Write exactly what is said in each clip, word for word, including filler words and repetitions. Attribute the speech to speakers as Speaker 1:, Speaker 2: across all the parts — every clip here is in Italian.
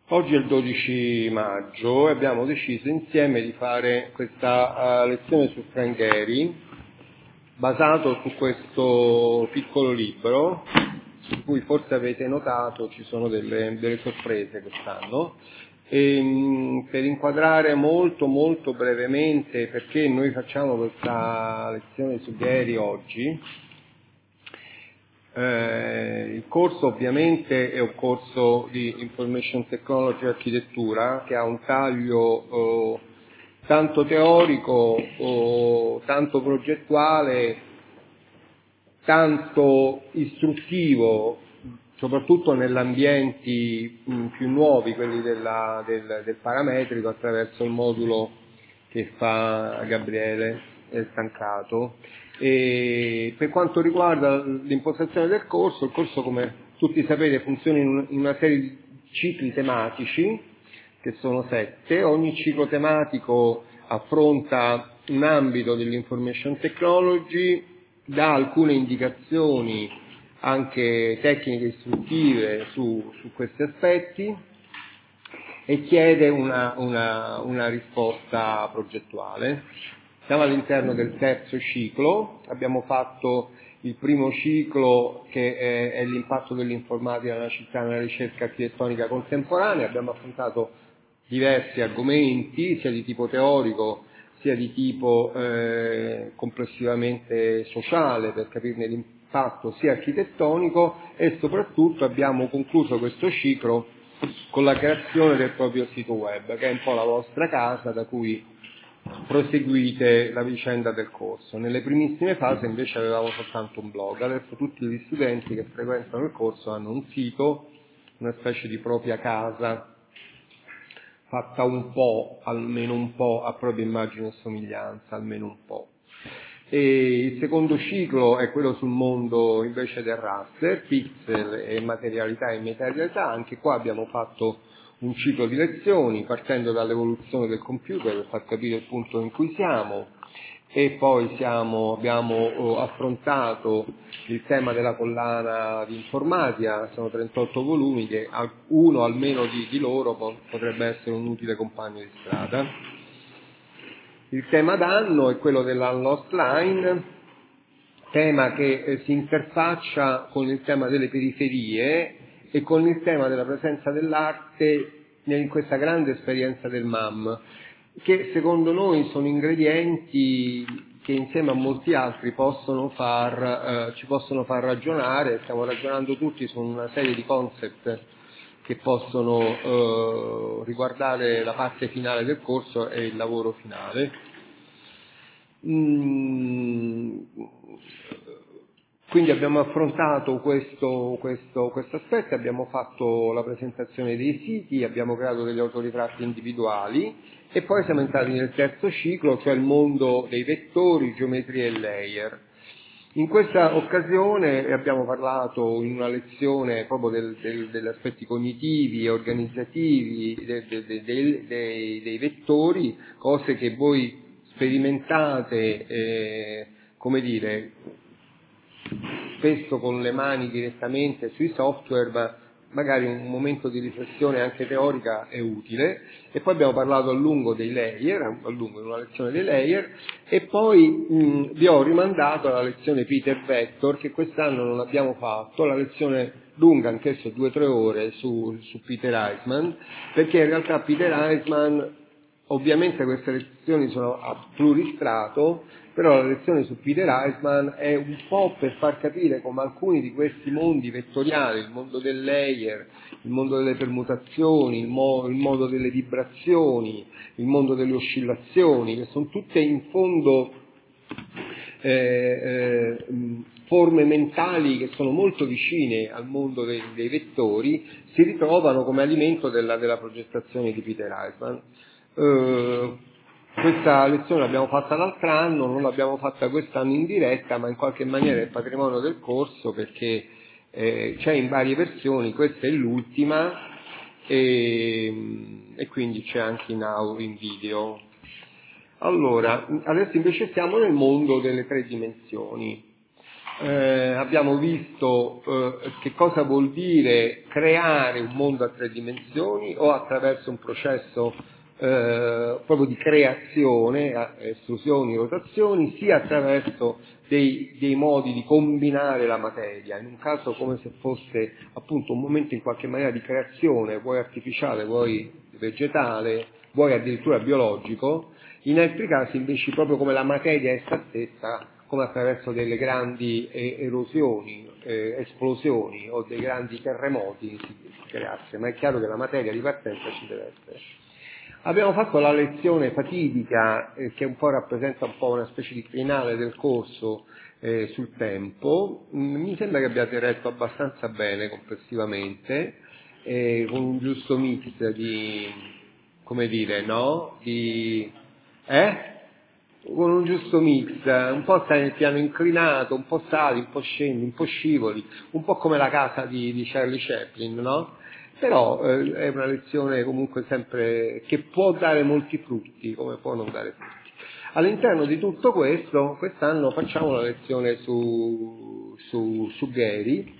Speaker 1: Oggi è il dodici maggio e abbiamo deciso insieme di fare questa uh, lezione su Frank Gehry, basato su questo piccolo libro, su cui forse avete notato ci sono delle, delle sorprese quest'anno. E, mh, per inquadrare molto molto brevemente perché noi facciamo questa lezione su Gehry oggi, Eh, il corso ovviamente è un corso di Information Technology e Architettura che ha un taglio oh, tanto teorico, oh, tanto progettuale, tanto istruttivo, soprattutto negli ambienti mh, più nuovi, quelli della, del, del parametrico, attraverso il modulo che fa Gabriele Stancato. E per quanto riguarda l'impostazione del corso, il corso, come tutti sapete, funziona in una serie di cicli tematici, che sono sette. Ogni ciclo tematico affronta un ambito dell'information technology, dà alcune indicazioni anche tecniche istruttive su, su questi aspetti e chiede una, una, una risposta progettuale. Siamo all'interno del terzo ciclo, abbiamo fatto il primo ciclo che è, è l'impatto dell'informatica nella città nella ricerca architettonica contemporanea, abbiamo affrontato diversi argomenti, sia di tipo teorico sia di tipo eh, complessivamente sociale, per capirne l'impatto sia architettonico, e soprattutto abbiamo concluso questo ciclo con la creazione del proprio sito web, che è un po' la vostra casa da cui proseguite la vicenda del corso. Nelle primissime fasi invece avevamo soltanto un blog, adesso tutti gli studenti che frequentano il corso hanno un sito, una specie di propria casa, fatta un po', almeno un po', a propria immagine e somiglianza, almeno un po'. E il secondo ciclo è quello sul mondo invece del raster, pixel e materialità e immaterialità. Anche qua abbiamo fatto un ciclo di lezioni partendo dall'evoluzione del computer per far capire il punto in cui siamo, e poi siamo, abbiamo affrontato il tema della collana di informatica. Sono trentotto volumi che uno almeno di, di loro potrebbe essere un utile compagno di strada. Il tema d'anno è quello dell'Unlost Line, tema che eh, si interfaccia con il tema delle periferie e con il tema della presenza dell'arte in questa grande esperienza del M A M, che secondo noi sono ingredienti che insieme a molti altri possono far, eh, ci possono far ragionare. Stiamo ragionando tutti su una serie di concept che possono eh, riguardare la parte finale del corso e il lavoro finale. Mm. Quindi abbiamo affrontato questo, questo, questo aspetto, abbiamo fatto la presentazione dei siti, abbiamo creato degli autoritratti individuali e poi siamo entrati nel terzo ciclo, cioè il mondo dei vettori, geometrie e layer. In questa occasione abbiamo parlato in una lezione proprio del, del, degli aspetti cognitivi e organizzativi de, de, de, de, de, dei vettori, cose che voi sperimentate, eh, come dire, spesso con le mani direttamente sui software, ma magari un momento di riflessione anche teorica è utile. E poi abbiamo parlato a lungo dei layer, a lungo in una lezione dei layer, e poi mh, vi ho rimandato alla lezione Peter Vector, che quest'anno non abbiamo fatto, la lezione lunga, anch'esso due o tre ore, su, su Peter Eisman, perché in realtà Peter Eisman, ovviamente queste lezioni sono a pluristrato, però la lezione su Peter Eisman è un po' per far capire come alcuni di questi mondi vettoriali, il mondo del layer, il mondo delle permutazioni, il, mo- il mondo delle vibrazioni, il mondo delle oscillazioni, che sono tutte in fondo eh, eh, forme mentali che sono molto vicine al mondo dei, dei vettori, si ritrovano come alimento della, della progettazione di Peter Eisman. Uh, questa lezione l'abbiamo fatta l'altro anno, non l'abbiamo fatta quest'anno in diretta, ma in qualche maniera è patrimonio del corso perché eh, c'è in varie versioni, questa è l'ultima, e, e quindi c'è anche in audio, in video. Allora, adesso invece siamo nel mondo delle tre dimensioni. eh, abbiamo visto eh, che cosa vuol dire creare un mondo a tre dimensioni o attraverso un processo eh, proprio di creazione, estrusioni, rotazioni, sia attraverso dei, dei modi di combinare la materia, in un caso come se fosse appunto un momento in qualche maniera di creazione, vuoi artificiale, vuoi vegetale, vuoi addirittura biologico, in altri casi invece proprio come la materia essa stessa, come attraverso delle grandi eh, erosioni, eh, esplosioni o dei grandi terremoti si, si creasse, ma è chiaro che la materia di partenza ci deve essere. Abbiamo fatto la lezione fatidica eh, che un po' rappresenta un po' una specie di finale del corso eh, sul tempo. Mm, mi sembra che abbiate retto abbastanza bene complessivamente, eh, con un giusto mix di, come dire, no? Di, eh? Con un giusto mix, un po' stai nel piano inclinato, un po' sali, un po' scendi, un po' scivoli, un po' come la casa di, di Charlie Chaplin, no? Però eh, è una lezione comunque sempre che può dare molti frutti, come può non dare frutti. All'interno di tutto questo, quest'anno facciamo la lezione su, su, su Gehry.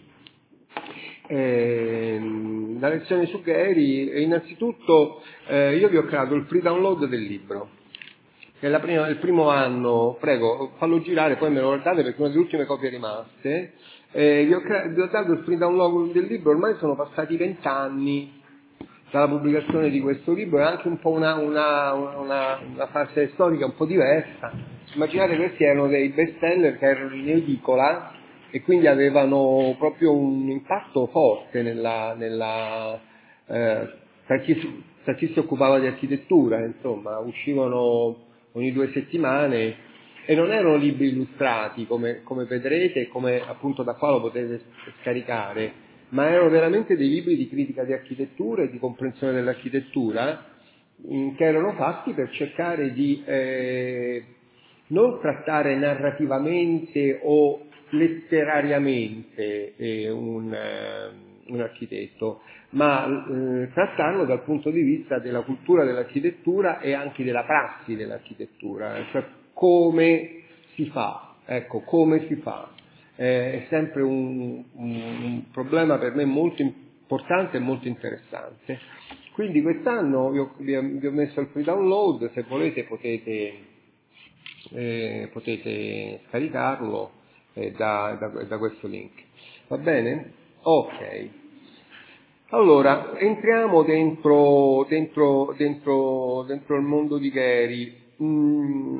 Speaker 1: Eh, la lezione su Gehry, innanzitutto eh, io vi ho creato il free download del libro. Che è la prima, il primo anno, prego, fallo girare, poi me lo guardate perché una delle ultime copie rimaste. Eh, vi, ho crea- vi ho dato il free download del libro, ormai sono passati vent'anni dalla pubblicazione di questo libro, è anche un po' una, una, una, una fase storica un po' diversa. Immaginate, questi erano dei best seller che erano in edicola e quindi avevano proprio un impatto forte nella, nella, eh, per, chi, si- per chi si occupava di architettura, insomma, uscivano ogni due settimane. E non erano libri illustrati, come, come vedrete, e come appunto da qua lo potete scaricare, ma erano veramente dei libri di critica di architettura e di comprensione dell'architettura, mh, che erano fatti per cercare di eh, non trattare narrativamente o letterariamente eh, un, eh, un architetto, ma eh, trattarlo dal punto di vista della cultura dell'architettura e anche della prassi dell'architettura, cioè come si fa, ecco, come si fa. Eh, è sempre un, un, un problema per me molto importante e molto interessante. Quindi quest'anno vi ho, vi ho, vi ho messo il free download, se volete potete, eh, potete scaricarlo eh, da, da, da questo link. Va bene? Ok. Allora, entriamo dentro, dentro, dentro, dentro il mondo di Gehry. Mm.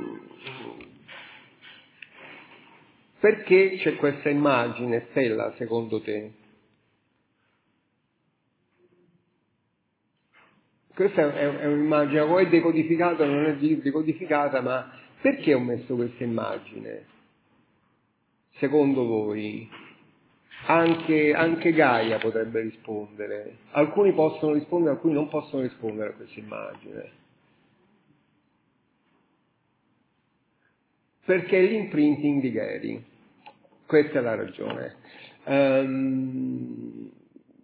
Speaker 1: Perché c'è questa immagine, Stella, secondo te? Questa è, è un'immagine, o è decodificata o non è decodificata, ma perché ho messo questa immagine? Secondo voi? Anche, anche Gaia potrebbe rispondere. Alcuni possono rispondere, alcuni non possono rispondere a questa immagine. Perché è l'imprinting di Gehry. Questa è la ragione. Um,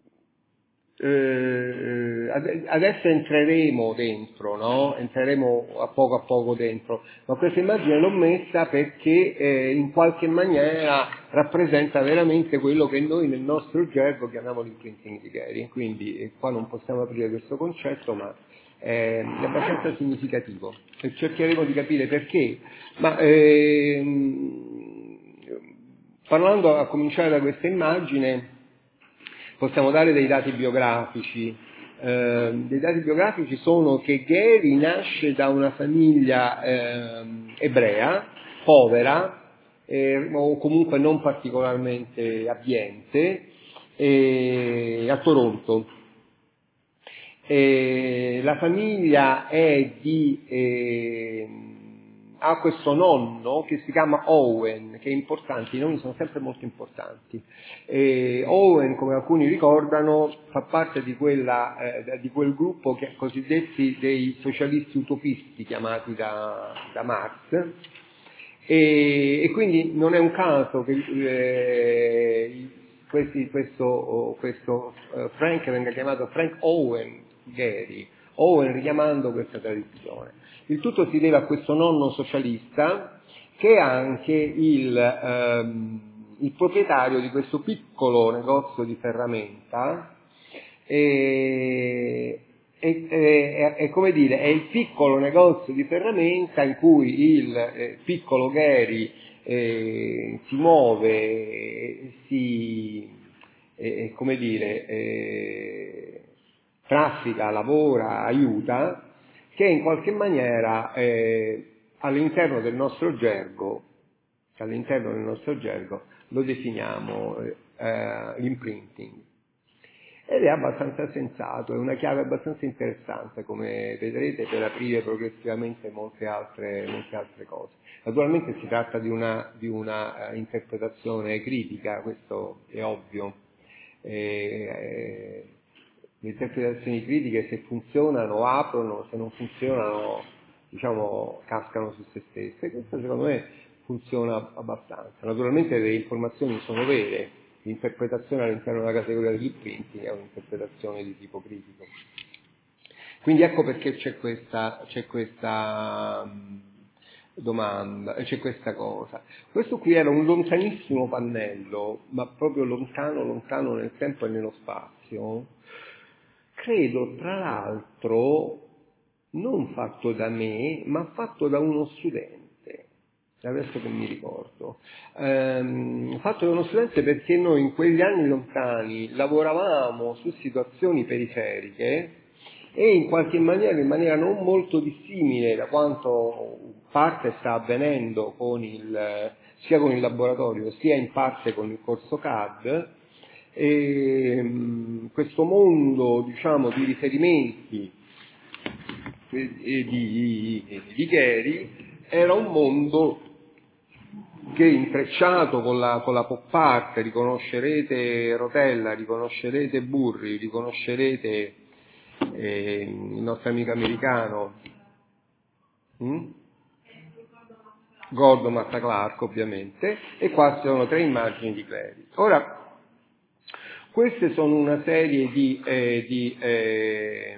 Speaker 1: eh, adesso entreremo dentro, no? Entreremo a poco a poco dentro, ma questa immagine l'ho messa perché eh, in qualche maniera rappresenta veramente quello che noi nel nostro gergo chiamiamo l'imprinting di Gehry, quindi eh, qua non possiamo aprire questo concetto, ma eh, è abbastanza significativo e cercheremo di capire perché. Ma ehm, parlando a cominciare da questa immagine, possiamo dare dei dati biografici. Eh, dei dati biografici sono che Gehry nasce da una famiglia eh, ebrea, povera, eh, o comunque non particolarmente abbiente, eh, a Toronto. E la famiglia è di, eh, ha questo nonno che si chiama Owen, che è importante, i nomi sono sempre molto importanti. E Owen, come alcuni ricordano, fa parte di, quella, eh, di quel gruppo che cosiddetti dei socialisti utopisti chiamati da, da Marx. E, e quindi non è un caso che eh, questi, questo, questo uh, Frank venga chiamato Frank Owen Gehry, Owen richiamando questa tradizione. Il tutto si deve a questo nonno socialista che è anche il, um, il proprietario di questo piccolo negozio di ferramenta e, e, e, e come dire, è il piccolo negozio di ferramenta in cui il eh, piccolo Gary eh, si muove, si, eh, come dire, eh, traffica, lavora, aiuta, che in qualche maniera eh, all'interno del nostro gergo, all'interno del nostro gergo lo definiamo eh, l'imprinting. Ed è abbastanza sensato, è una chiave abbastanza interessante, come vedrete, per aprire progressivamente molte altre, molte altre cose. Naturalmente si tratta di una, di una uh, interpretazione critica, questo è ovvio. E, eh, le interpretazioni critiche, se funzionano, aprono, se non funzionano, diciamo, cascano su se stesse. Questo secondo me funziona abbastanza. Naturalmente le informazioni sono vere, l'interpretazione all'interno della categoria dell'imprinting è un'interpretazione di tipo critico. Quindi ecco perché c'è questa, c'è questa um, domanda, c'è questa cosa. Questo qui era un lontanissimo pannello, ma proprio lontano, lontano nel tempo e nello spazio. Credo, tra l'altro, non fatto da me, ma fatto da uno studente. Adesso che mi ricordo, ehm, fatto da uno studente perché noi in quegli anni lontani lavoravamo su situazioni periferiche e in qualche maniera, in maniera non molto dissimile da quanto in parte sta avvenendo con il, sia con il laboratorio sia in parte con il corso C A D, e, mh, questo mondo, diciamo, di riferimenti e di, di, di Gary era un mondo che, intrecciato con la, con la pop art, riconoscerete Rotella, riconoscerete Burri, riconoscerete eh, il nostro amico americano hm? Gordon Matta Clark, ovviamente, e qua ci sono tre immagini di Gary. Ora, queste sono una serie di, eh, di, eh,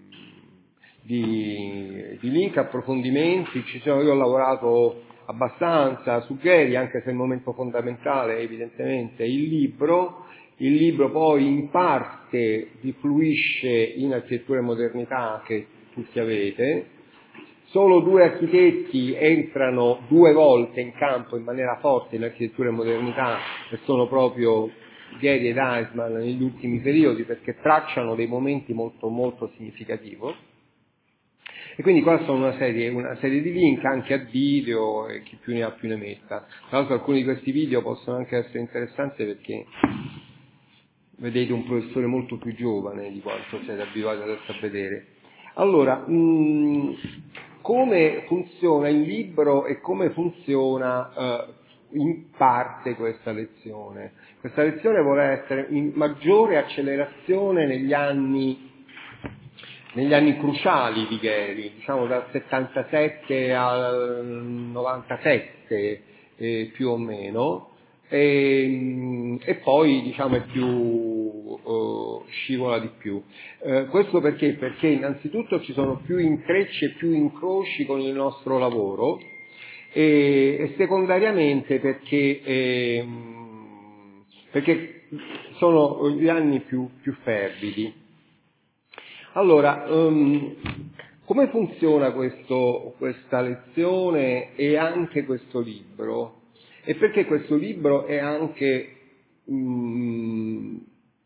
Speaker 1: di, di link, approfondimenti. Ci sono, io ho lavorato abbastanza su Gary, anche se il momento fondamentale è evidentemente il libro. Il libro poi in parte rifluisce in Architettura e Modernità, che tutti avete. Solo due architetti entrano due volte in campo in maniera forte in Architettura e Modernità, e sono proprio Gary ed Eisman negli ultimi periodi, perché tracciano dei momenti molto molto significativi. E quindi qua sono una serie, una serie di link anche a video, e chi più ne ha più ne metta. Tra l'altro alcuni di questi video possono anche essere interessanti perché vedete un professore molto più giovane di quanto siete abituati adesso a vedere. Allora, mh, come funziona il libro e come funziona eh, in parte questa lezione? Questa lezione vuole essere in maggiore accelerazione negli anni negli anni cruciali di Gary, diciamo dal settantasette al novantasette eh, più o meno, e, e poi diciamo è più uh, scivola di più. Eh, questo perché? Perché innanzitutto ci sono più intrecci e più incroci con il nostro lavoro, e, e secondariamente perché, eh, perché sono gli anni più, più fervidi. Allora, um, come funziona questo, questa lezione e anche questo libro? E perché questo libro è anche um,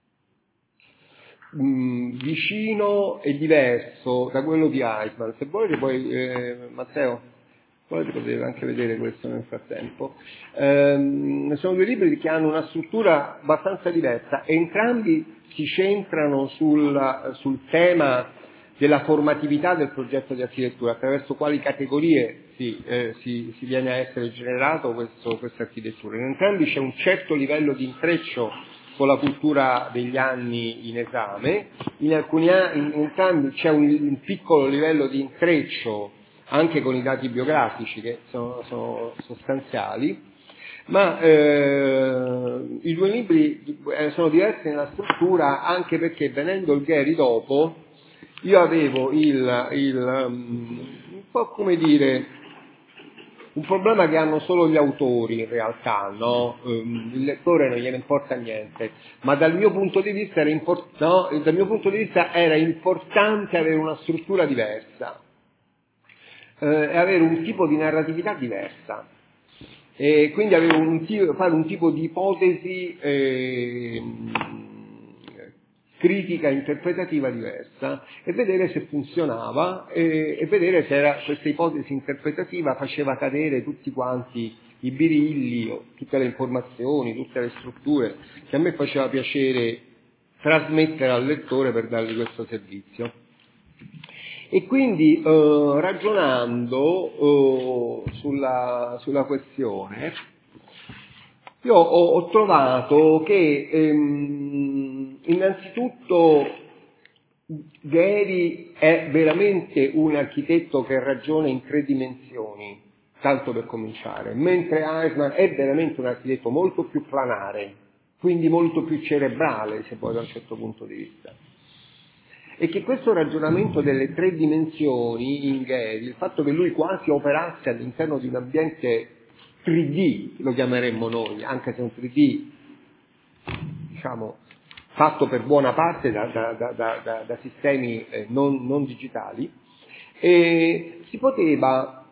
Speaker 1: um, vicino e diverso da quello di Eisman? Se volete poi, eh, Matteo, volete potete anche vedere questo nel frattempo. Um, sono due libri che hanno una struttura abbastanza diversa, e entrambi si centrano sul, sul tema della formatività del progetto di architettura, attraverso quali categorie si, eh, si, si viene a essere generato questo, questa architettura. In entrambi c'è un certo livello di intreccio con la cultura degli anni in esame, in, alcuni, in entrambi c'è un, un piccolo livello di intreccio anche con i dati biografici, che sono, sono sostanziali. Ma eh, i due libri sono diversi nella struttura, anche perché, venendo il Gary dopo, io avevo il, il um, un po' come dire un problema che hanno solo gli autori in realtà, no? Um, il lettore non gliene importa niente, ma dal mio punto di vista era, import- no? dal mio punto di vista era importante avere una struttura diversa, eh, e avere un tipo di narratività diversa, e quindi avere un tipo, fare un tipo di ipotesi eh, critica interpretativa diversa e vedere se funzionava e, e vedere se era, questa ipotesi interpretativa faceva cadere tutti quanti i birilli, tutte le informazioni, tutte le strutture che a me faceva piacere trasmettere al lettore per dargli questo servizio. E quindi eh, ragionando eh, sulla, sulla questione, io ho, ho trovato che ehm, innanzitutto Gehry è veramente un architetto che ragiona in tre dimensioni, tanto per cominciare, mentre Eichmann è veramente un architetto molto più planare, quindi molto più cerebrale, se poi da un certo punto di vista. E che questo ragionamento delle tre dimensioni in Gehry, il fatto che lui quasi operasse all'interno di un ambiente tre D, lo chiameremmo noi, anche se un tre D, diciamo, fatto per buona parte da, da, da, da, da sistemi eh, non, non digitali, e si poteva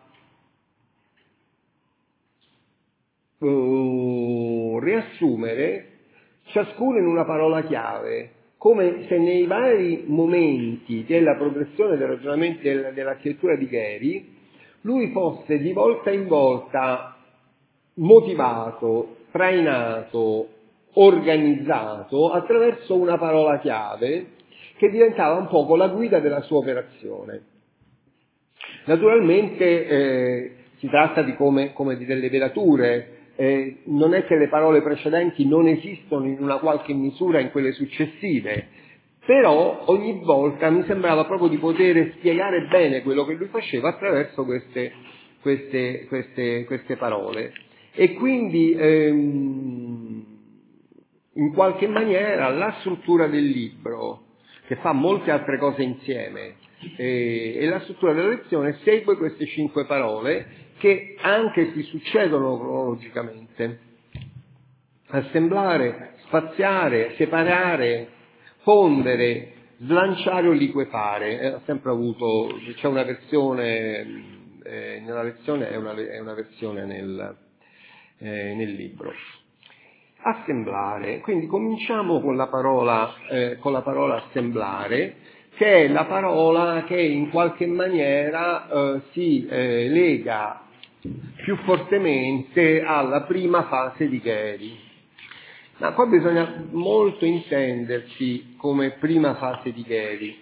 Speaker 1: uh, riassumere ciascuno in una parola chiave, come se nei vari momenti della progressione del ragionamento del, dell'architettura di Gehry lui fosse di volta in volta motivato, trainato, organizzato attraverso una parola chiave che diventava un poco la guida della sua operazione. Naturalmente eh, si tratta di come, come di delle velature, eh, non è che le parole precedenti non esistono in una qualche misura in quelle successive, però ogni volta mi sembrava proprio di poter spiegare bene quello che lui faceva attraverso queste, queste, queste, queste parole. E quindi ehm, in qualche maniera la struttura del libro, che fa molte altre cose insieme, e, e la struttura della lezione segue queste cinque parole che anche si succedono cronologicamente: assemblare, spaziare, separare, fondere, slanciare o liquefare. Eh, ho sempre avuto, c'è una versione eh, nella lezione e una, è una versione nel, eh, nel libro. Assemblare, quindi cominciamo con la parola, eh, con la parola assemblare, che è la parola che in qualche maniera eh, si eh, lega più fortemente alla prima fase di Gehry. Ma qua bisogna molto intendersi come prima fase di Gehry.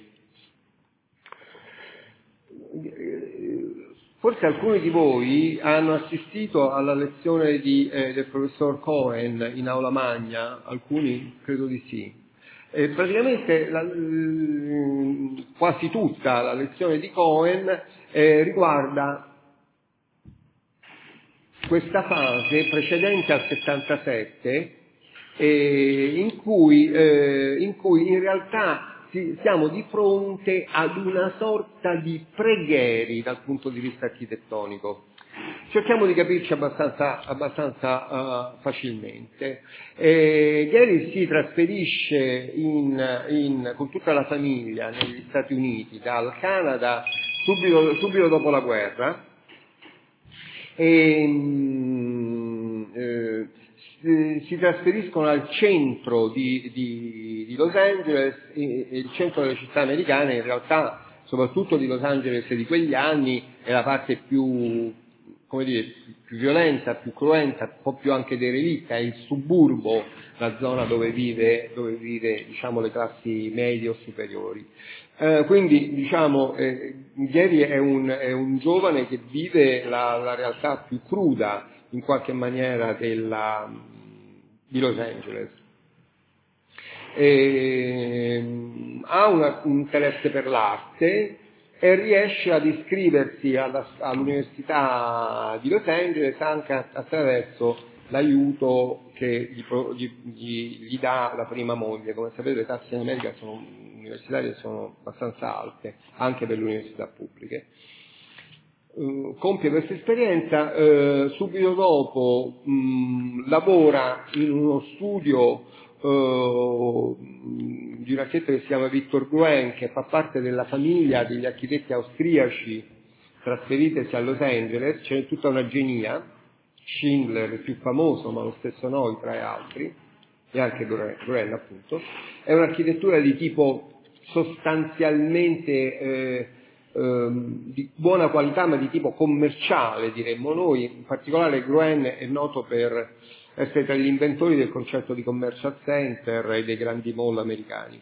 Speaker 1: Forse alcuni di voi hanno assistito alla lezione di, eh, del professor Cohen in aula magna, alcuni credo di sì. Eh, praticamente la, quasi tutta la lezione di Cohen eh, riguarda questa fase precedente al settantasette, eh, in, cui, eh, in cui in realtà si, siamo di fronte ad una sorta di pre-Gehry dal punto di vista architettonico. Cerchiamo di capirci abbastanza, abbastanza uh, facilmente. Eh, Gehry si trasferisce in, in, con tutta la famiglia negli Stati Uniti, dal Canada, subito, subito dopo la guerra, e eh, si, si trasferiscono al centro di, di, di Los Angeles, e, e il centro delle città americane, in realtà soprattutto di Los Angeles di quegli anni, è la parte più, come dire, più violenta, più cruenta, un po' più anche derelitta, è il suburbo, la zona dove vive, dove vive diciamo, le classi medie o superiori. Eh, quindi diciamo eh, Gehry è un, è un giovane che vive la, la realtà più cruda in qualche maniera della, di Los Angeles. E, ha una, un interesse per l'arte e riesce ad iscriversi alla, all'Università di Los Angeles anche attraverso l'aiuto che gli, gli, gli, gli dà la prima moglie. Come sapete le tasse in America sono universitarie sono abbastanza alte, anche per le università pubbliche. uh, compie questa esperienza, uh, subito dopo um, lavora in uno studio uh, di un architetto che si chiama Victor Gruen, che fa parte della famiglia degli architetti austriaci trasferitesi a Los Angeles. C'è tutta una genia, Schindler il più famoso, ma lo stesso noi tra gli altri, e anche Gruen appunto. È un'architettura di tipo sostanzialmente eh, eh, di buona qualità, ma di tipo commerciale, diremmo noi. In particolare Gruen è noto per essere tra gli inventori del concetto di commercial center e dei grandi mall americani.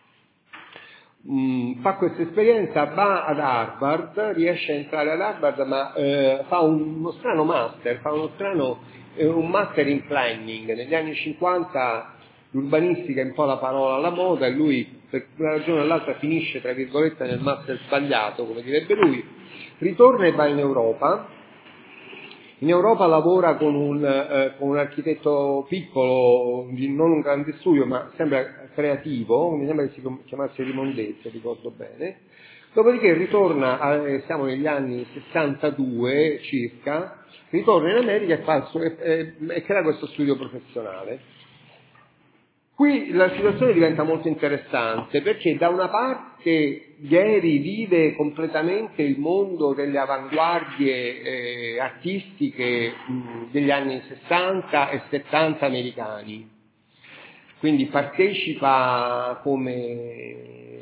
Speaker 1: Mm, fa questa esperienza, va ad Harvard, riesce a entrare ad Harvard, ma eh, fa un, uno strano master, fa uno strano, eh, un master in planning. Negli anni cinquanta l'urbanistica è un po' la parola alla moda, e lui per una ragione o l'altra finisce, tra virgolette, nel master sbagliato, come direbbe lui, ritorna e va in Europa. In Europa lavora con un, eh, con un architetto piccolo, non un grande studio, ma sembra creativo, mi sembra che si chiamasse Rimondese, ricordo bene. Dopodiché ritorna, a, siamo negli anni sessantadue circa, ritorna in America e, fa, e, e, e crea questo studio professionale. Qui la situazione diventa molto interessante, perché da una parte Gehry vive completamente il mondo delle avanguardie eh, artistiche mh, degli anni sessanta e settanta americani, quindi partecipa come,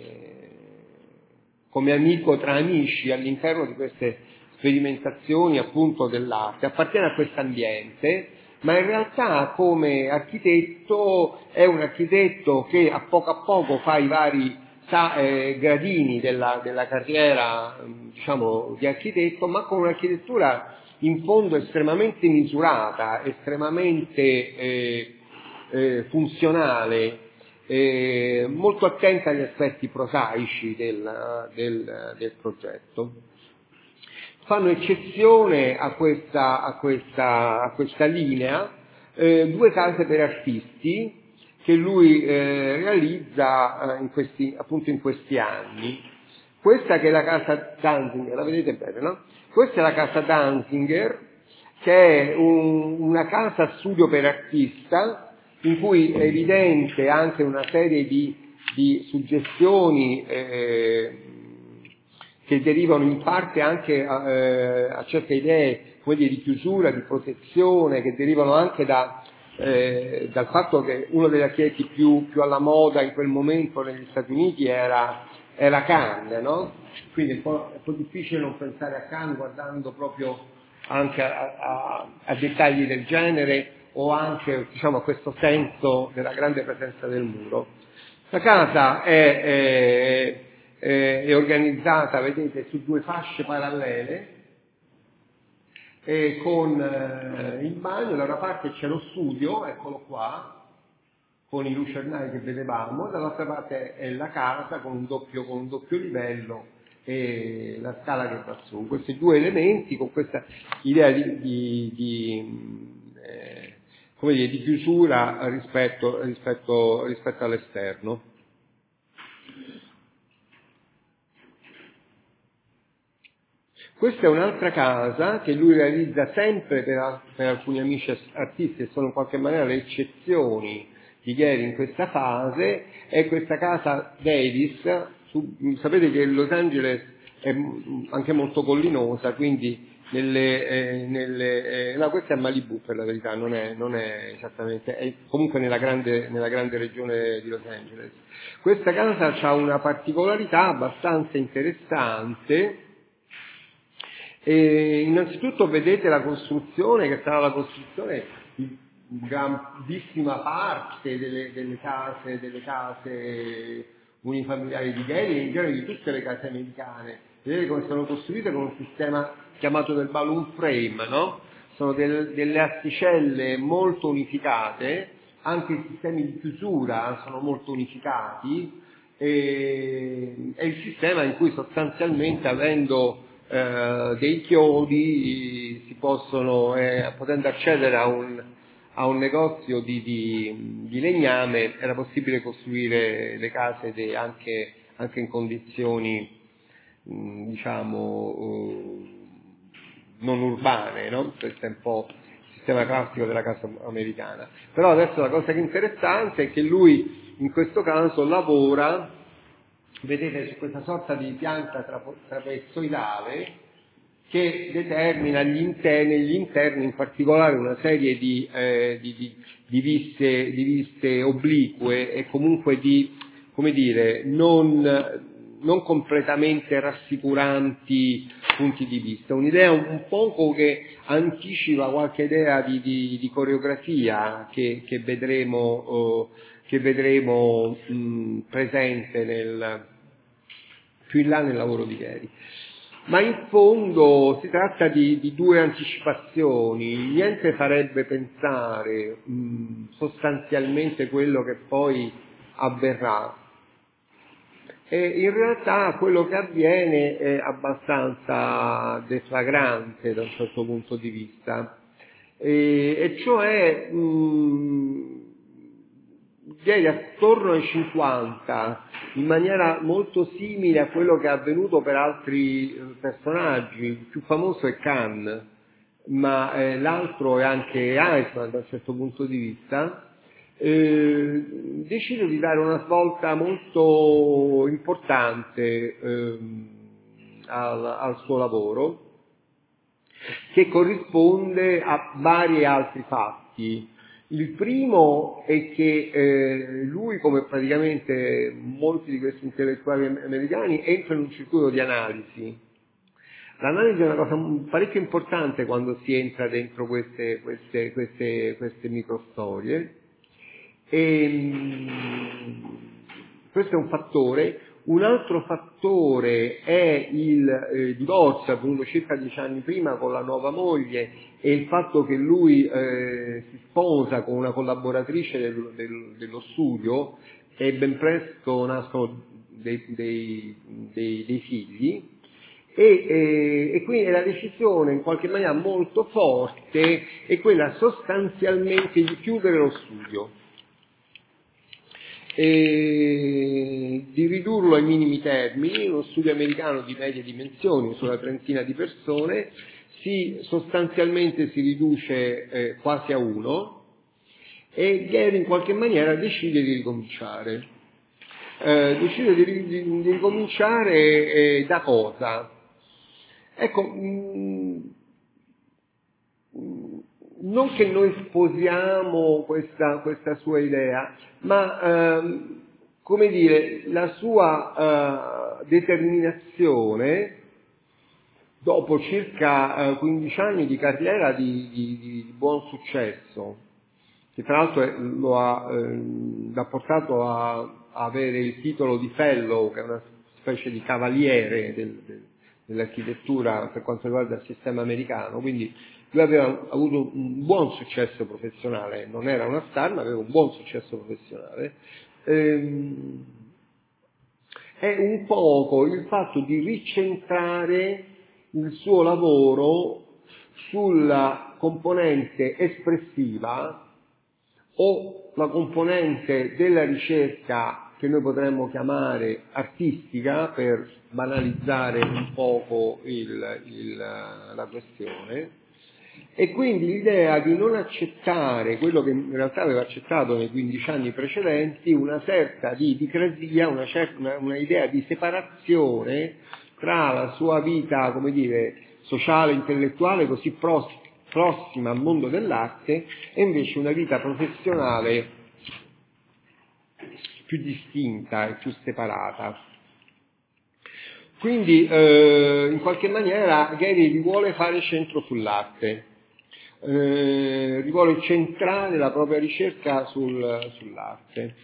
Speaker 1: come amico tra amici all'interno di queste sperimentazioni appunto dell'arte, appartiene a questo ambiente, ma in realtà come architetto è un architetto che a poco a poco fa i vari sa, eh, gradini della, della carriera, diciamo, di architetto, ma con un'architettura in fondo estremamente misurata, estremamente eh, eh, funzionale, eh, molto attenta agli aspetti prosaici del, del, del progetto. Fanno eccezione a questa, a questa, a questa linea eh, due case per artisti che lui eh, realizza eh, in questi, appunto in questi anni. Questa che è la casa Danzinger, la vedete bene, no? Questa è la casa Danzinger, che è un, una casa studio per artista, in cui è evidente anche una serie di, di suggestioni eh, che derivano in parte anche eh, a certe idee, come dire, di chiusura, di protezione, che derivano anche da, eh, dal fatto che uno degli architetti più, più alla moda in quel momento negli Stati Uniti era, era Kahn, no? Quindi è un, po', è un po' difficile non pensare a Kahn guardando proprio anche a, a, a dettagli del genere, o anche, diciamo, a questo senso della grande presenza del muro. La casa è... è è organizzata, vedete, su due fasce parallele, e con eh, il bagno. Da una parte c'è lo studio, eccolo qua, con i lucernai che vedevamo, dall'altra parte è la casa con un doppio, con un doppio livello e la scala che va su. Questi due elementi, con questa idea di, di, di, eh, come dire, di chiusura rispetto, rispetto, rispetto all'esterno. Questa è un'altra casa che lui realizza sempre per, per alcuni amici artisti, che sono in qualche maniera le eccezioni di Gehry in questa fase. È questa casa Davis. Su, sapete che Los Angeles è anche molto collinosa, quindi nelle, eh, nelle eh, no, questa è Malibu per la verità, non è, non è esattamente, è comunque nella grande, nella grande regione di Los Angeles. Questa casa ha una particolarità abbastanza interessante. E innanzitutto vedete la costruzione, che sarà la costruzione di grandissima parte delle, delle case, delle case unifamiliari di Gehry, e in genere di tutte le case americane. Vedete come sono costruite con un sistema chiamato del balloon frame, no? Sono del, delle asticelle molto unificate, anche i sistemi di chiusura sono molto unificati, e è il sistema in cui sostanzialmente, avendo Uh, dei chiodi, si possono, eh, potendo accedere a un, a un negozio di, di, di legname, era possibile costruire le case de, anche, anche in condizioni mh, diciamo uh, non urbane, no? Questo è un po' il sistema classico della casa americana. Però adesso la cosa che è interessante è che lui in questo caso lavora, vedete, su questa sorta di pianta trapo- trapezoidale che determina gli interni, negli interni in particolare una serie di, eh, di, di, di, viste, di viste oblique e comunque di, come dire, non, non completamente rassicuranti punti di vista. Un'idea un, un poco che anticipa qualche idea di, di, di coreografia che, che vedremo, oh, che vedremo mh, presente nel, più in là nel lavoro di Gehry. Ma in fondo si tratta di, di due anticipazioni, niente farebbe pensare mh, sostanzialmente quello che poi avverrà. E in realtà quello che avviene è abbastanza deflagrante da un certo punto di vista, e, e cioè mh, Gehry attorno ai cinquanta, in maniera molto simile a quello che è avvenuto per altri personaggi, il più famoso è Kahn, ma eh, l'altro è anche Eichmann da un certo punto di vista, eh, decide di dare una svolta molto importante eh, al, al suo lavoro, che corrisponde a vari altri fatti. Il primo è che eh, lui, come praticamente molti di questi intellettuali americani, entra in un circuito di analisi. L'analisi è una cosa parecchio importante quando si entra dentro queste, queste, queste, queste microstorie. E, questo è un fattore. Un altro fattore è il eh, divorzio avvenuto circa dieci anni prima con la nuova moglie e il fatto che lui eh, si sposa con una collaboratrice del, del, dello studio e ben presto nascono dei, dei, dei, dei figli. E, e, e quindi la decisione in qualche maniera molto forte è quella sostanzialmente di chiudere lo studio, e di ridurlo ai minimi termini. Uno studio americano di medie dimensioni, sulla trentina di persone, si, sostanzialmente si riduce eh, quasi a uno, e Gehry in qualche maniera decide di ricominciare. Eh, decide di, di, di ricominciare eh, da cosa? Ecco, mh, non che noi sposiamo questa, questa sua idea, ma ehm, come dire, la sua eh, determinazione, dopo circa eh, quindici anni di carriera di, di, di buon successo, che tra l'altro è, lo ha, eh, l'ha portato a, a avere il titolo di fellow, che è una specie di cavaliere del, del, dell'architettura per quanto riguarda il sistema americano. Quindi lui aveva avuto un buon successo professionale, non era una star, ma aveva un buon successo professionale. Ehm, è un poco il fatto di ricentrare il suo lavoro sulla componente espressiva o la componente della ricerca che noi potremmo chiamare artistica, per banalizzare un poco il, il, la questione. E quindi l'idea di non accettare quello che in realtà aveva accettato nei quindici anni precedenti, una certa di dicrasia, una, certa, una, una idea di separazione tra la sua vita, come dire, sociale, intellettuale, così prossima, prossima al mondo dell'arte, e invece una vita professionale più distinta e più separata. Quindi eh, in qualche maniera Gehry vuole fare centro sull'arte, eh, vuole centrare la propria ricerca sul, sull'arte.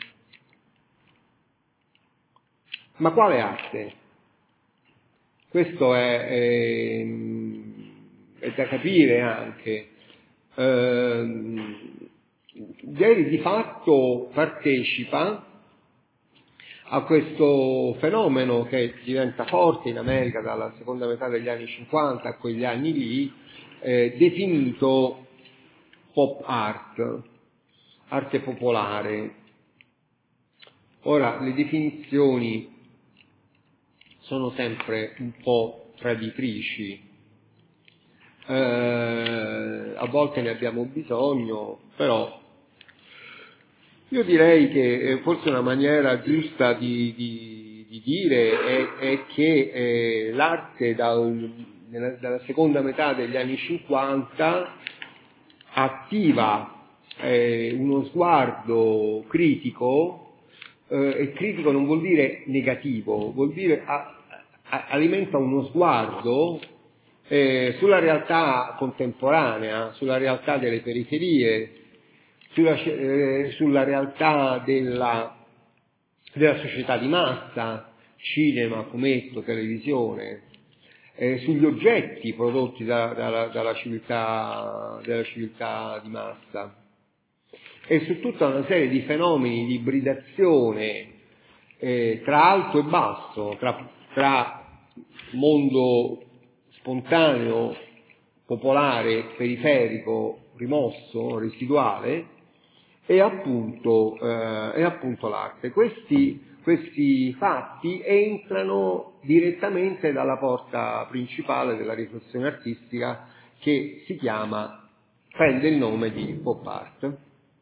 Speaker 1: Ma quale arte? Questo è, è, è da capire anche. Eh, Gehry di fatto partecipa a questo fenomeno che diventa forte in America dalla seconda metà degli anni cinquanta a quegli anni lì, eh, definito pop art, arte popolare. Ora, le definizioni sono sempre un po' traditrici. eh, a volte ne abbiamo bisogno, però io direi che forse una maniera giusta di, di, di dire è, è che eh, l'arte dal, nella, dalla seconda metà degli anni cinquanta attiva eh, uno sguardo critico, eh, e critico non vuol dire negativo, vuol dire a, a, alimenta uno sguardo eh, sulla realtà contemporanea, sulla realtà delle periferie, sulla, eh, sulla realtà della, della società di massa, cinema, fumetto, televisione, eh, sugli oggetti prodotti da, da, dalla, civiltà, dalla civiltà di massa e su tutta una serie di fenomeni di ibridazione eh, tra alto e basso, tra, tra mondo spontaneo, popolare, periferico, rimosso, residuale e appunto, eh, e appunto l'arte. Questi, questi fatti entrano direttamente dalla porta principale della riflessione artistica che si chiama, prende il nome di pop art.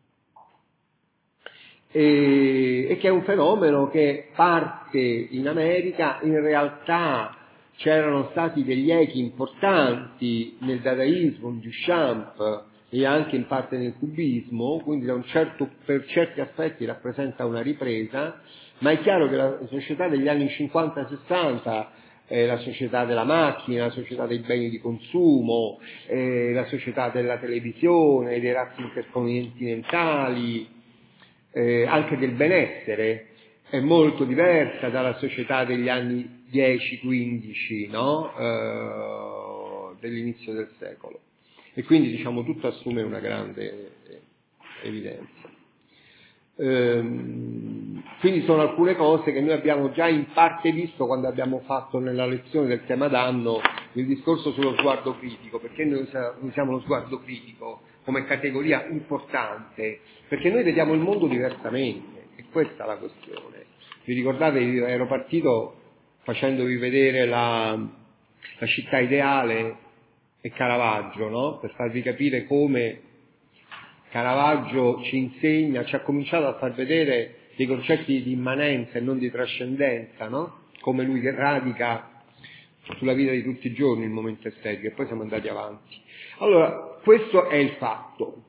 Speaker 1: E, e che è un fenomeno che parte in America. In realtà c'erano stati degli echi importanti nel dadaismo, in Duchamp e anche in parte nel cubismo, quindi da un certo, per certi aspetti rappresenta una ripresa, ma è chiaro che la società degli anni cinquanta sessanta, eh, la società della macchina, la società dei beni di consumo, eh, la società della televisione, dei razzi intercontinentali, eh, anche del benessere, è molto diversa dalla società degli anni dieci quindici, no? eh, dell'inizio del secolo. E quindi diciamo tutto assume una grande evidenza. Ehm, quindi sono alcune cose che noi abbiamo già in parte visto quando abbiamo fatto nella lezione del tema d'anno il discorso sullo sguardo critico. Perché noi usiamo lo sguardo critico come categoria importante? Perché noi vediamo il mondo diversamente, e questa è la questione. Vi ricordate, ero partito facendovi vedere la, la città ideale e Caravaggio, no? Per farvi capire come Caravaggio ci insegna, ci ha cominciato a far vedere dei concetti di immanenza e non di trascendenza, no? Come lui radica sulla vita di tutti i giorni il momento estetico, e poi siamo andati avanti. Allora, questo è il fatto.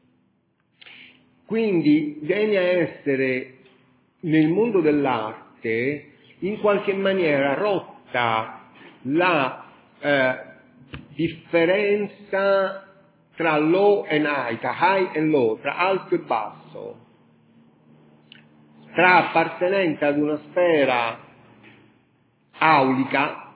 Speaker 1: Quindi viene a essere nel mondo dell'arte in qualche maniera rotta la eh, differenza tra low and high, tra high and low, tra alto e basso, tra appartenente ad una sfera aulica,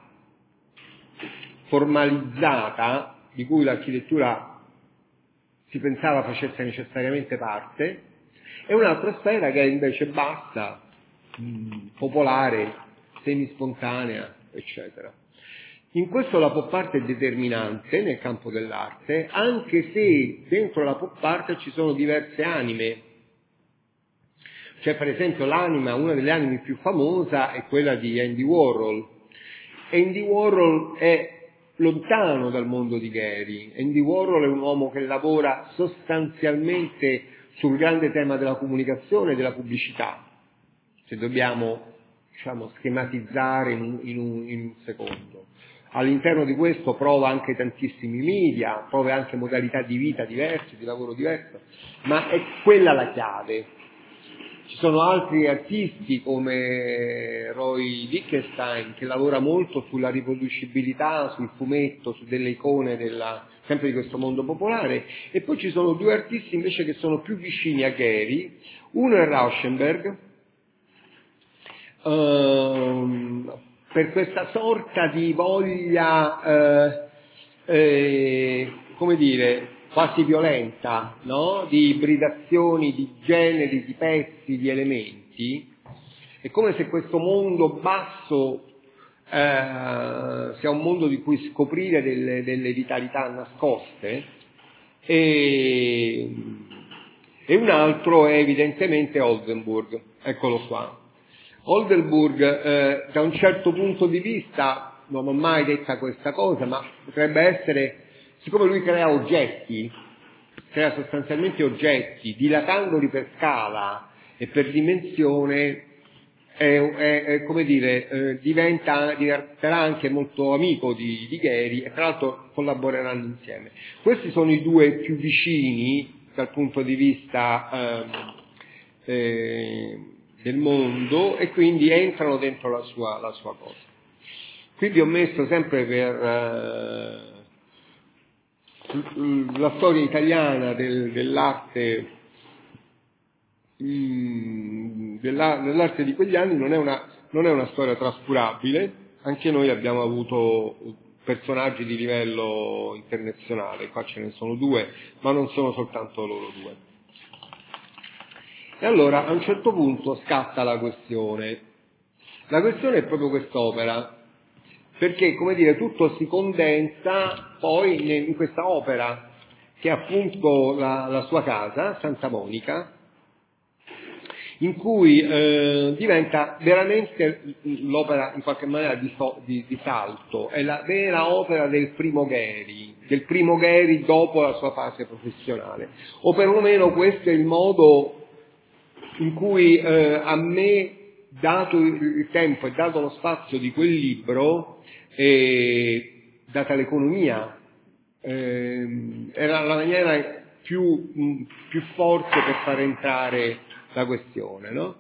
Speaker 1: formalizzata, di cui l'architettura si pensava facesse necessariamente parte, e un'altra sfera che è invece bassa, mh, popolare, semispontanea, eccetera. In questo la pop art è determinante nel campo dell'arte, anche se dentro la pop art ci sono diverse anime. Cioè, per esempio, l'anima, una delle anime più famose è quella di Andy Warhol. Andy Warhol è lontano dal mondo di Gehry. Andy Warhol è un uomo che lavora sostanzialmente sul grande tema della comunicazione e della pubblicità, se dobbiamo, diciamo, schematizzare in un, in un, in un secondo. All'interno di questo prova anche tantissimi media, prova anche modalità di vita diverse, di lavoro diverse, ma è quella la chiave. Ci sono altri artisti come Roy Lichtenstein che lavora molto sulla riproducibilità, sul fumetto, su delle icone della, sempre di questo mondo popolare, e poi ci sono due artisti invece che sono più vicini a Gehry. Uno è Rauschenberg, ehm, per questa sorta di voglia, eh, eh, come dire, quasi violenta, no? Di ibridazioni, di generi, di pezzi, di elementi. È come se questo mondo basso eh, sia un mondo di cui scoprire delle, delle vitalità nascoste, e, e un altro è evidentemente Oldenburg, eccolo qua. Oldenburg, eh, da un certo punto di vista, non ho mai detta questa cosa, ma potrebbe essere siccome lui crea oggetti, crea sostanzialmente oggetti, dilatandoli per scala e per dimensione, è, è, è come dire, eh, diventa, diventerà anche molto amico di, di Gehry e tra l'altro collaboreranno insieme. Questi sono i due più vicini dal punto di vista eh, eh, del mondo e quindi entrano dentro la sua, la sua cosa. Qui vi ho messo sempre per eh, la storia italiana del, dell'arte mh, della, dell'arte di quegli anni non è, una, non è una storia trascurabile, anche noi abbiamo avuto personaggi di livello internazionale, qua ce ne sono due, ma non sono soltanto loro due. E allora a un certo punto scatta la questione. La questione è proprio quest'opera, perché, come dire, tutto si condensa poi in questa opera, che è appunto la, la sua casa, Santa Monica, in cui eh, diventa veramente l'opera in qualche maniera di, di, di salto, è la vera opera del primo Gehry, del primo Gehry dopo la sua fase professionale, o perlomeno questo è il modo in cui eh, a me, dato il tempo e dato lo spazio di quel libro, e data l'economia, eh, era la maniera più, mh, più forte per far entrare la questione, no?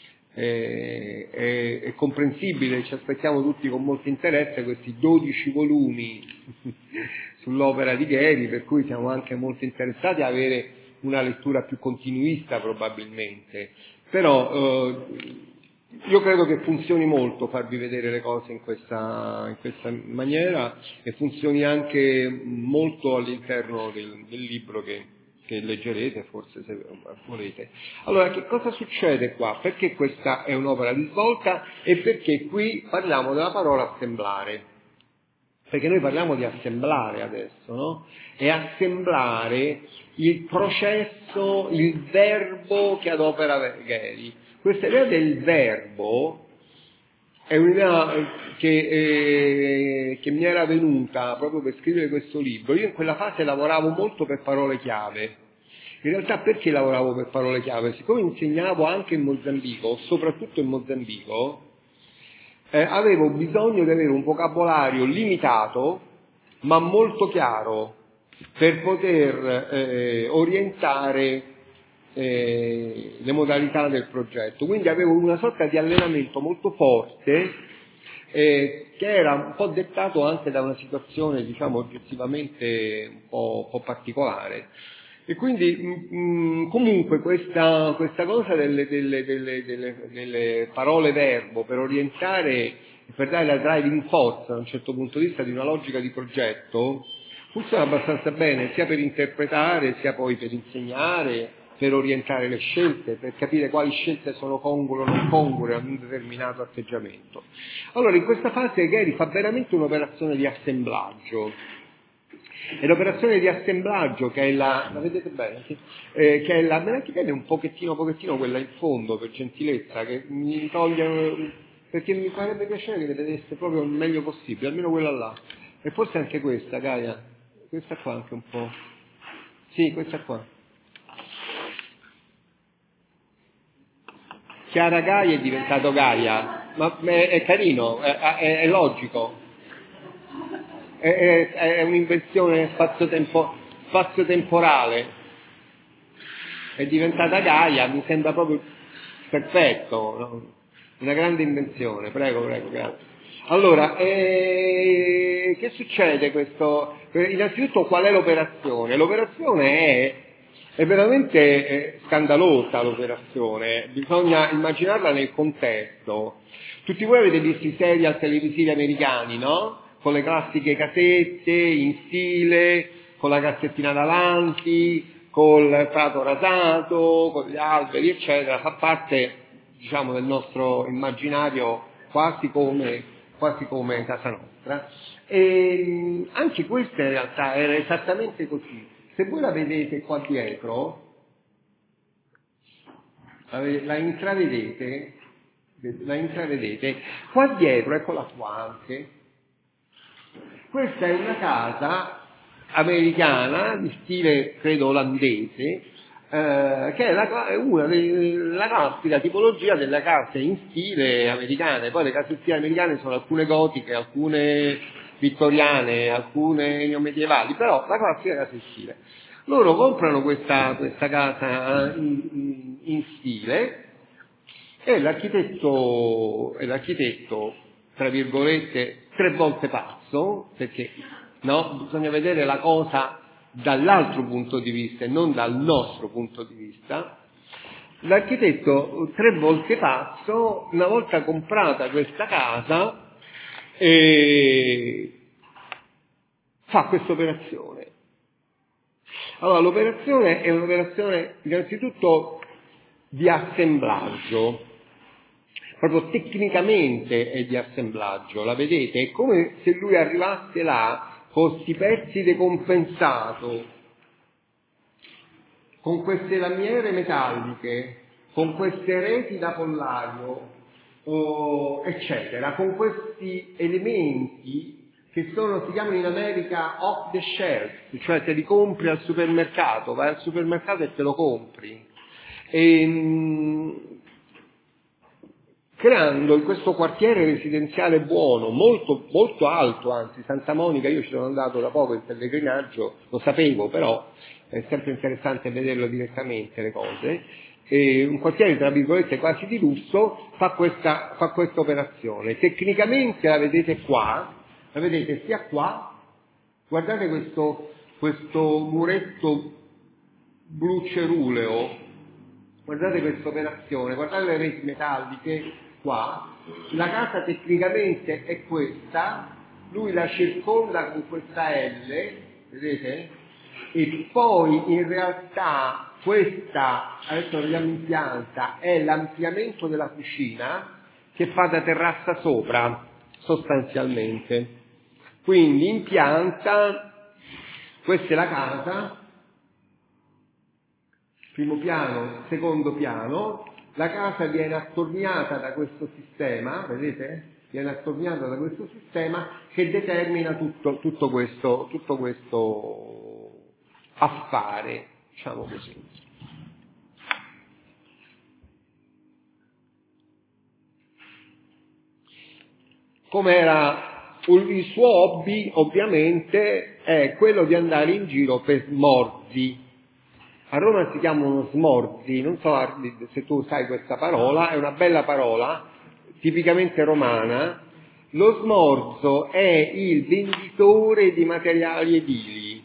Speaker 1: È, è, è comprensibile, ci aspettiamo tutti con molto interesse questi dodici volumi sull'opera di Gehry, per cui siamo anche molto interessati a avere una lettura più continuista probabilmente, però eh, io credo che funzioni molto farvi vedere le cose in questa, in questa maniera e funzioni anche molto all'interno del, del libro che, che leggerete, forse se volete. Allora, che cosa succede qua? Perché questa è un'opera di svolta e perché qui parliamo della parola assemblare? Perché noi parliamo di assemblare adesso, no? E assemblare il processo, il verbo che adopera Gehry. Questa idea del verbo è un'idea che, eh, che mi era venuta proprio per scrivere questo libro. Io in quella fase lavoravo molto per parole chiave. In realtà perché lavoravo per parole chiave? Siccome insegnavo anche in Mozambico, soprattutto in Mozambico, eh, avevo bisogno di avere un vocabolario limitato, ma molto chiaro, per poter eh, orientare Eh, le modalità del progetto. Quindi avevo una sorta di allenamento molto forte eh, che era un po' dettato anche da una situazione, diciamo, oggettivamente un po', un po' particolare. E quindi mh, comunque questa, questa cosa delle, delle, delle, delle, delle parole verbo per orientare e per dare la driving force da un certo punto di vista di una logica di progetto funziona abbastanza bene, sia per interpretare sia poi per insegnare, per orientare le scelte, per capire quali scelte sono congrue o non congrue ad un determinato atteggiamento. Allora, in questa fase Gehry fa veramente un'operazione di assemblaggio. E l'operazione di assemblaggio, che è la, la vedete bene? Sì? Eh, che è la, me la chiedete un pochettino, pochettino quella in fondo, per gentilezza, che mi toglie, perché mi farebbe piacere che le vedeste proprio il meglio possibile, almeno quella là. E forse anche questa, Gaia, questa qua anche un po'. Sì, questa qua. Chiara Gaia è diventato Gaia, ma è, è carino, è, è, è logico, è, è, è un'invenzione spazio-tempo, spazio-temporale, è diventata Gaia, mi sembra proprio perfetto, no? Una grande invenzione, prego, prego, grazie. Allora, eh, che succede questo? Innanzitutto qual è l'operazione? L'operazione è È veramente eh, scandalosa l'operazione, bisogna immaginarla nel contesto. Tutti voi avete visto i serial televisivi americani, no? Con le classiche casette in stile, con la cassettina davanti, col prato rasato, con gli alberi, eccetera. Fa parte, diciamo, del nostro immaginario quasi come, quasi come casa nostra. E anche questa in realtà era esattamente così. Se voi la vedete qua dietro, la intravedete, la intravedete, qua dietro, eccola qua anche, questa è una casa americana, di stile credo olandese, eh, che è la, è una della classica tipologia delle case in stile americane. Poi le case in stile americane sono alcune gotiche, alcune vittoriane, alcune neomedievali, però la classica casa in stile. Loro comprano questa, questa casa in, in, in stile e l'architetto, e l'architetto, tra virgolette, tre volte pazzo, perché no, bisogna vedere la cosa dall'altro punto di vista e non dal nostro punto di vista. L'architetto, tre volte pazzo, una volta comprata questa casa, e fa questa operazione. Allora, l'operazione è un'operazione innanzitutto di assemblaggio, proprio tecnicamente è di assemblaggio, la vedete? È come se lui arrivasse là con questi pezzi decompensato, con queste lamiere metalliche, con queste reti da pollaio, oh, eccetera, con questi elementi che sono, si chiamano in America off the shelf, cioè te li compri al supermercato, vai al supermercato e te lo compri. E, mh, creando in questo quartiere residenziale buono, molto, molto alto, anzi Santa Monica, io ci sono andato da poco in pellegrinaggio, lo sapevo, però è sempre interessante vederlo direttamente le cose, e un quartiere tra virgolette quasi di lusso fa questa, fa questa operazione. Tecnicamente la vedete qua, la vedete sia qua, guardate questo, questo muretto blu ceruleo, guardate questa operazione, guardate le reti metalliche qua, la casa tecnicamente è questa, lui la circonda con questa L, vedete? E poi in realtà questa, adesso vediamo in pianta, è l'ampliamento della cucina che fa da terrazza sopra, sostanzialmente. Quindi in pianta, questa è la casa, primo piano, secondo piano, la casa viene attorniata da questo sistema, vedete? Viene attorniata da questo sistema che determina tutto, tutto questo, tutto questo affare, diciamo così. Com'era il suo hobby, ovviamente, è quello di andare in giro per smorzi. A Roma si chiamano smorzi, non so se tu sai questa parola, è una bella parola, tipicamente romana. Lo smorzo è il venditore di materiali edili,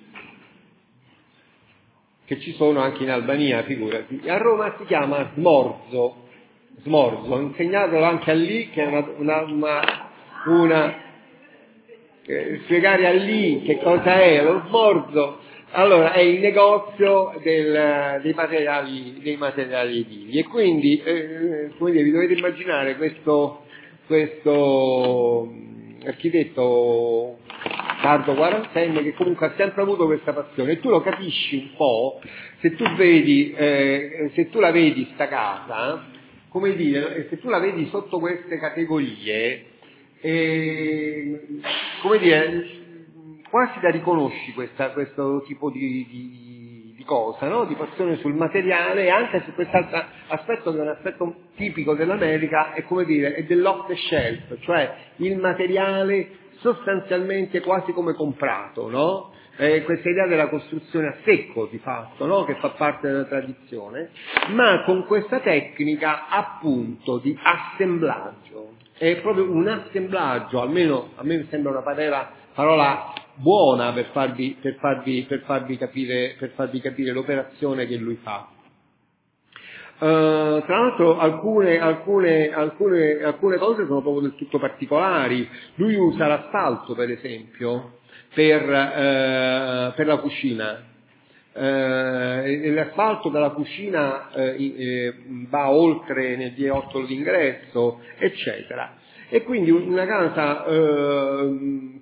Speaker 1: che ci sono anche in Albania, figurati. A Roma si chiama smorzo, smorzo, ho insegnato anche a lì, che è una, una, una, una eh, spiegare a lì che cosa è lo smorzo. Allora, è il negozio del, dei materiali, dei materiali edili, e quindi, eh, come dire, vi dovete immaginare questo, questo architetto tardo quarantenne che comunque ha sempre avuto questa passione, e tu lo capisci un po' se tu vedi, eh, se tu la vedi sta casa, come dire, se tu la vedi sotto queste categorie, eh, come dire, quasi la riconosci questa, questo tipo di, di, di cosa, no? Di passione sul materiale, e anche su quest'altro aspetto che è un aspetto tipico dell'America, è come dire, è dell'off the shelf, cioè il materiale sostanzialmente quasi come comprato, no? Eh, questa idea della costruzione a secco di fatto, no? Che fa parte della tradizione, ma con questa tecnica appunto di assemblaggio. È proprio un assemblaggio, almeno a me mi sembra una parola, parola buona per farvi, per farvi, per farvi capire, per farvi capire l'operazione che lui fa. Uh, tra l'altro alcune, alcune, alcune, alcune cose sono proprio del tutto particolari. Lui usa l'asfalto, per esempio, per, uh, per la cucina. Uh, l'asfalto dalla cucina uh, eh, va oltre nel vieiottolo d'ingresso, eccetera. E quindi una casa uh,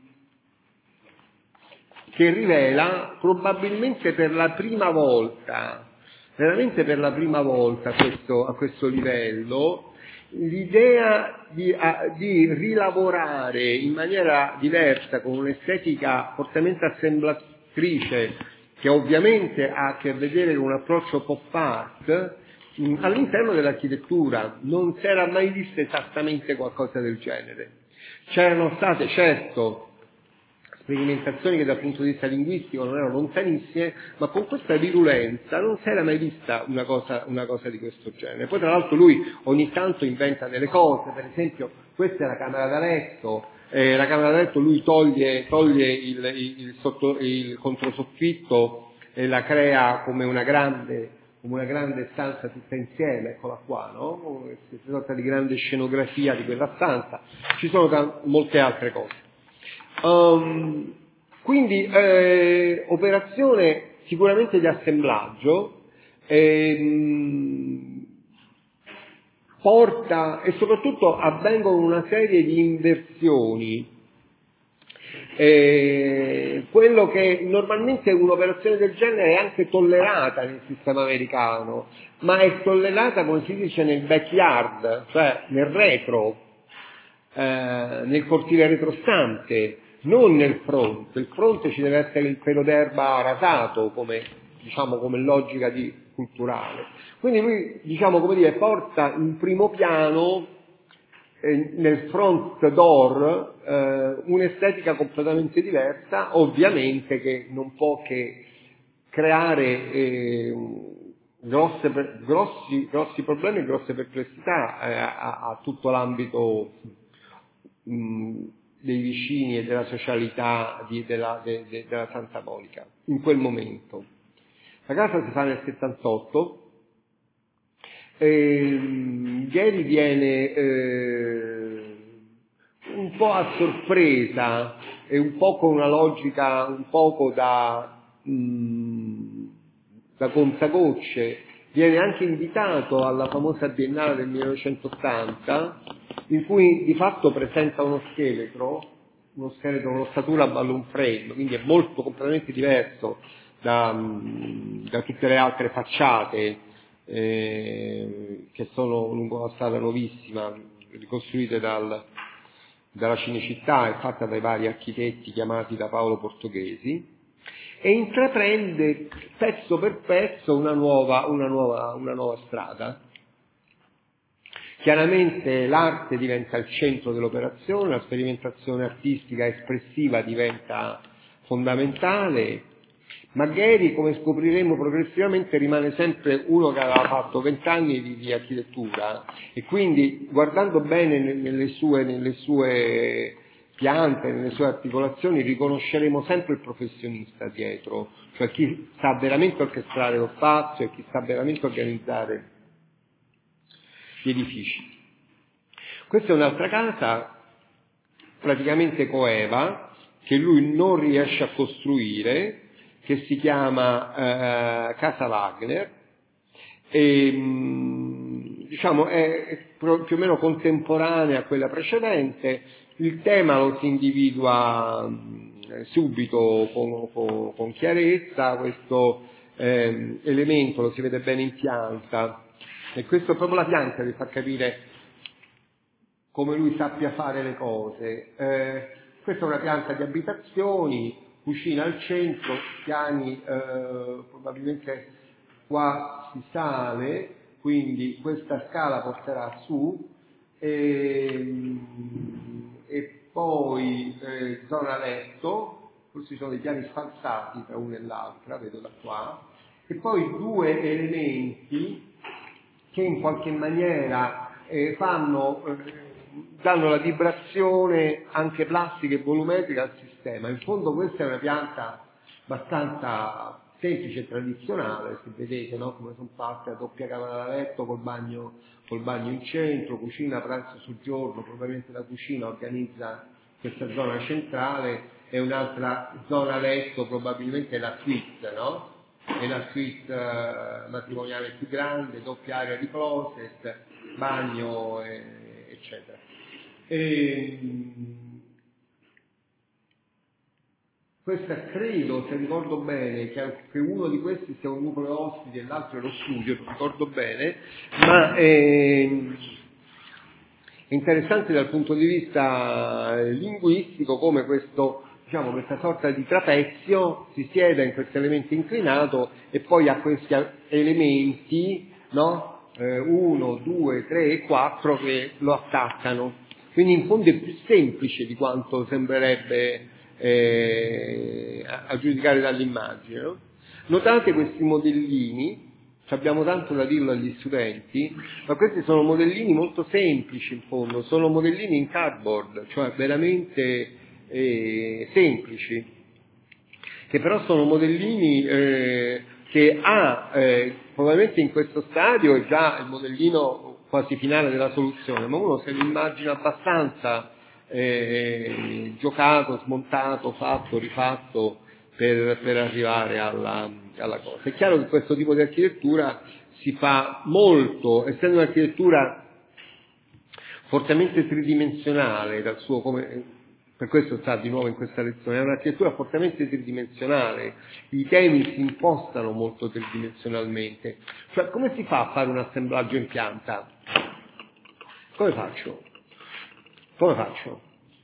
Speaker 1: che rivela probabilmente per la prima volta, veramente per la prima volta a questo, a questo livello, l'idea di, a, di rilavorare in maniera diversa, con un'estetica fortemente assemblativa, scrittrice, che ovviamente ha a che vedere con un approccio pop art, all'interno dell'architettura. Non si era mai visto esattamente qualcosa del genere. C'erano state, certo, sperimentazioni che dal punto di vista linguistico non erano lontanissime, ma con questa virulenza non si era mai vista una cosa, una cosa di questo genere. Poi tra l'altro lui ogni tanto inventa delle cose, per esempio questa è la camera da letto, eh, la camera da letto lui toglie, toglie il, il, il, sotto, il controsoffitto e la crea come una grande, come una grande stanza tutta insieme, eccola qua, no? Si tratta di grande scenografia di quella stanza, ci sono t- molte altre cose. Um, quindi eh, operazione sicuramente di assemblaggio, ehm, porta e soprattutto avvengono una serie di inversioni. Eh, quello che normalmente un'operazione del genere è anche tollerata nel sistema americano, ma è tollerata, come si dice, nel backyard, cioè nel retro, eh, nel cortile retrostante, non nel front. Il front ci deve essere il pelo d'erba rasato, come, diciamo, come logica di, culturale. Quindi lui, diciamo, come dire, porta in primo piano eh, nel front door eh, un'estetica completamente diversa, ovviamente che non può che creare eh, grosse, grossi, grossi problemi e grosse perplessità eh, a, a tutto l'ambito mh, dei vicini e della socialità di, della, de, de, della Santa Monica in quel momento. La casa si fa nel settantotto. Eh, Gehry viene eh, un po' a sorpresa e un po' con una logica un poco da, mh, da contagocce, viene anche invitato alla famosa Biennale del millenovecentottanta, in cui di fatto presenta uno scheletro, uno scheletro con ossatura balloon frame, quindi è molto completamente diverso da, da tutte le altre facciate Eh, che sono lungo la strada nuovissima, ricostruite dal, dalla Cinecittà e fatta dai vari architetti chiamati da Paolo Portoghesi, e intraprende pezzo per pezzo una nuova, una nuova, una nuova strada. Chiaramente l'arte diventa il centro dell'operazione, la sperimentazione artistica espressiva diventa fondamentale. Ma Gehry, come scopriremo progressivamente, rimane sempre uno che aveva fatto vent'anni di, di architettura, e quindi guardando bene nelle sue, nelle sue piante, nelle sue articolazioni, riconosceremo sempre il professionista dietro, cioè chi sa veramente orchestrare lo spazio e chi sa veramente organizzare gli edifici. Questa è un'altra casa praticamente coeva che lui non riesce a costruire, che si chiama eh, Casa Wagner, e diciamo è più o meno contemporanea a quella precedente. Il tema lo si individua subito con, con, con chiarezza, questo eh, elemento lo si vede bene in pianta, e questo è proprio la pianta che fa capire come lui sappia fare le cose. Eh, questa è una pianta di abitazioni, cucina al centro, piani, eh, probabilmente qua si sale, quindi questa scala porterà su, e, e poi eh, zona letto, questi sono dei piani sfalsati tra una e l'altra, vedo da qua, e poi due elementi che in qualche maniera eh, fanno... Eh, danno la vibrazione anche plastica e volumetrica al sistema. In fondo questa è una pianta abbastanza semplice e tradizionale, se vedete, no? Come sono fatte, a doppia camera da letto col bagno, col bagno in centro, cucina, pranzo, soggiorno, probabilmente la cucina organizza questa zona centrale, e un'altra zona letto probabilmente la suite, no? È la suite uh, matrimoniale più grande, doppia area di closet, bagno, e, eccetera. E, questa credo, se ricordo bene, che, che uno di questi sia un nucleo ospiti e l'altro è lo studio, non ricordo bene, ma è, è interessante dal punto di vista linguistico come questo diciamo, questa sorta di trapezio, si sieda in questo elemento inclinato e poi ha questi elementi, no? Eh, uno, due, tre e quattro che lo attaccano. Quindi in fondo è più semplice di quanto sembrerebbe eh, a, a giudicare dall'immagine. No? Notate questi modellini. Abbiamo tanto da dirlo agli studenti, ma questi sono modellini molto semplici in fondo, sono modellini in cardboard, cioè veramente eh, semplici, che però sono modellini eh, che ha, eh, probabilmente in questo stadio è già il modellino quasi finale della soluzione, ma uno se lo immagina abbastanza eh, giocato, smontato, fatto, rifatto, Per, per arrivare alla, alla cosa. È chiaro che questo tipo di architettura si fa molto, essendo un'architettura fortemente tridimensionale dal suo come, per questo sta di nuovo in questa lezione, è un'architettura fortemente tridimensionale, i temi si impostano molto tridimensionalmente. Cioè, come si fa a fare un assemblaggio in pianta? Come faccio? Come faccio?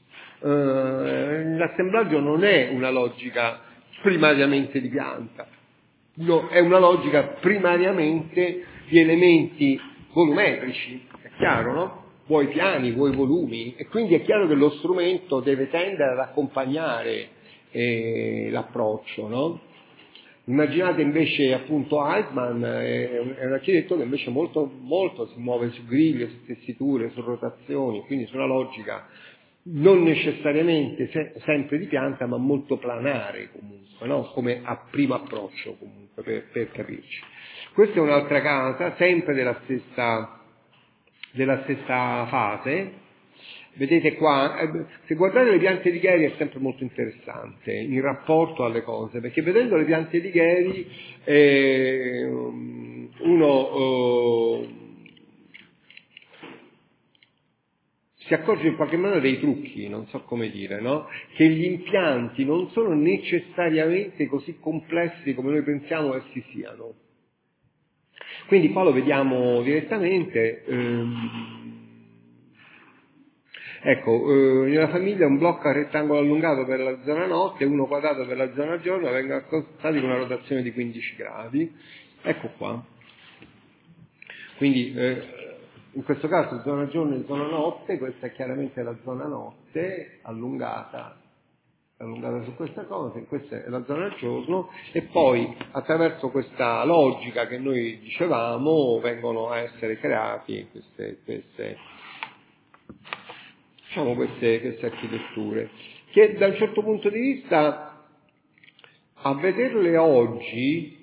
Speaker 1: Uh, l'assemblaggio non è una logica primariamente di pianta, no, è una logica primariamente di elementi volumetrici, è chiaro, no? Vuoi piani, vuoi volumi, e quindi è chiaro che lo strumento deve tendere ad accompagnare eh, l'approccio, no? Immaginate invece appunto Heisman, è un, è un architetto che invece molto, molto si muove su griglie, su tessiture, su rotazioni, quindi su una logica non necessariamente se, sempre di pianta, ma molto planare comunque, no? Come a primo approccio comunque, per, per capirci. Questa è un'altra casa, sempre della stessa, della stessa fase. Vedete qua, eh, se guardate le piante di Gehry è sempre molto interessante in rapporto alle cose, perché vedendo le piante di Gehry eh, uno eh, si accorge in qualche modo dei trucchi, non so come dire, no? Che gli impianti non sono necessariamente così complessi come noi pensiamo essi siano. Quindi qua lo vediamo direttamente. Ehm, ecco, eh, nella famiglia un blocco a rettangolo allungato per la zona notte e uno quadrato per la zona giorno vengono accostati con una rotazione di quindici gradi. Ecco qua. Quindi eh, in questo caso zona giorno e zona notte, questa è chiaramente la zona notte allungata, allungata su questa cosa, questa è la zona giorno, e poi attraverso questa logica che noi dicevamo vengono a essere creati queste, queste, diciamo queste, queste architetture, che da un certo punto di vista, a vederle oggi,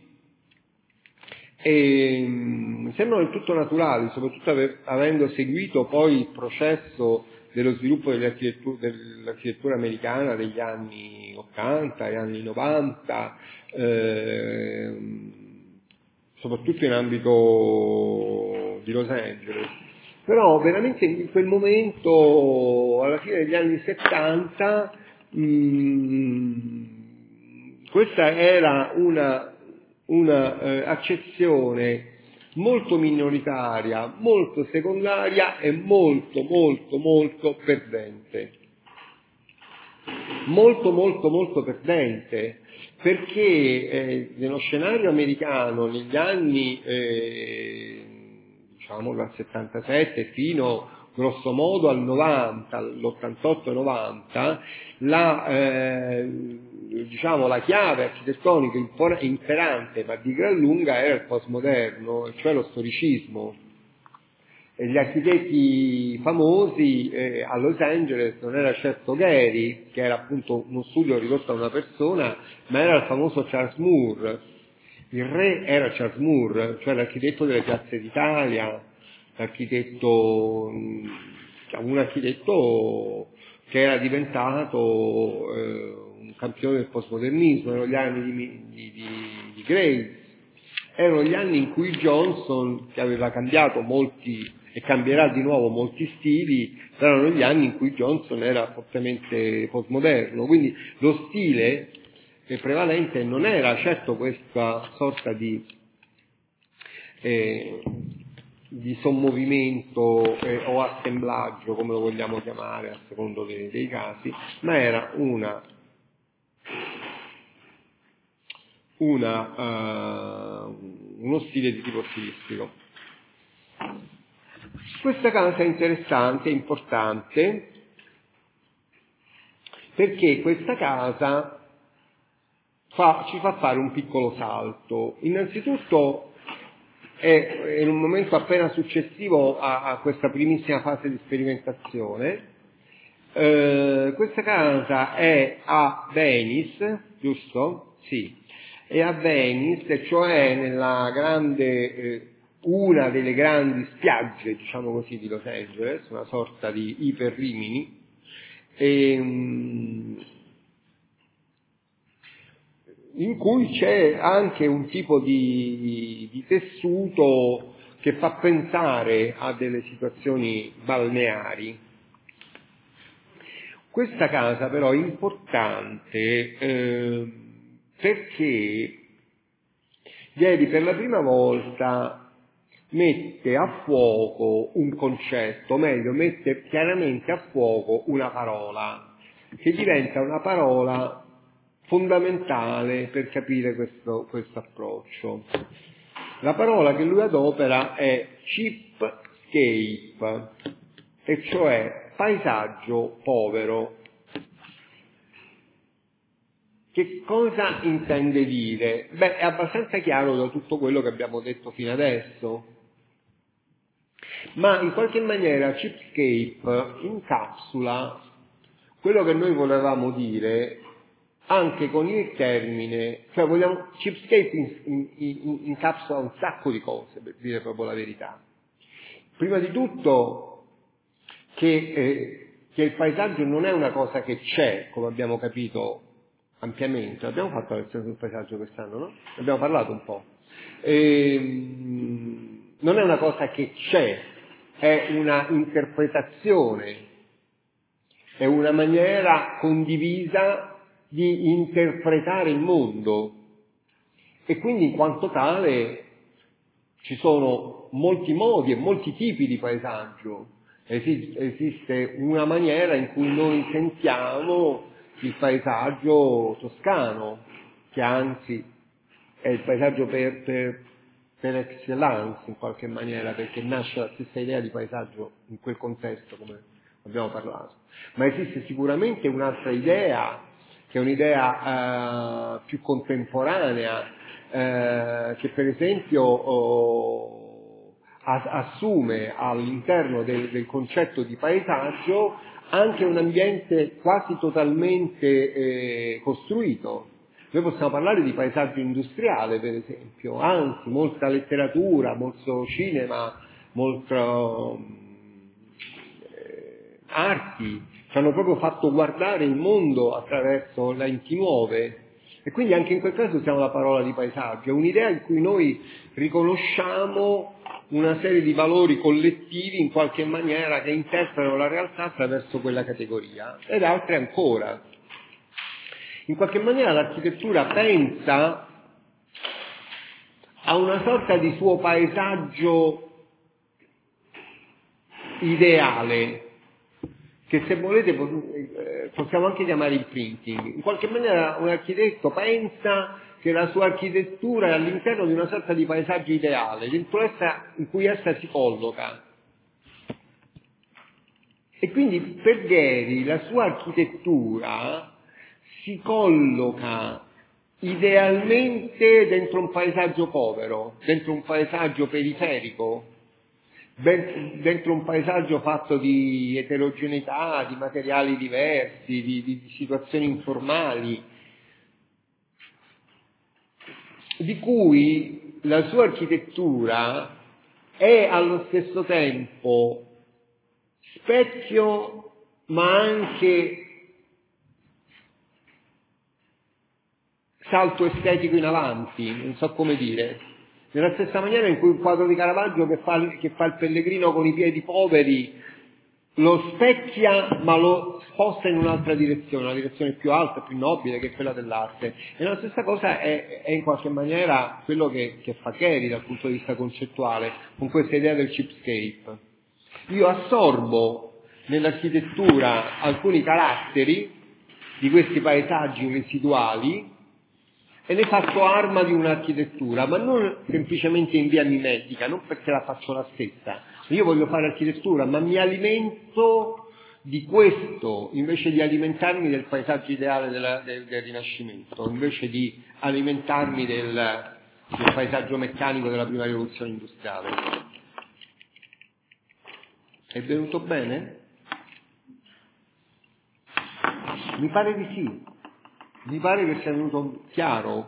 Speaker 1: e mh, sembrano del tutto naturali, soprattutto ave- avendo seguito poi il processo dello sviluppo dell'architettura, dell'architettura americana degli anni ottanta e anni novanta, eh, soprattutto in ambito di Los Angeles. Però veramente in quel momento, alla fine degli anni settanta, mh, questa era una una eh, accezione molto minoritaria, molto secondaria e molto, molto, molto perdente. Molto, molto, molto perdente, perché eh, nello scenario americano negli anni, eh, diciamo dal settantasette fino grosso modo al novanta, all'ottantotto novanta, la, eh, diciamo, la chiave architettonica imperante ma di gran lunga era il postmoderno, cioè lo storicismo. E gli architetti famosi eh, a Los Angeles non era certo Gehry, che era appunto uno studio ridotto a una persona, ma era il famoso Charles Moore. Il re era Charles Moore, cioè l'architetto delle piazze d'Italia, l'architetto, un architetto che era diventato eh, un campione del postmodernismo, erano gli anni di, di, di, di Grace, erano gli anni in cui Johnson, che aveva cambiato molti e cambierà di nuovo molti stili, erano gli anni in cui Johnson era fortemente postmoderno, quindi lo stile prevalente non era certo questa sorta di eh, di sommovimento eh, o assemblaggio, come lo vogliamo chiamare a secondo dei, dei casi, ma era una una, uh, uno stile di tipo stilistico. Questa casa è interessante, è importante, perché questa casa fa, ci fa fare un piccolo salto. Innanzitutto è in un momento appena successivo a, a questa primissima fase di sperimentazione. Eh, questa casa è a Venice, giusto? Sì, è a Venice, cioè nella grande, eh, una delle grandi spiagge, diciamo così, di Los Angeles, una sorta di Iper Rimini, e, um, in cui c'è anche un tipo di, di tessuto che fa pensare a delle situazioni balneari. Questa casa però è importante eh, perché ieri per la prima volta mette a fuoco un concetto, o meglio, mette chiaramente a fuoco una parola, che diventa una parola fondamentale per capire questo, questo approccio. La parola che lui adopera è cheapscape, e cioè paesaggio povero. Che cosa intende dire? Beh, è abbastanza chiaro da tutto quello che abbiamo detto fino adesso, ma in qualche maniera cheapscape incapsula quello che noi volevamo dire anche con il termine, cioè vogliamo, cheapscape in, in, in, incapsula un sacco di cose, per dire proprio la verità. Prima di tutto che, eh, che il paesaggio non è una cosa che c'è, come abbiamo capito ampiamente. Abbiamo fatto la lezione sul paesaggio quest'anno, no? Abbiamo parlato un po'. Ehm, non è una cosa che c'è, è una interpretazione, è una maniera condivisa di interpretare il mondo, e quindi in quanto tale ci sono molti modi e molti tipi di paesaggio. Esiste, esiste una maniera in cui noi sentiamo il paesaggio toscano, che anzi è il paesaggio per, per, per excellence in qualche maniera, perché nasce la stessa idea di paesaggio in quel contesto, come abbiamo parlato. Ma esiste sicuramente un'altra idea, che è un'idea uh, più contemporanea, uh, che per esempio uh, assume all'interno del, del concetto di paesaggio anche un ambiente quasi totalmente eh, costruito. Noi possiamo parlare di paesaggio industriale, per esempio, anzi, molta letteratura, molto cinema, molto eh, arti ci hanno proprio fatto guardare il mondo attraverso lenti nuove, e quindi anche in quel caso usiamo la parola di paesaggio, è un'idea in cui noi riconosciamo una serie di valori collettivi in qualche maniera che interpretano la realtà attraverso quella categoria, ed altre ancora. In qualche maniera l'architettura pensa a una sorta di suo paesaggio ideale, che se volete possiamo anche chiamare imprinting. In qualche maniera un architetto pensa che la sua architettura è all'interno di una sorta di paesaggio ideale, dentro essa, in cui essa si colloca. E quindi per Gehry la sua architettura si colloca idealmente dentro un paesaggio povero, dentro un paesaggio periferico, dentro un paesaggio fatto di eterogeneità, di materiali diversi, di, di, di situazioni informali, di cui la sua architettura è allo stesso tempo specchio, ma anche salto estetico in avanti, non so come dire. Nella stessa maniera in cui un quadro di Caravaggio che fa, che fa il pellegrino con i piedi poveri lo specchia ma lo sposta in un'altra direzione, una direzione più alta, più nobile, che è quella dell'arte. E la stessa cosa è, è in qualche maniera quello che, che fa Gehry dal punto di vista concettuale, con questa idea del cheapscape. Io assorbo nell'architettura alcuni caratteri di questi paesaggi residuali e ne faccio arma di un'architettura, ma non semplicemente in via mimetica, non perché la faccio la stessa. Io voglio fare architettura, ma mi alimento di questo, invece di alimentarmi del paesaggio ideale della, del, del Rinascimento, invece di alimentarmi del, del paesaggio meccanico della prima rivoluzione industriale. È venuto bene? Mi pare di sì. Mi pare che sia venuto chiaro,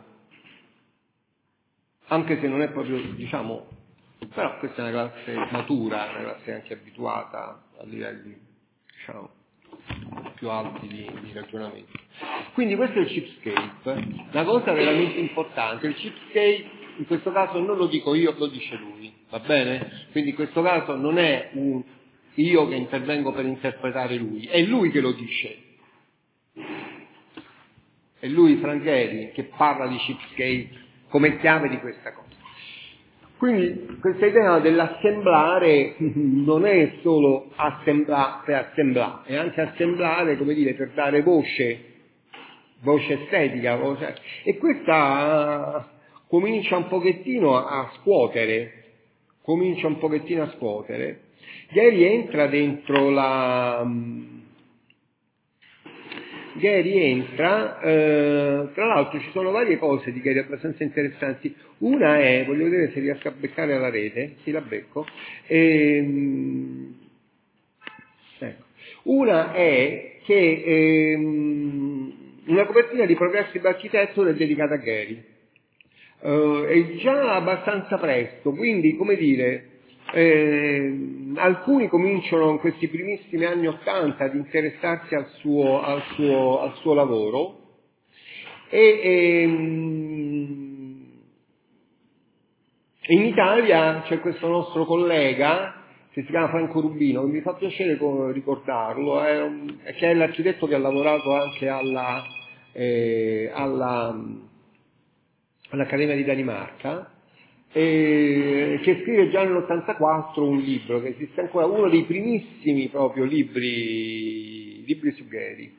Speaker 1: anche se non è proprio, diciamo, però questa è una classe matura, una classe anche abituata a livelli, diciamo, più alti di, di ragionamento. Quindi questo è il cheapscape. Una cosa veramente importante, il cheapscape in questo caso non lo dico io, lo dice lui, va bene? Quindi in questo caso non è un io che intervengo per interpretare lui, è lui che lo dice. È lui, Francheri, che parla di cheapscape come chiave di questa cosa. Quindi questa idea dell'assemblare non è solo assemblare per assemblare, è anche assemblare, come dire, per dare voce, voce estetica. Voce... E questa comincia un pochettino a scuotere, comincia un pochettino a scuotere. Gary entra dentro la... Gary entra, eh, tra l'altro ci sono varie cose di Gary abbastanza interessanti. Una è, voglio vedere se riesco a beccare alla rete, sì la becco, ehm, ecco. Una è che ehm, una copertina di Progressive Architecture è dedicata a Gary. Uh, è già abbastanza presto, quindi come dire, eh, alcuni cominciano in questi primissimi anni Ottanta ad interessarsi al suo, al suo, al suo lavoro e ehm, in Italia c'è questo nostro collega che si chiama Franco Rubino, che mi fa piacere ricordarlo, è un, che è l'architetto che ha lavorato anche alla, eh, alla all'Accademia di Danimarca, eh, che scrive già nell'ottantaquattro un libro, che esiste ancora, uno dei primissimi proprio libri, libri su Gary.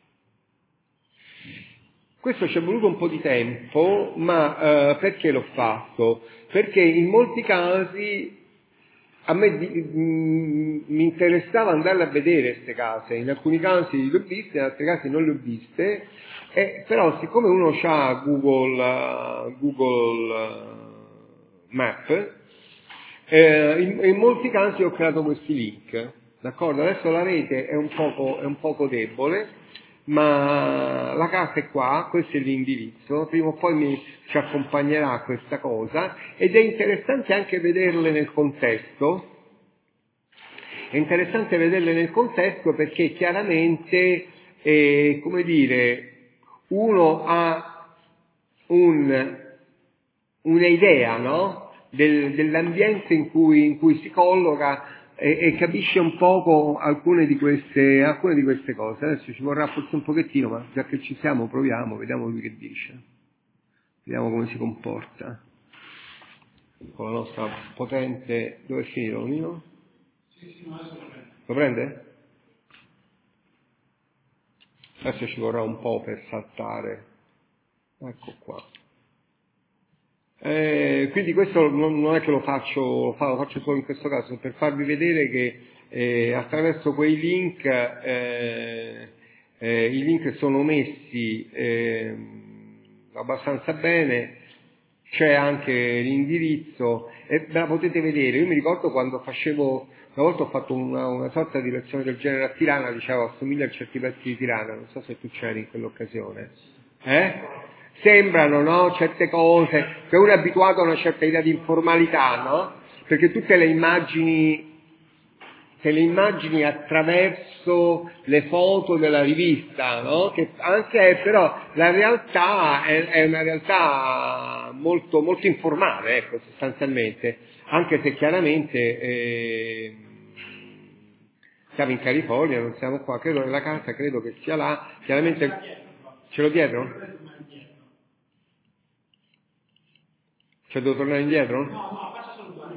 Speaker 1: Questo ci è voluto un po' di tempo, ma eh, perché l'ho fatto? Perché in molti casi a me di, mh, mi interessava andare a vedere queste case, in alcuni casi le ho viste, in altri casi non le ho viste, eh, però siccome uno ha Google, uh, Google uh, Map, eh, in, in molti casi ho creato questi link, d'accordo? Adesso la rete è un poco, è un poco debole, ma la casa è qua, questo è l'indirizzo, prima o poi mi, ci accompagnerà questa cosa, ed è interessante anche vederle nel contesto, è interessante vederle nel contesto perché chiaramente, eh, come dire, uno ha un, un'idea, no? Del, dell'ambiente in cui, in cui si colloca e, e capisce un poco alcune di queste, alcune di queste cose. Adesso ci vorrà forse un pochettino, ma già che ci siamo proviamo, vediamo lui che dice. Vediamo come si comporta. Con la nostra potente... Dove è finito il mio? Lo prende? Adesso ci vorrà un po' per saltare. Ecco qua. Eh, quindi questo non, non è che lo faccio, lo faccio solo in questo caso, per farvi vedere che eh, attraverso quei link eh, eh, i link sono messi eh, abbastanza bene, c'è anche l'indirizzo e ve la potete vedere. Io mi ricordo quando facevo, una volta ho fatto una, una sorta di lezione del genere a Tirana, dicevo assomiglia a certi pezzi di Tirana, non so se tu c'eri in quell'occasione. Eh? Sembrano, no? Certe cose, che uno è abituato a una certa idea di informalità, no? Perché tutte le immagini, te le immagini attraverso le foto della rivista, no? Che anche, però, la realtà è, è una realtà molto, molto informale, ecco, sostanzialmente. Anche se chiaramente, eh, siamo in California, non siamo qua, credo nella casa, credo che sia là, chiaramente, ce l'ho dietro? Cioè devo tornare indietro? No, no, faccia solo qua.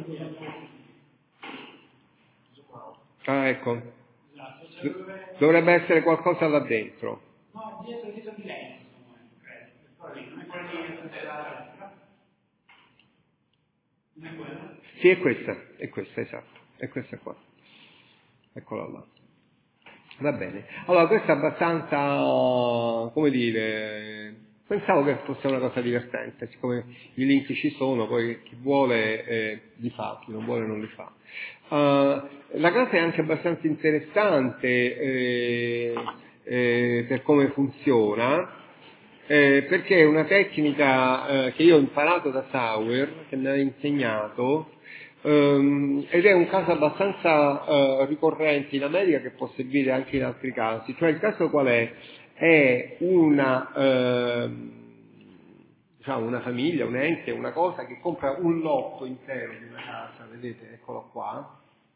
Speaker 1: Ah, ecco. Esatto. Dovrebbe essere qualcosa là dentro. No, dietro, dietro di lei. Sì, è questa, è questa, esatto, è questa qua. Eccola là. Va bene. Allora, questo è abbastanza, come dire, pensavo che fosse una cosa divertente, siccome i link ci sono, poi chi vuole eh, li fa, chi non vuole non li fa. Uh, la casa è anche abbastanza interessante eh, eh, per come funziona, eh, perché è una tecnica eh, che io ho imparato da Sauer, che mi ha insegnato, Um, ed è un caso abbastanza uh, ricorrente in America che può servire anche in altri casi. Cioè il caso qual è? È una, uh, diciamo una famiglia, un ente, una cosa che compra un lotto intero di una casa, vedete, eccolo qua,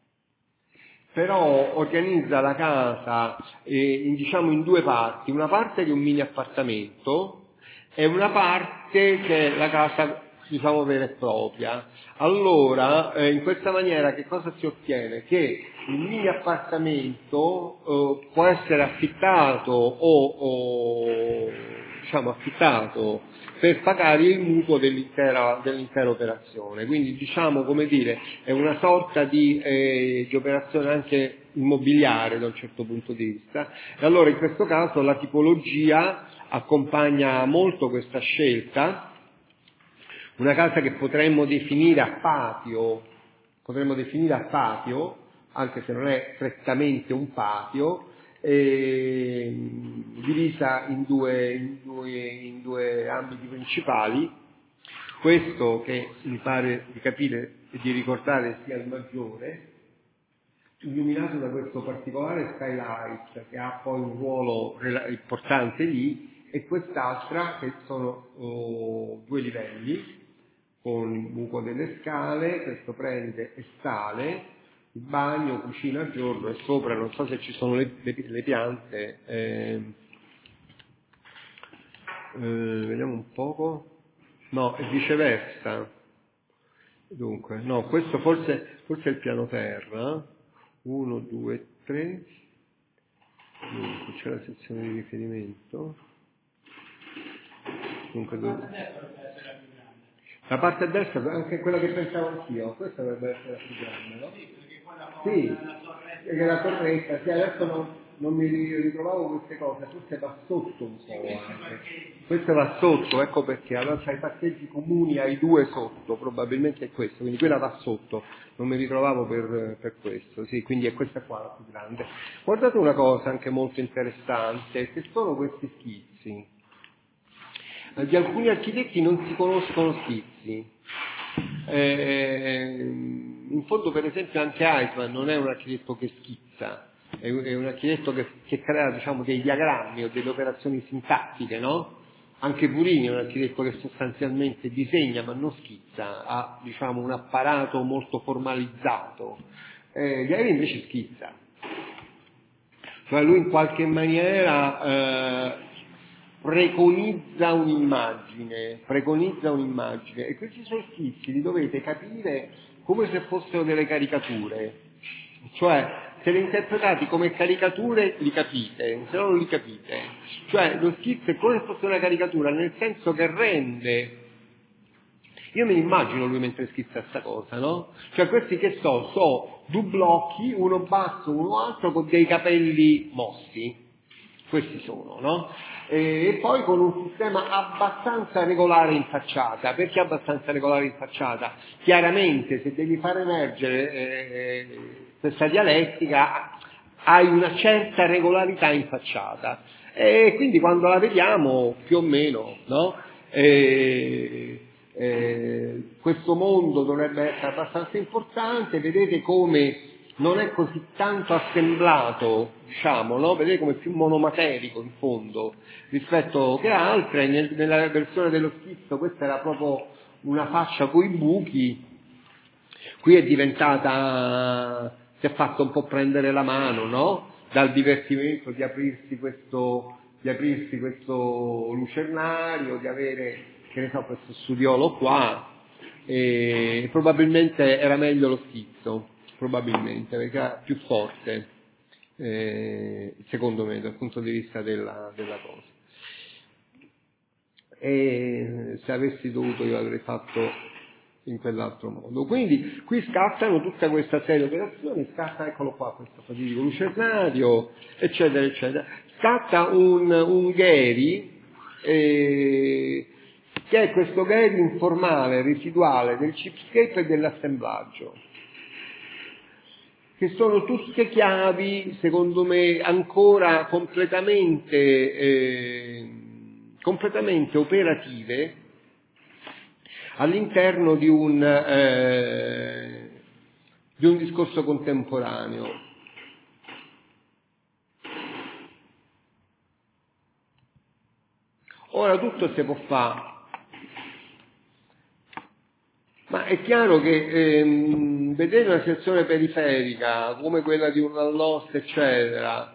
Speaker 1: però organizza la casa eh, in, diciamo in due parti, una parte di un mini appartamento e una parte che è la casa, diciamo, vera e propria. Allora, eh, in questa maniera che cosa si ottiene? Che il mini appartamento eh, può essere affittato o, o diciamo affittato per pagare il mutuo dell'intera, dell'intera operazione. Quindi diciamo, come dire, è una sorta di, eh, di operazione anche immobiliare da un certo punto di vista. E allora in questo caso la tipologia accompagna molto questa scelta. Una casa che potremmo definire a patio, potremmo definire a patio, anche se non è strettamente un patio, eh, divisa in due, in, due, in due ambiti principali. Questo, che mi pare di capire e di ricordare sia il maggiore, illuminato da questo particolare skylight che ha poi un ruolo importante lì, e quest'altra che sono oh, due livelli con il buco delle scale. Questo prende e sale, il bagno, cucina a giorno, e sopra non so se ci sono le, le, le piante, eh, eh, vediamo un poco, no, è viceversa. Dunque, no, questo forse, forse è il piano terra, uno, due, tre, dunque c'è la sezione di riferimento, dunque dove... La parte a destra, anche quella che pensavo anch'io, questa dovrebbe essere la più grande, no? Sì, perché la torretta, sì, adesso non, non mi ritrovavo queste cose, forse va sotto un po' anche. Questo va sotto, ecco perché, allora c'hai i parcheggi comuni, hai due sotto, probabilmente è questo, quindi quella va sotto, non mi ritrovavo per, per questo, sì, quindi è questa qua la più grande. Guardate una cosa anche molto interessante, che sono questi schizzi. Di alcuni architetti non si conoscono schizzi. Eh, in fondo, per esempio, anche Eichmann non è un architetto che schizza, è un architetto che, che crea, diciamo, dei diagrammi o delle operazioni sintattiche, no? Anche Purini è un architetto che sostanzialmente disegna ma non schizza, ha, diciamo, un apparato molto formalizzato. Eh, Gehry invece schizza. Cioè lui in qualche maniera eh, preconizza un'immagine, preconizza un'immagine, e questi suoi schizzi li dovete capire come se fossero delle caricature, cioè se li interpretate come caricature li capite, se no non li capite. Cioè lo schizzo è come se fosse una caricatura, nel senso che rende, io mi immagino lui mentre schizza sta cosa, no? Cioè questi che so, so due blocchi, uno basso, uno alto, con dei capelli mossi, questi sono, no? E poi con un sistema abbastanza regolare in facciata. Perché abbastanza regolare in facciata? Chiaramente se devi far emergere eh, questa dialettica hai una certa regolarità in facciata, e quindi quando la vediamo più o meno, no? E, eh, questo mondo dovrebbe essere abbastanza importante. Vedete come non è così tanto assemblato, diciamo, no? Vedete come è più monomaterico in fondo rispetto che altre. Nel, nella versione dello schizzo questa era proprio una faccia coi buchi, qui è diventata, si è fatto un po' prendere la mano, no? Dal divertimento di aprirsi questo, di aprirsi questo lucernario, di avere, che ne so, questo studiolo qua, e probabilmente era meglio lo schizzo, probabilmente, perché era più forte, eh, secondo me, dal punto di vista della, della cosa. e se avessi dovuto io avrei fatto in quell'altro modo. Quindi qui scattano tutta questa serie di operazioni, scatta, eccolo qua, questo fatidico lucernario, eccetera, eccetera. Scatta un, un Gehry, eh, che è questo Gehry informale, residuale del chipscape e dell'assemblaggio, che sono tutte chiavi, secondo me, ancora completamente, eh, completamente operative all'interno di un, eh, di un discorso contemporaneo. Ora tutto si può fare, ma è chiaro che ehm, vedere una sezione periferica come quella di un Allost, eccetera,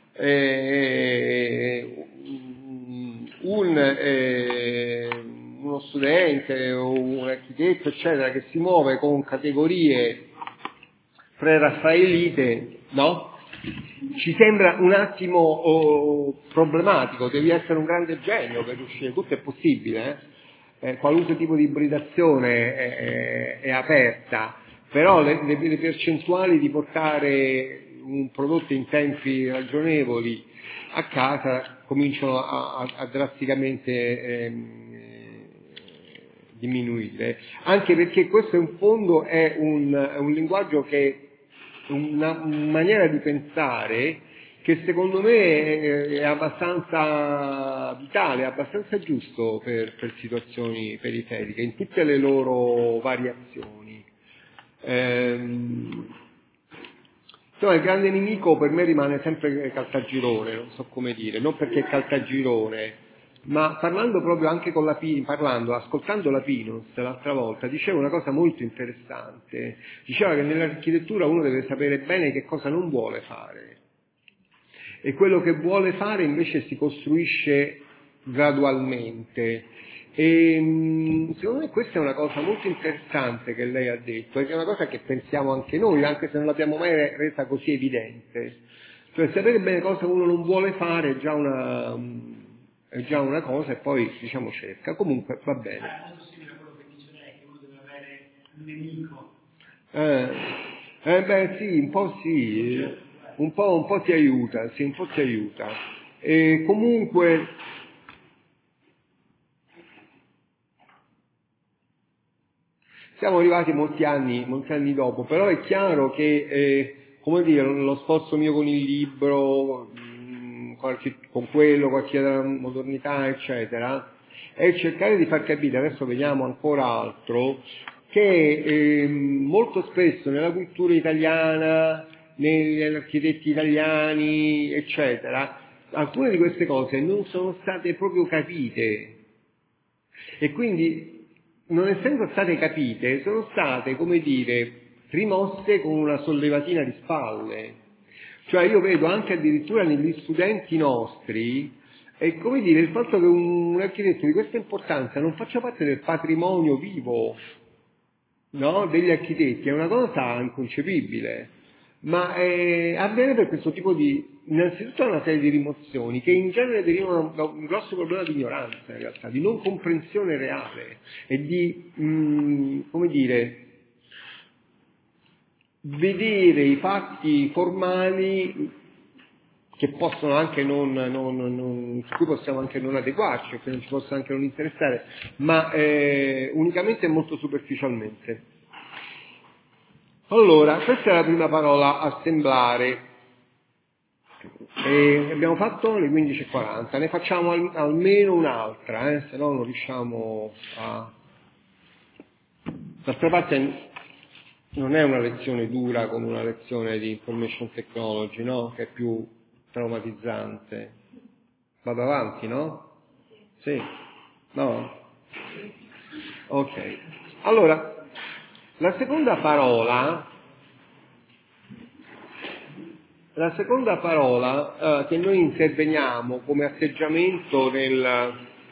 Speaker 1: eh, un, eh, uno studente o un architetto, eccetera, che si muove con categorie pre-raffaelite, no? Ci sembra un attimo oh, problematico, devi essere un grande genio per riuscire, tutto è possibile, eh? Eh, qualunque tipo di ibridazione è, è, è aperta, però le, le, le percentuali di portare un prodotto in tempi ragionevoli a casa cominciano a, a, a drasticamente ehm, diminuire, anche perché questo in fondo è un, è un linguaggio che una maniera di pensare che secondo me è, è abbastanza vitale, è abbastanza giusto per, per situazioni periferiche, in tutte le loro variazioni. Ehm, insomma, il grande nemico per me rimane sempre Caltagirone, non so come dire, non perché è Caltagirone, ma parlando proprio anche con la Pinus, parlando, ascoltando la Pinus l'altra volta, diceva una cosa molto interessante, diceva che nell'architettura uno deve sapere bene che cosa non vuole fare e quello che vuole fare invece si costruisce gradualmente. E secondo me questa è una cosa molto interessante che lei ha detto, e che è una cosa che pensiamo anche noi, anche se non l'abbiamo mai resa così evidente. Cioè sapere bene cosa uno non vuole fare è già una è già una cosa, e poi diciamo cerca, comunque va bene.
Speaker 2: È molto simile a quello che dice lei, che uno deve avere un nemico.
Speaker 1: Eh, eh beh sì, un po' sì, un po', un po' ti aiuta, sì, un po' ti aiuta. E comunque siamo arrivati molti anni, molti anni dopo, però è chiaro che, eh, come dire, lo sforzo mio con il libro, mh, qualche, con quello, qualche modernità, eccetera, è cercare di far capire, adesso vediamo ancora altro, che eh, molto spesso nella cultura italiana, negli architetti italiani, eccetera, alcune di queste cose non sono state proprio capite. E quindi, non essendo state capite, sono state, come dire, rimosse con una sollevatina di spalle. Cioè io vedo anche addirittura negli studenti nostri, è come dire, il fatto che un, un architetto di questa importanza non faccia parte del patrimonio vivo, no, degli architetti, è una cosa inconcepibile. Ma eh, avviene per questo tipo di, innanzitutto una serie di rimozioni che in genere derivano da un grosso problema di ignoranza, in realtà, di non comprensione reale e di, mh, come dire, vedere i fatti formali che possono anche non, non, non su cui possiamo anche non adeguarci, che non ci possono anche non interessare, ma eh, unicamente e molto superficialmente. Allora, questa è la prima parola, assemblare. E abbiamo fatto le quindici e quaranta, ne facciamo al, almeno un'altra, eh, se no non riusciamo a... D'altra parte non è una lezione dura come una lezione di information technology, no? Che è più traumatizzante. Vado avanti, no? Sì? No? Ok. Allora, la seconda parola, la seconda parola eh, che noi interveniamo come atteggiamento nel,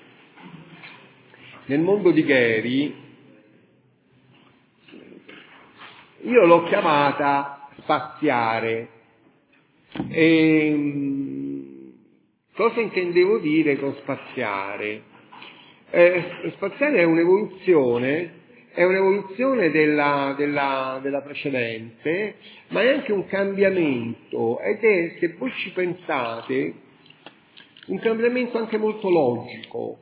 Speaker 1: nel mondo di Gehry, io l'ho chiamata spaziare. E, cosa intendevo dire con spaziare? Eh, spaziale è un'evoluzione, è un'evoluzione della, della, della precedente, ma è anche un cambiamento, ed è, se voi ci pensate, un cambiamento anche molto logico.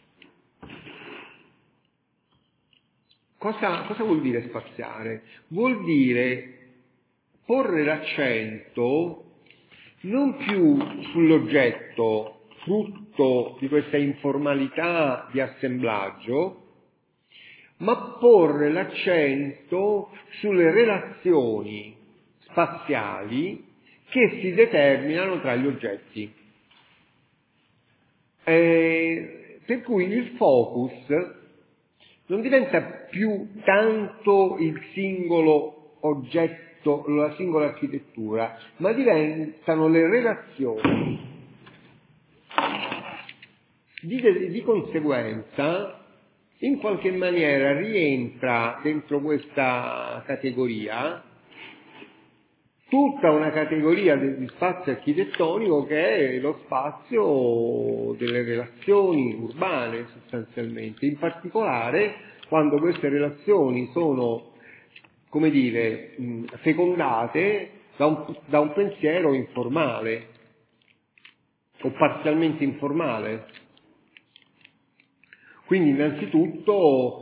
Speaker 1: Cosa, cosa vuol dire spaziare? Vuol dire porre l'accento non più sull'oggetto, frutto di questa informalità di assemblaggio, ma porre l'accento sulle relazioni spaziali che si determinano tra gli oggetti. Eh, per cui il focus non diventa più tanto il singolo oggetto, la singola architettura, ma diventano le relazioni. Di, di conseguenza, in qualche maniera rientra dentro questa categoria tutta una categoria di spazio architettonico che è lo spazio delle relazioni urbane, sostanzialmente, in particolare quando queste relazioni sono, come dire, fecondate da un, da un pensiero informale o parzialmente informale. Quindi innanzitutto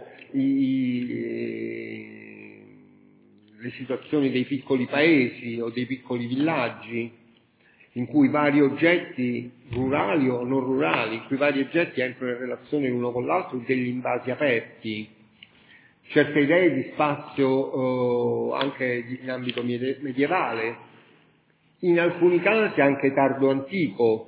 Speaker 1: i, le situazioni dei piccoli paesi o dei piccoli villaggi, in cui vari oggetti rurali o non rurali, in cui vari oggetti entrano in relazione l'uno con l'altro, degli invasi aperti, certe idee di spazio eh, anche in ambito medievale, in alcuni casi anche tardo antico,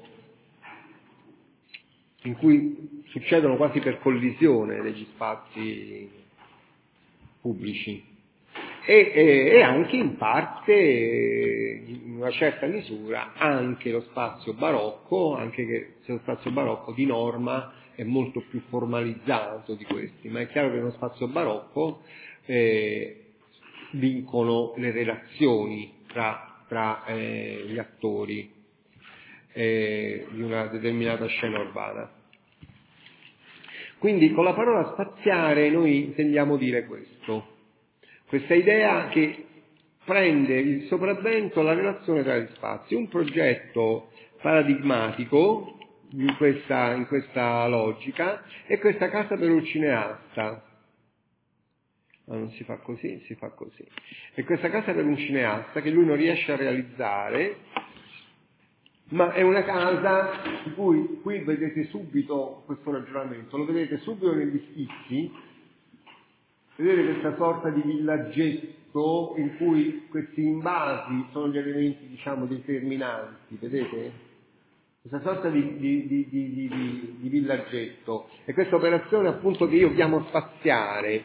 Speaker 1: in cui succedono quasi per collisione degli spazi pubblici. E, e, e anche in parte, in una certa misura, anche lo spazio barocco, anche che se lo spazio barocco di norma è molto più formalizzato di questi, ma è chiaro che nello spazio barocco eh, vincono le relazioni tra, tra eh, gli attori eh, di una determinata scena urbana. Quindi con la parola spaziare noi intendiamo dire questo. Questa idea che prende il sopravvento la relazione tra gli spazi, un progetto paradigmatico in questa, in questa logica è questa casa per un cineasta. Ma non si fa così, si fa così. È questa casa per un cineasta che lui non riesce a realizzare, ma è una casa di cui qui vedete subito questo ragionamento, lo vedete subito negli schizzi. Vedete questa sorta di villaggetto in cui questi invasi sono gli elementi, diciamo, determinanti, vedete? Questa sorta di, di, di, di, di, di villaggetto. E questa operazione appunto che io chiamo spaziare.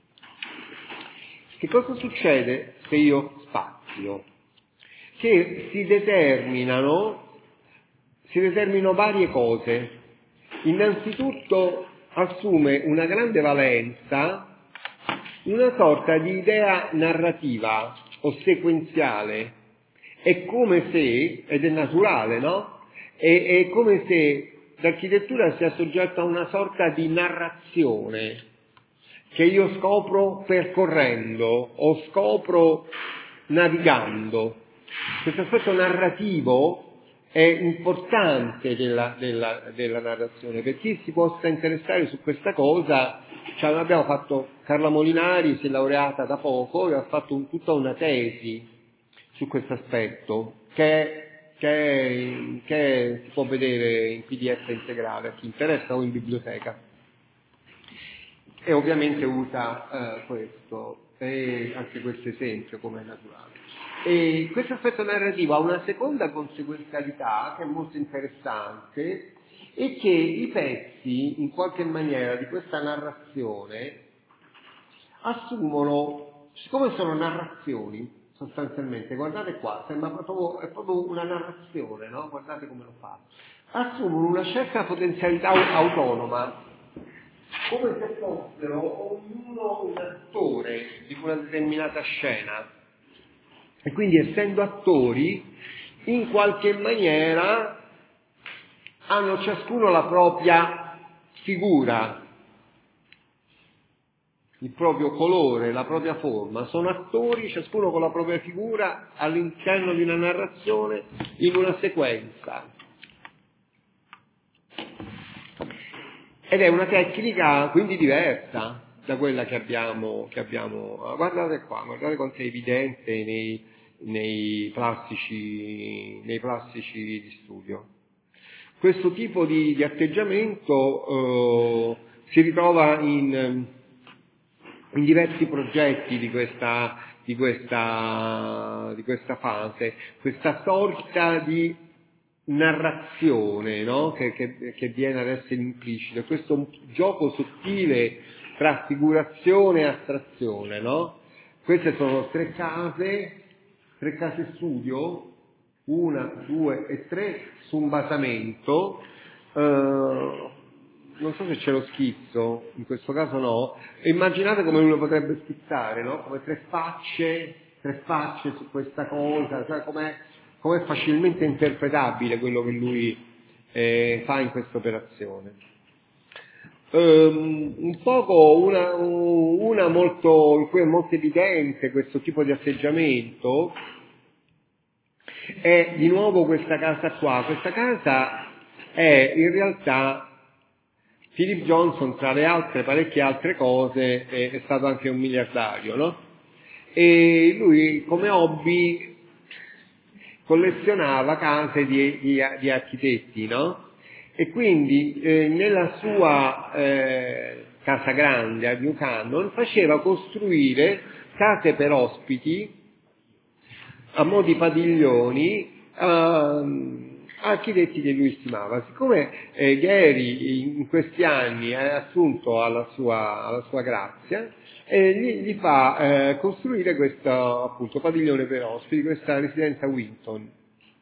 Speaker 1: Che cosa succede se io spazio? Che si determinano, si determinano varie cose. Innanzitutto assume una grande valenza una sorta di idea narrativa o sequenziale. È come se, ed è naturale, no? È, è come se l'architettura sia soggetta a una sorta di narrazione che io scopro percorrendo o scopro navigando. Questo aspetto narrativo è importante della, della, della narrazione. Per chi si possa interessare su questa cosa, cioè abbiamo fatto, Carla Molinari si è laureata da poco e ha fatto un, tutta una tesi su questo aspetto che, che, che si può vedere in P D F integrale a chi interessa o in biblioteca. E ovviamente usa eh, questo e anche questo esempio come è naturale. E questo aspetto narrativo ha una seconda conseguenzialità che è molto interessante e che i pezzi, in qualche maniera, di questa narrazione assumono, siccome sono narrazioni, sostanzialmente, guardate qua, sembra proprio, è proprio una narrazione, no? Guardate come lo fa. Assumono una certa potenzialità autonoma, come se fossero ognuno un attore di una determinata scena. E quindi, essendo attori, in qualche maniera hanno ciascuno la propria figura, il proprio colore, la propria forma, sono attori, ciascuno con la propria figura all'interno di una narrazione in una sequenza. Ed è una tecnica quindi diversa da quella che abbiamo, che abbiamo. Guardate qua, guardate quanto è evidente nei, nei plastici, nei plastici di studio. Questo tipo di, di atteggiamento eh, si ritrova in, in diversi progetti di questa, di questa, di questa fase, questa sorta di narrazione, no? che, che, che viene ad essere implicita, questo gioco sottile tra figurazione e astrazione, no? Queste sono tre case, tre case studio, una, due e tre, su un basamento, eh, non so se c'è lo schizzo, in questo caso no, e immaginate come uno potrebbe schizzare, no? Come tre facce, tre facce su questa cosa, cioè com'è, com'è facilmente interpretabile quello che lui eh, fa in questa operazione. Um, un poco una, una molto, in cui è molto evidente questo tipo di atteggiamento è di nuovo questa casa qua. Questa casa è in realtà Philip Johnson, tra le altre parecchie altre cose, è, è stato anche un miliardario, no? E lui come hobby collezionava case di, di, di architetti, no? E quindi eh, nella sua eh, casa grande a New Cannon faceva costruire case per ospiti a mo' di padiglioni a architetti che lui stimava. Siccome eh, Gehry in questi anni è assunto alla sua, alla sua grazia, eh, gli, gli fa eh, costruire questo appunto padiglione per ospiti, questa residenza Winton.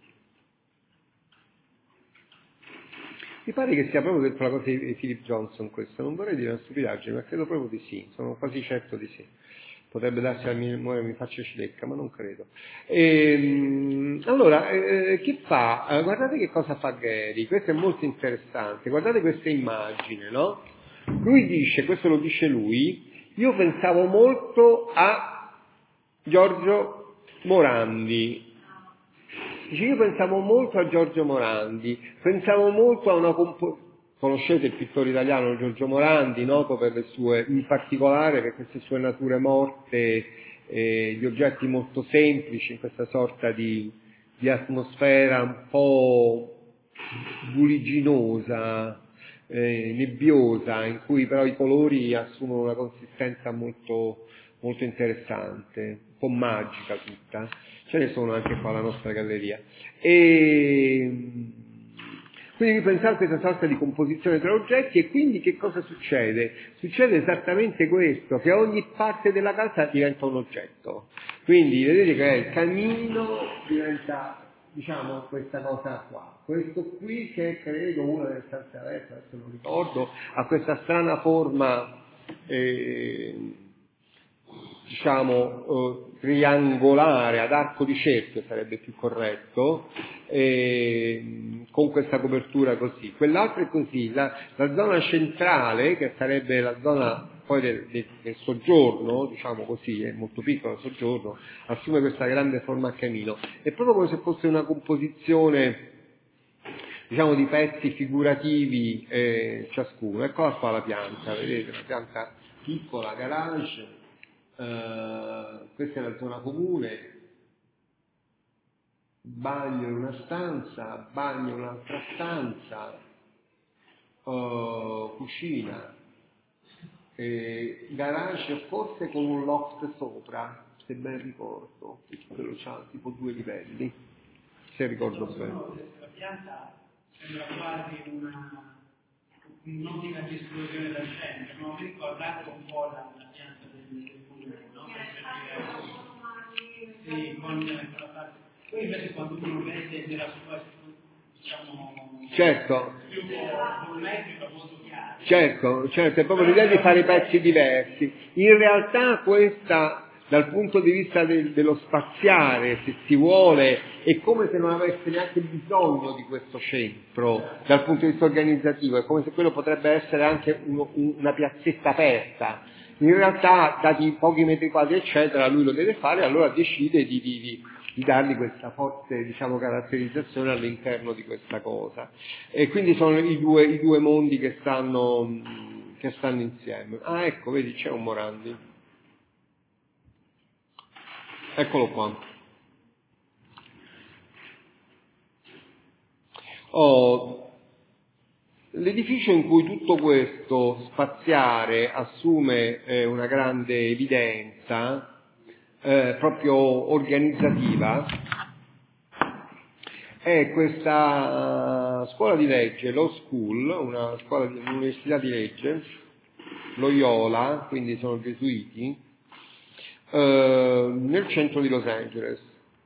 Speaker 1: Mi pare che sia proprio dentro la cosa di Philip Johnson questo, non vorrei dire una stupidaggine, ma credo proprio di sì, sono quasi certo di sì. Potrebbe darsi la mia memoria mi faccia cilecca, ma non credo. E, allora, eh, che fa? Eh, guardate che cosa fa Gehry, questo è molto interessante, guardate questa immagine, no? Lui dice, questo lo dice lui, io pensavo molto a Giorgio Morandi. Dice, io pensavo molto a Giorgio Morandi, pensavo molto a una composizione. Conoscete il pittore italiano Giorgio Morandi, noto per le sue, in particolare per queste sue nature morte, eh, gli oggetti molto semplici, in questa sorta di, di atmosfera un po' buliginosa, eh, nebbiosa, in cui però i colori assumono una consistenza molto, molto interessante, un po' magica tutta. Ce ne sono anche qua alla nostra galleria. E quindi pensare a questa sorta di composizione tra oggetti, e quindi che cosa succede? Succede esattamente questo, che ogni parte della casa diventa un oggetto. Quindi vedete che il camino diventa, diciamo, questa cosa qua. Questo qui, che credo una delle stanze aperte, adesso non ricordo, ha questa strana forma, eh, diciamo, eh, triangolare, ad arco di cerchio sarebbe più corretto, eh, con questa copertura così. Quell'altro è così, la, la zona centrale, che sarebbe la zona poi del, del, del soggiorno, diciamo così, è molto piccolo il soggiorno, assume questa grande forma a camino. È proprio come se fosse una composizione, diciamo, di pezzi figurativi eh, ciascuno. Eccola qua la pianta, vedete, una pianta piccola, garage. Uh, questa è la zona comune, bagno in una stanza, bagno in un'altra stanza, uh, cucina, eh, garage forse con un loft sopra, se ben ricordo, quello c'ha tipo due livelli, se ricordo bene.
Speaker 2: La pianta sembra quasi una un'ottica di esplosione dal centro, no? Mi ricordate un po' la, la pianta del, del comune, no? Sì, con quella parte. Poi invece quando uno vede nella sua, diciamo,
Speaker 1: certo,
Speaker 2: più volumetrica, molto chiara.
Speaker 1: Certo, certo, è proprio l'idea di fare pezzi diversi. In realtà questa, dal punto di vista del, dello spaziare, se si vuole, è come se non avesse neanche bisogno di questo centro dal punto di vista organizzativo, è come se quello potrebbe essere anche uno, un, una piazzetta aperta. In realtà, dati pochi metri quadri eccetera, lui lo deve fare, allora decide di, di, di, di dargli questa forte, diciamo, caratterizzazione all'interno di questa cosa. E quindi sono i due, i due mondi che stanno, che stanno insieme. Ah, ecco, vedi, c'è un Morandi. Eccolo qua. Oh, l'edificio in cui tutto questo spaziare assume eh, una grande evidenza, eh, proprio organizzativa, è questa uh, scuola di legge, Law School, una scuola di un'università di legge, Loyola, quindi sono gesuiti, eh, nel centro di Los Angeles.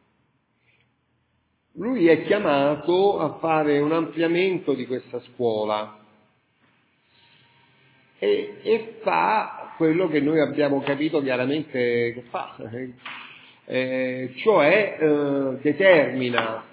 Speaker 1: Lui è chiamato a fare un ampliamento di questa scuola e, e fa quello che noi abbiamo capito chiaramente che fa, eh, cioè eh, determina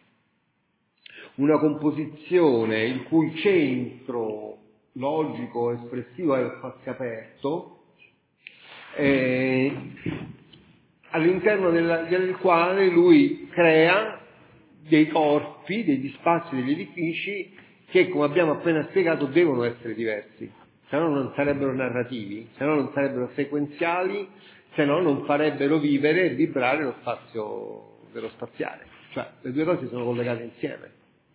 Speaker 1: una composizione il cui centro logico espressivo è lo spazio aperto, eh, all'interno della, del quale lui crea dei corpi, degli spazi, degli edifici che, come abbiamo appena spiegato, devono essere diversi, se no non sarebbero narrativi, se no non sarebbero sequenziali, se no non farebbero vivere e vibrare lo spazio dello spaziale. Cioè, le due cose sono collegate insieme.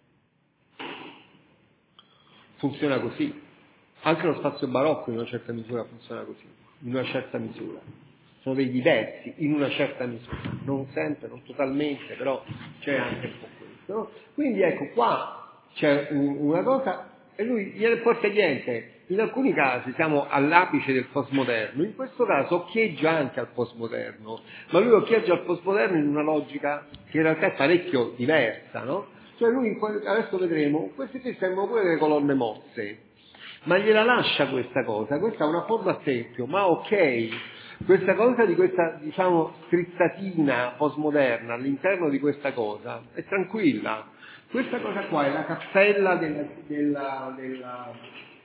Speaker 1: Funziona così. Anche lo spazio barocco in una certa misura funziona così, in una certa misura. Sono dei diversi, in una certa misura. Non sempre, non totalmente, però c'è anche un po' questo. No? Quindi ecco, qua c'è un, una cosa, e lui gliene porta niente. In alcuni casi siamo all'apice del postmoderno, in questo caso occhieggia anche al postmoderno, ma lui occhieggia al postmoderno in una logica che in realtà è parecchio diversa, no? Cioè lui, adesso vedremo, queste qui sembrano pure delle colonne mosse, ma gliela lascia questa cosa, questa è una forma a tempio, ma ok, questa cosa di questa, diciamo, strizzatina postmoderna all'interno di questa cosa è tranquilla. Questa cosa qua è la cappella della, della, della,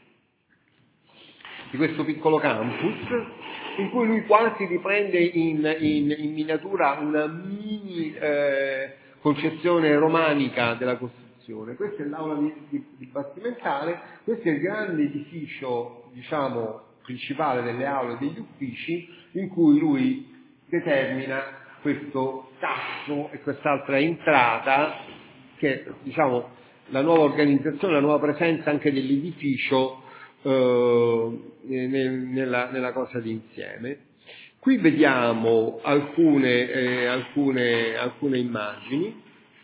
Speaker 1: di questo piccolo campus, in cui lui quasi riprende in, in, in miniatura una mini eh, concezione romanica della costruzione. Questa è l'aula di, di, di Bastimentale, questo è il grande edificio, diciamo, principale delle aule e degli uffici, in cui lui determina questo tasso e quest'altra entrata, che è, diciamo, la nuova organizzazione, la nuova presenza anche dell'edificio eh, nel, nella, nella cosa d'insieme. Qui vediamo alcune, eh, alcune, alcune immagini,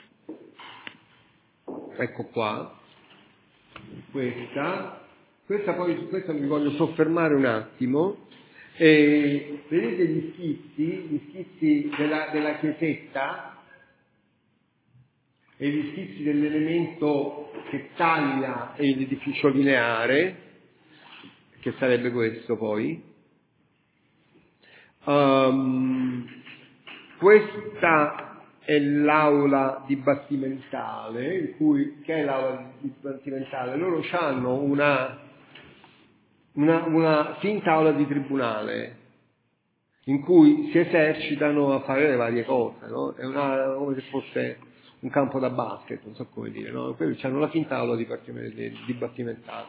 Speaker 1: ecco qua, questa, questa poi su questa mi voglio soffermare un attimo. E vedete gli schizzi, gli schizzi della, della chiesetta e gli schizzi dell'elemento che taglia l'edificio lineare, che sarebbe questo poi. Um, questa è l'aula dibattimentale, in cui, che è l'aula dibattimentale, loro hanno una Una, una finta aula di tribunale in cui si esercitano a fare le varie cose, no? È una, come se fosse un campo da basket, non so come dire, no? Quelli hanno la finta aula dibattimentale.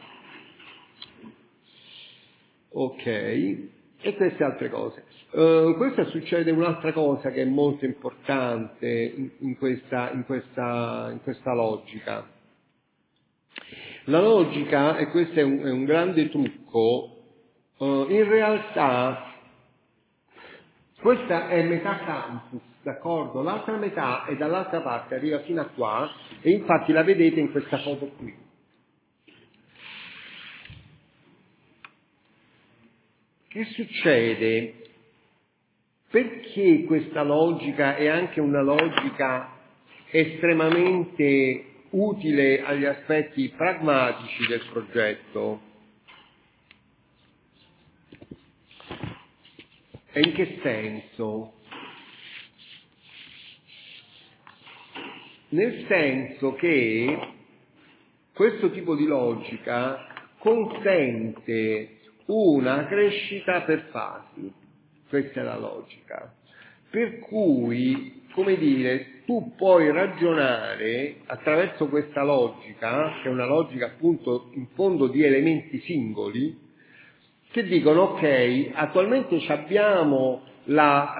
Speaker 1: Ok, e queste altre cose. Uh, questa succede un'altra cosa che è molto importante in, in, questa, in, questa, in questa logica. La logica, e questo è un, è un grande trucco, uh, in realtà questa è metà campus, d'accordo? L'altra metà è dall'altra parte, arriva fino a qua, e infatti la vedete in questa foto qui. Che succede? Perché questa logica è anche una logica estremamente utile agli aspetti pragmatici del progetto? E in che senso? Nel senso che questo tipo di logica consente una crescita per fasi, questa è la logica, per cui, come dire, tu puoi ragionare attraverso questa logica, che è una logica appunto in fondo di elementi singoli, che dicono ok, attualmente abbiamo la,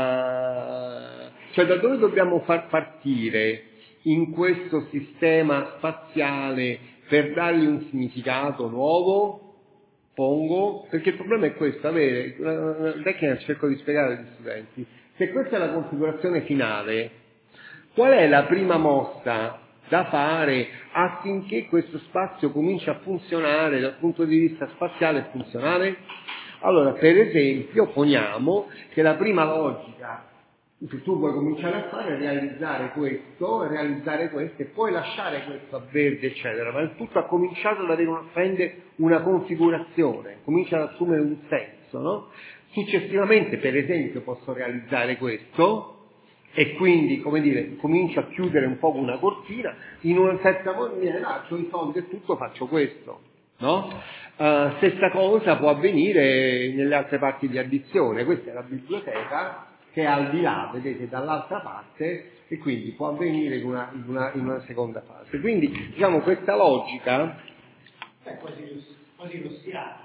Speaker 1: la cioè da dove dobbiamo far partire in questo sistema spaziale per dargli un significato nuovo? Pongo, perché il problema è questo, avere, una tecnica che cerco di spiegare agli studenti, se questa è la configurazione finale, qual è la prima mossa da fare affinché questo spazio cominci a funzionare dal punto di vista spaziale e funzionale? Allora, per esempio, poniamo che la prima logica che tu vuoi cominciare a fare è realizzare questo, realizzare questo e poi lasciare questo a verde, eccetera, ma il tutto ha cominciato ad avere una, prende una configurazione, comincia ad assumere un senso, no? Successivamente, per esempio, posso realizzare questo, e quindi, come dire, comincio a chiudere un po' una cortina, in una certa maniera ho i soldi e tutto, faccio questo, no? Uh, stessa cosa può avvenire nelle altre parti di addizione, questa è la biblioteca che è al di là, vedete, dall'altra parte, e quindi può avvenire in una, in una, in una seconda fase. Quindi, diciamo, questa logica...
Speaker 2: È quasi, quasi lo stiamo.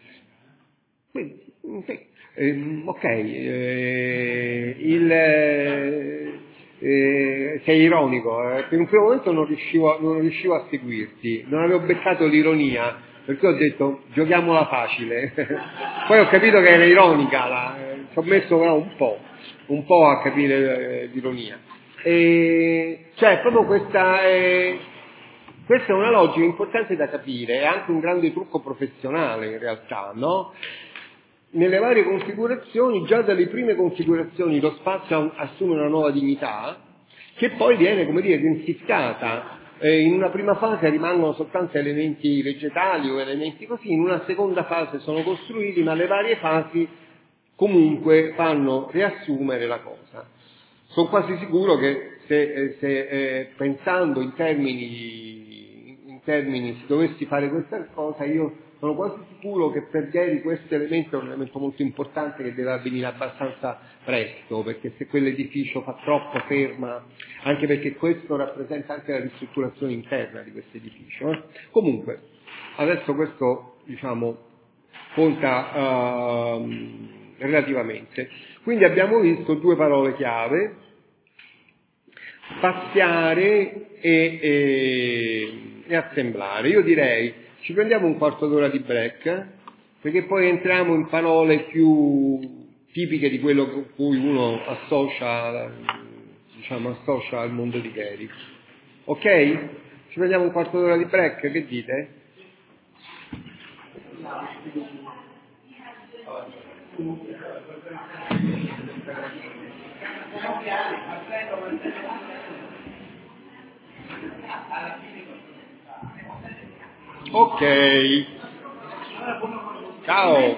Speaker 1: Quindi, sì. Eh, ok, eh, il, eh, eh, sei ironico, eh, per un primo momento non riuscivo, non riuscivo a seguirti, non avevo beccato l'ironia, perché ho detto giochiamola facile, poi ho capito che era ironica, la, eh, ci ho messo però un po', un po' a capire eh, l'ironia. E, cioè, proprio questa... Eh, questa è una logica importante da capire, è anche un grande trucco professionale in realtà, no? Nelle varie configurazioni, già dalle prime configurazioni lo spazio assume una nuova dignità che poi viene, come dire, densificata. Eh, in una prima fase rimangono soltanto elementi vegetali o elementi così, in una seconda fase sono costruiti, ma le varie fasi comunque fanno riassumere la cosa. Sono quasi sicuro che se, se eh, pensando in termini, in termini, se dovessi fare questa cosa, io sono quasi sicuro che per Gehry questo elemento è un elemento molto importante che deve avvenire abbastanza presto, perché se quell'edificio fa troppo ferma, anche perché questo rappresenta anche la ristrutturazione interna di questo edificio. Eh? Comunque, adesso questo, diciamo, conta uh, relativamente. Quindi abbiamo visto due parole chiave, spaziare e, e, e assemblare. Io direi ci prendiamo un quarto d'ora di break, perché poi entriamo in parole più tipiche di quello con cui uno associa, diciamo, associa al mondo di Gehry. Ok? Ci prendiamo un quarto d'ora di break, che dite? Ok, ciao.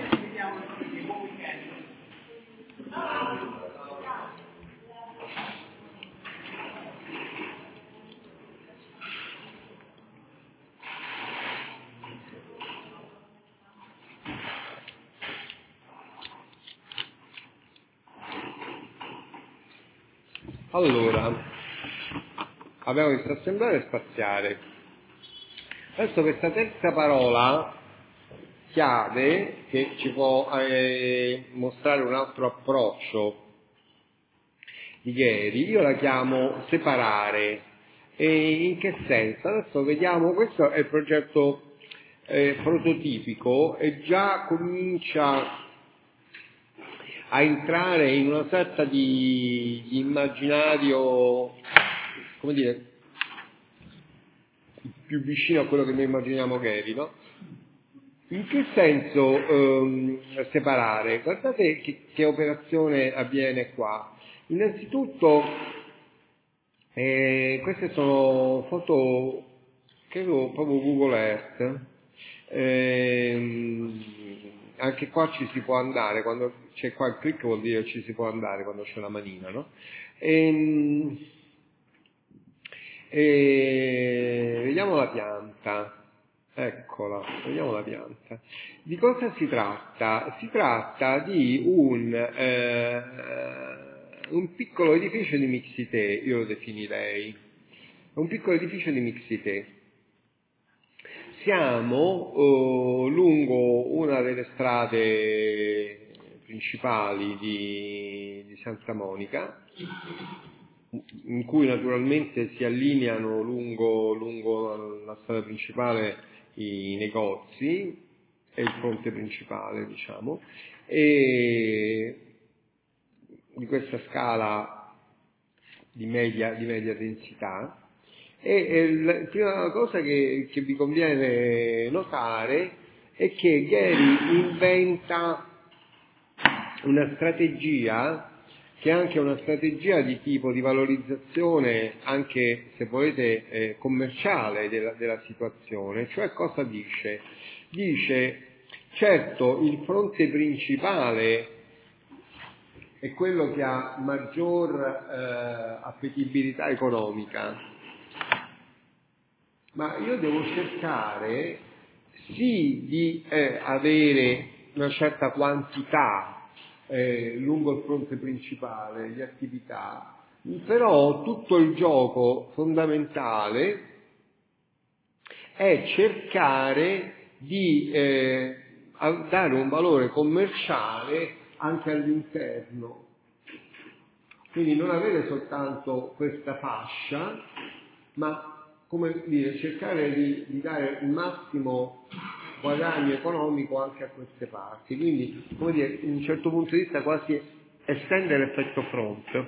Speaker 1: Allora, abbiamo visto assemblare e spaziare. Adesso questa terza parola chiave, che ci può eh, mostrare un altro approccio di Gehry, io la chiamo separare. E in che senso? Adesso vediamo, questo è il progetto eh, prototipico e già comincia a entrare in una sorta di, di immaginario, come dire, più vicino a quello che noi immaginiamo Gehry, no? In che senso ehm, separare? Guardate che, che operazione avviene qua. Innanzitutto, eh, queste sono foto, credo proprio Google Earth. Eh, anche qua ci si può andare, quando c'è qua il click vuol dire ci si può andare quando c'è la manina, no? E, e, vediamo la pianta. Eccola, vediamo la pianta. Di cosa si tratta? Si tratta di un, eh, un piccolo edificio di mixité, io lo definirei. Un piccolo edificio di mixité. Siamo eh, lungo una delle strade principali di, di Santa Monica, in cui naturalmente si allineano lungo, lungo la strada principale i negozi e il fronte principale, diciamo, e di questa scala di media, di media densità. E, e la prima cosa che, che vi conviene notare è che Gehry inventa una strategia che è anche una strategia di tipo di valorizzazione, anche se volete eh, commerciale della, della situazione. Cioè cosa dice? Dice, certo, il fronte principale è quello che ha maggior eh, appetibilità economica, ma io devo cercare sì di eh, avere una certa quantità Eh, lungo il fronte principale di attività, però tutto il gioco fondamentale è cercare di eh, dare un valore commerciale anche all'interno, quindi non avere soltanto questa fascia, ma come dire, cercare di, di dare il massimo guadagno economico anche a queste parti, quindi come dire, in un certo punto di vista quasi estende l'effetto front.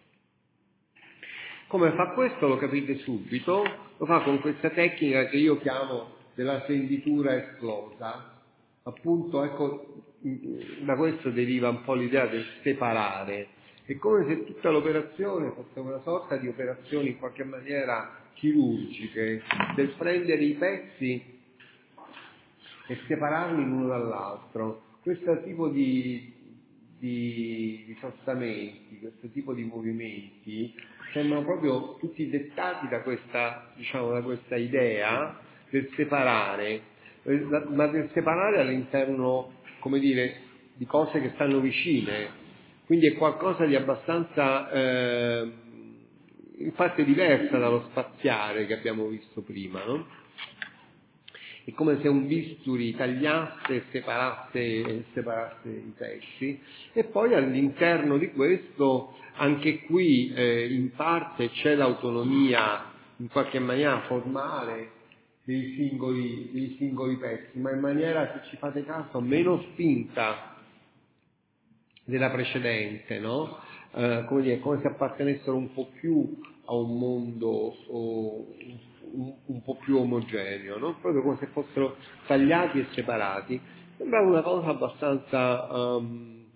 Speaker 1: Come fa questo lo capite subito, lo fa con questa tecnica che io chiamo della fenditura esplosa. Appunto, ecco, da questo deriva un po' l'idea del separare. È come se tutta l'operazione fosse una sorta di operazioni in qualche maniera chirurgiche, del prendere i pezzi e separarli l'uno dall'altro. Questo tipo di, di, di spostamenti, questo tipo di movimenti sembrano proprio tutti dettati da questa, diciamo, da questa idea del separare, ma del separare all'interno, come dire, di cose che stanno vicine. Quindi è qualcosa di abbastanza eh, in parte diversa dallo spaziare che abbiamo visto prima, no? È come se un bisturi tagliasse e separasse, separasse i pezzi, e poi all'interno di questo, anche qui eh, in parte c'è l'autonomia in qualche maniera formale dei singoli, dei singoli pezzi, ma in maniera, se ci fate caso, meno spinta della precedente, no? Eh, come dire, come se appartenessero un po' più a un mondo o, un, un po' più omogeneo, no? Proprio come se fossero tagliati e separati. Sembrava una cosa abbastanza um,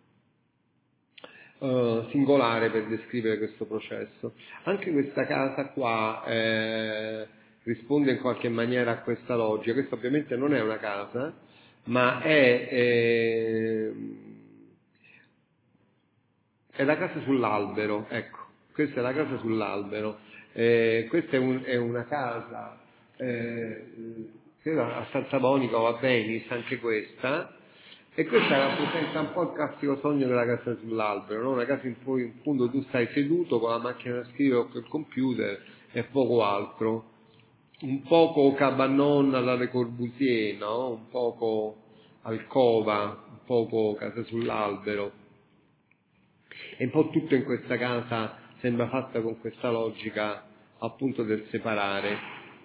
Speaker 1: uh, singolare per descrivere questo processo. Anche questa casa qua eh, risponde in qualche maniera a questa logica. Questa ovviamente non è una casa, ma è... Eh, È la casa sull'albero, ecco, questa è la casa sull'albero. Eh, questa è, un, è una casa, eh, credo a Santa Monica o a Venice, anche questa, e questa rappresenta un po' il classico sogno della casa sull'albero, no? Una casa in cui in fondo tu stai seduto con la macchina da scrivere o col computer e poco altro. Un poco cabanon alla Le Corbusier, no? Un poco alcova, un poco casa sull'albero. E un po' tutto in questa casa sembra fatta con questa logica appunto del separare.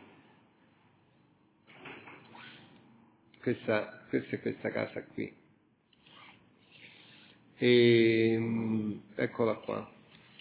Speaker 1: Questa, questa è questa casa qui. E, eccola qua.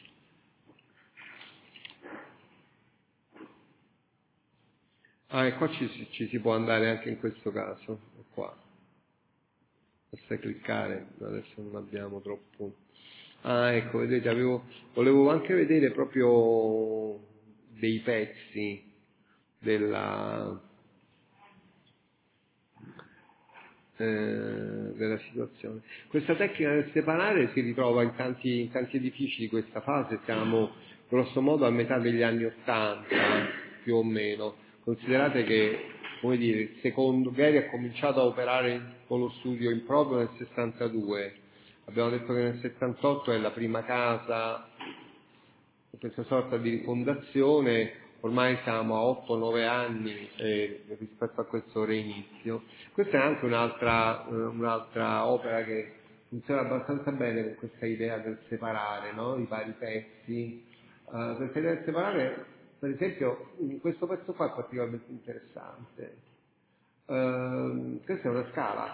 Speaker 1: Ah, e qua ci, ci si può andare anche in questo caso. È qua. Basta cliccare, adesso non abbiamo troppo. Ah, ecco, vedete, avevo, volevo anche vedere proprio dei pezzi della... eh, della situazione. Questa tecnica del separare si ritrova in tanti, in tanti edifici di questa fase, siamo grosso modo a metà degli anni Ottanta, più o meno. Considerate che, come dire, il secondo, Gehry ha cominciato a operare con lo studio in proprio nel sessantadue, abbiamo detto che nel settantotto è la prima casa, questa sorta di rifondazione, ormai siamo a otto nove anni eh, rispetto a questo reinizio. Questa è anche un'altra, eh, un'altra opera che funziona abbastanza bene con questa idea del separare, no? I vari pezzi. Uh, questa idea del separare, per esempio, questo pezzo qua è particolarmente interessante. Uh, questa è una scala,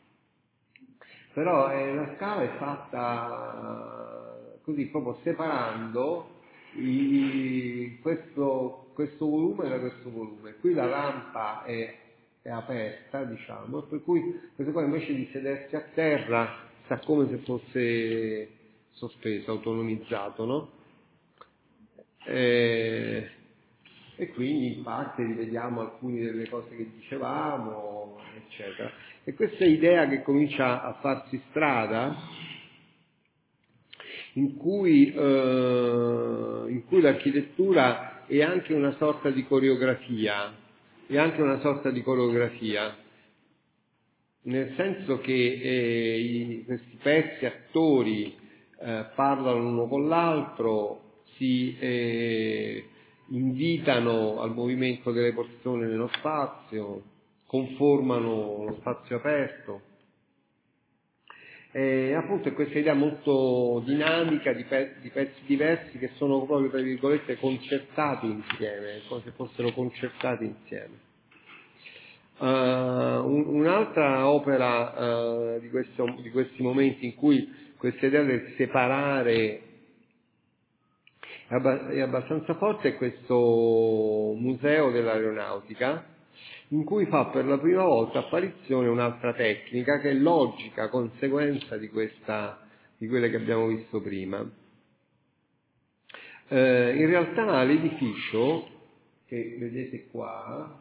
Speaker 1: però è, la scala è fatta così, proprio separando I, questo, questo volume da questo volume. Qui la rampa è, è aperta, diciamo, per cui questo qua invece di sedersi a terra sta come se fosse sospeso, autonomizzato, no? E, e quindi in parte rivediamo alcune delle cose che dicevamo, eccetera. E questa idea che comincia a farsi strada, in cui, eh, in cui l'architettura è anche una sorta di coreografia, è anche una sorta di coreografia, nel senso che eh, i, questi pezzi, attori, eh, parlano l'uno con l'altro, si eh, invitano al movimento delle persone nello spazio, conformano lo spazio aperto. E appunto è questa idea molto dinamica di, pe- di pezzi diversi che sono proprio, tra virgolette, concertati insieme, come se fossero concertati insieme. Uh, un, un'altra opera uh, di, questo, di questi momenti in cui questa idea del separare è, abba- è abbastanza forte è questo museo dell'aeronautica, in cui fa per la prima volta apparizione un'altra tecnica che è logica conseguenza di questa, di quelle che abbiamo visto prima. Eh, in realtà l'edificio, che vedete qua,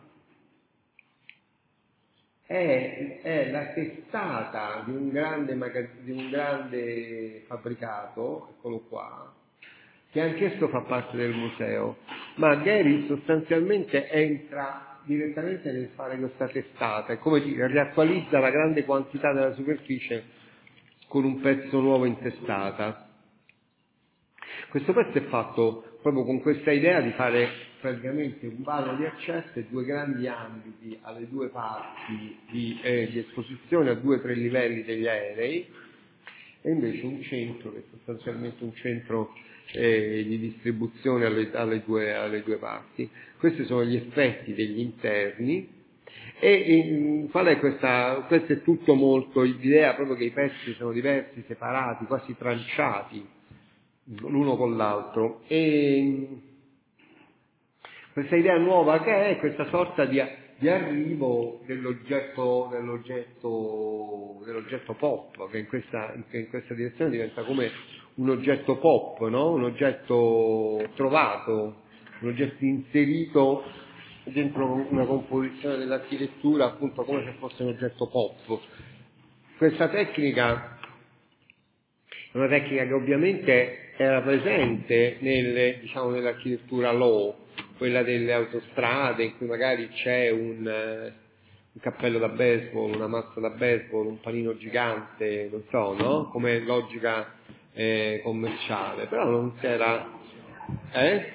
Speaker 1: è, è la testata di un grande magaz- di un grande fabbricato, eccolo qua, che anch'esso fa parte del museo, ma Gehry sostanzialmente entra direttamente nel fare questa testata, è come dire, riattualizza la grande quantità della superficie con un pezzo nuovo in testata. Questo pezzo è fatto proprio con questa idea di fare praticamente un vano di accesso e due grandi ambiti alle due parti di, eh, di esposizione, a due o tre livelli degli aerei, e invece un centro che è sostanzialmente un centro eh, di distribuzione alle, alle, due, alle due parti. Questi sono gli effetti degli interni. E, e qual è questa? Questo è tutto molto, l'idea proprio che i pezzi sono diversi, separati, quasi tranciati l'uno con l'altro. E questa idea nuova che è questa sorta di, di arrivo dell'oggetto, dell'oggetto, dell'oggetto pop, che in questa, che in questa direzione diventa come un oggetto pop, no? Un oggetto trovato, un oggetto inserito dentro una composizione dell'architettura, appunto come se fosse un oggetto pop. Questa tecnica è una tecnica che ovviamente era presente nelle, diciamo, nell'architettura low, quella delle autostrade, in cui magari c'è un, un cappello da baseball, una mazza da baseball, un panino gigante, non so, no? Come logica eh, commerciale, però non si era... Eh?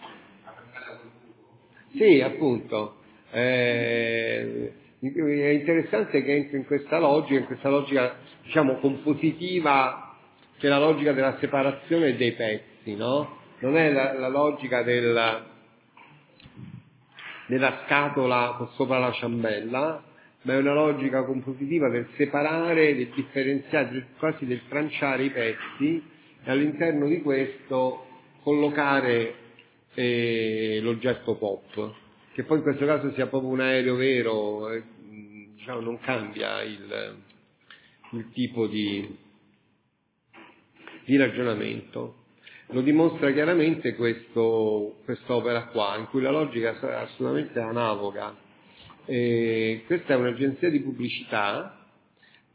Speaker 1: Sì, appunto. Eh, è interessante che entri in questa logica, in questa logica, diciamo, compositiva, che è la logica della separazione dei pezzi, no? Non è la, la logica del, della scatola sopra la ciambella, ma è una logica compositiva del separare, del differenziare, quasi del tranciare i pezzi e all'interno di questo collocare eh, l'oggetto pop, che poi in questo caso sia proprio un aereo vero, eh, diciamo, non cambia il, il tipo di, di ragionamento. Lo dimostra chiaramente questo, quest'opera qua, in cui la logica è assolutamente analoga. E questa è un'agenzia di pubblicità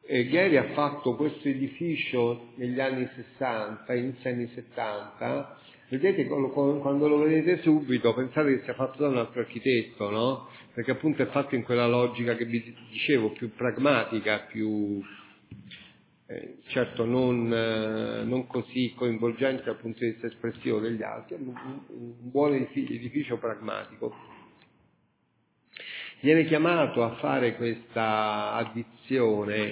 Speaker 1: eh, Gehry ha fatto questo edificio negli anni sessanta, inizio anni settanta. Vedete, quando lo vedete subito pensate che sia fatto da un altro architetto, no? Perché appunto è fatto in quella logica che vi dicevo, più pragmatica, più eh, certo non, eh, non così coinvolgente dal punto di vista espressivo degli altri, è un, un buon edificio, edificio pragmatico. Viene chiamato a fare questa addizione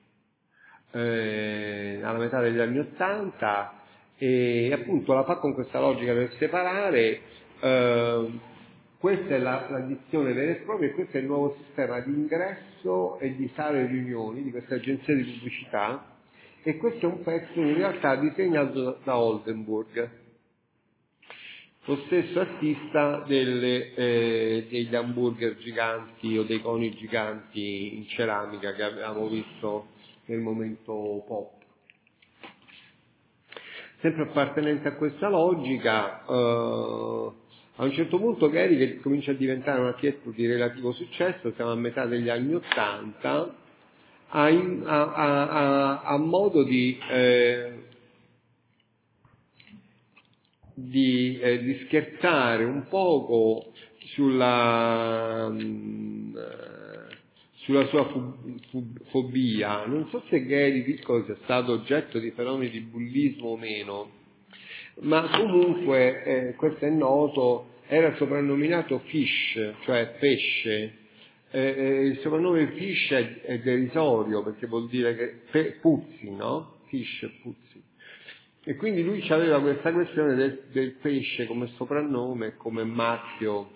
Speaker 1: eh, alla metà degli anni Ottanta e appunto la fa con questa logica del separare. Eh, questa è la, l'addizione vera e propria, e questo è il nuovo sistema di ingresso e di sale e riunioni di questa agenzia di pubblicità, e questo è un pezzo in realtà disegnato da Oldenburg, lo stesso artista delle, eh, degli hamburger giganti o dei coni giganti in ceramica che avevamo visto nel momento pop. Sempre appartenente a questa logica, eh, a un certo punto Gehry, che comincia a diventare un architetto di relativo successo, siamo a metà degli anni Ottanta, ha, ha, ha, ha modo di, eh, di, eh, di scherzare un poco sulla, mh, sulla sua fu, fu, fobia. Non so se Gehry piccolo sia stato oggetto di fenomeni di bullismo o meno, ma comunque, eh, questo è noto, era soprannominato Fish, cioè pesce. Eh, il soprannome Fish è, è derisorio, perché vuol dire che pe, puzzi, no? Fish, puzzi. E quindi lui aveva questa questione del, del pesce come soprannome, come marchio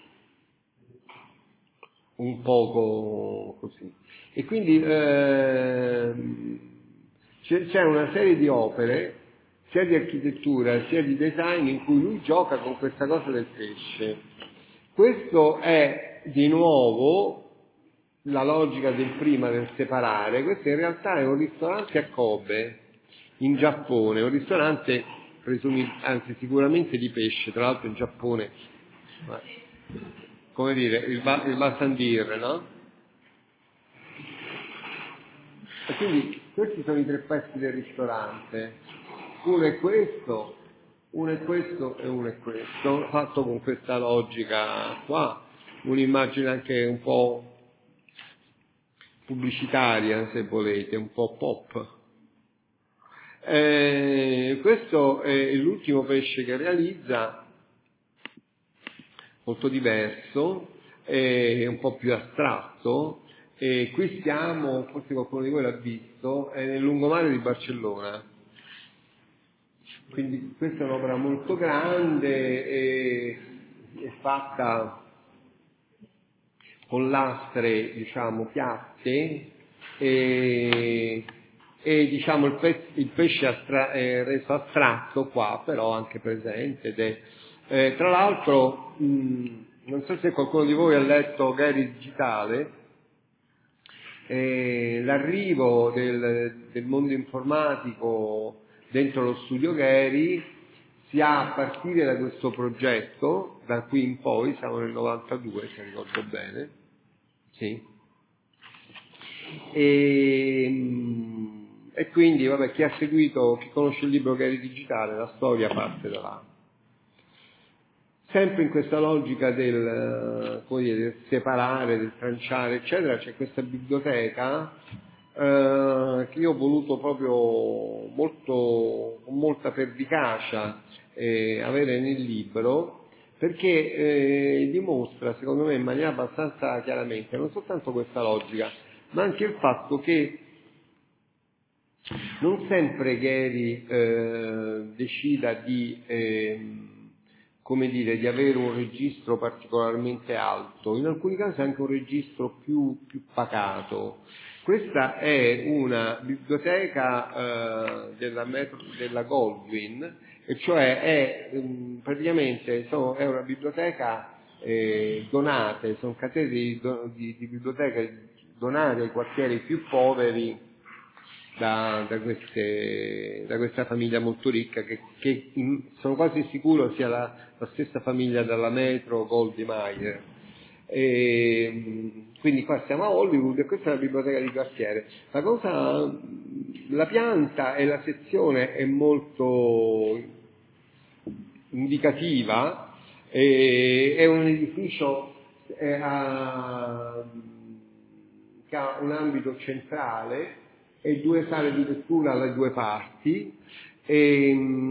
Speaker 1: un poco così. E quindi eh, c'è una serie di opere, sia di architettura sia di design, in cui lui gioca con questa cosa del pesce. Questo è di nuovo la logica del prima, del separare. Questo in realtà è un ristorante a Kobe in Giappone, un ristorante presumi, anzi sicuramente di pesce, tra l'altro in Giappone, ma, come dire, il, ba, il Basandir, no? E quindi questi sono i tre pezzi del ristorante, uno è questo, uno è questo e uno è questo, fatto con questa logica qua, un'immagine anche un po' pubblicitaria, se volete, un po' pop. Eh, questo è l'ultimo pesce che realizza, molto diverso, è un po' più astratto, e qui siamo, forse qualcuno di voi l'ha visto, è nel lungomare di Barcellona. Quindi questa è un'opera molto grande, e è fatta con lastre, diciamo, piatte, e, e diciamo il, pe- il pesce astra- è reso astratto qua, però anche presente. Ed è, eh, tra l'altro, mh, non so se qualcuno di voi ha letto Gehry Digitale, eh, l'arrivo del, del mondo informatico dentro lo studio Gehry si ha a partire da questo progetto, da qui in poi, siamo nel novantadue se ricordo bene, sì. E, e quindi, vabbè, chi ha seguito, chi conosce il libro Gehry Digitale, la storia parte da là. Sempre in questa logica del, come dire, del separare, del tranciare, eccetera, c'è questa biblioteca eh, che io ho voluto proprio molto, con molta pervicacia eh, avere nel libro, perché eh, dimostra, secondo me, in maniera abbastanza chiaramente non soltanto questa logica, ma anche il fatto che non sempre Gehry eh, decida di eh, come dire, di avere un registro particolarmente alto, in alcuni casi anche un registro più, più pacato. Questa è una biblioteca eh, della, metro, della Goldwyn, e cioè è um, praticamente sono, è una biblioteca eh, donate, sono catene di, di, di biblioteche donate ai quartieri più poveri Da, da, queste, da questa famiglia molto ricca, che, che in, sono quasi sicuro sia la, la stessa famiglia della Metro Goldwyn Mayer. E, quindi qua siamo a Hollywood e questa è la biblioteca di quartiere. La cosa, la pianta e la sezione è molto indicativa, e, è un edificio è, ha, che ha un ambito centrale e due sale di lettura alle due parti, e,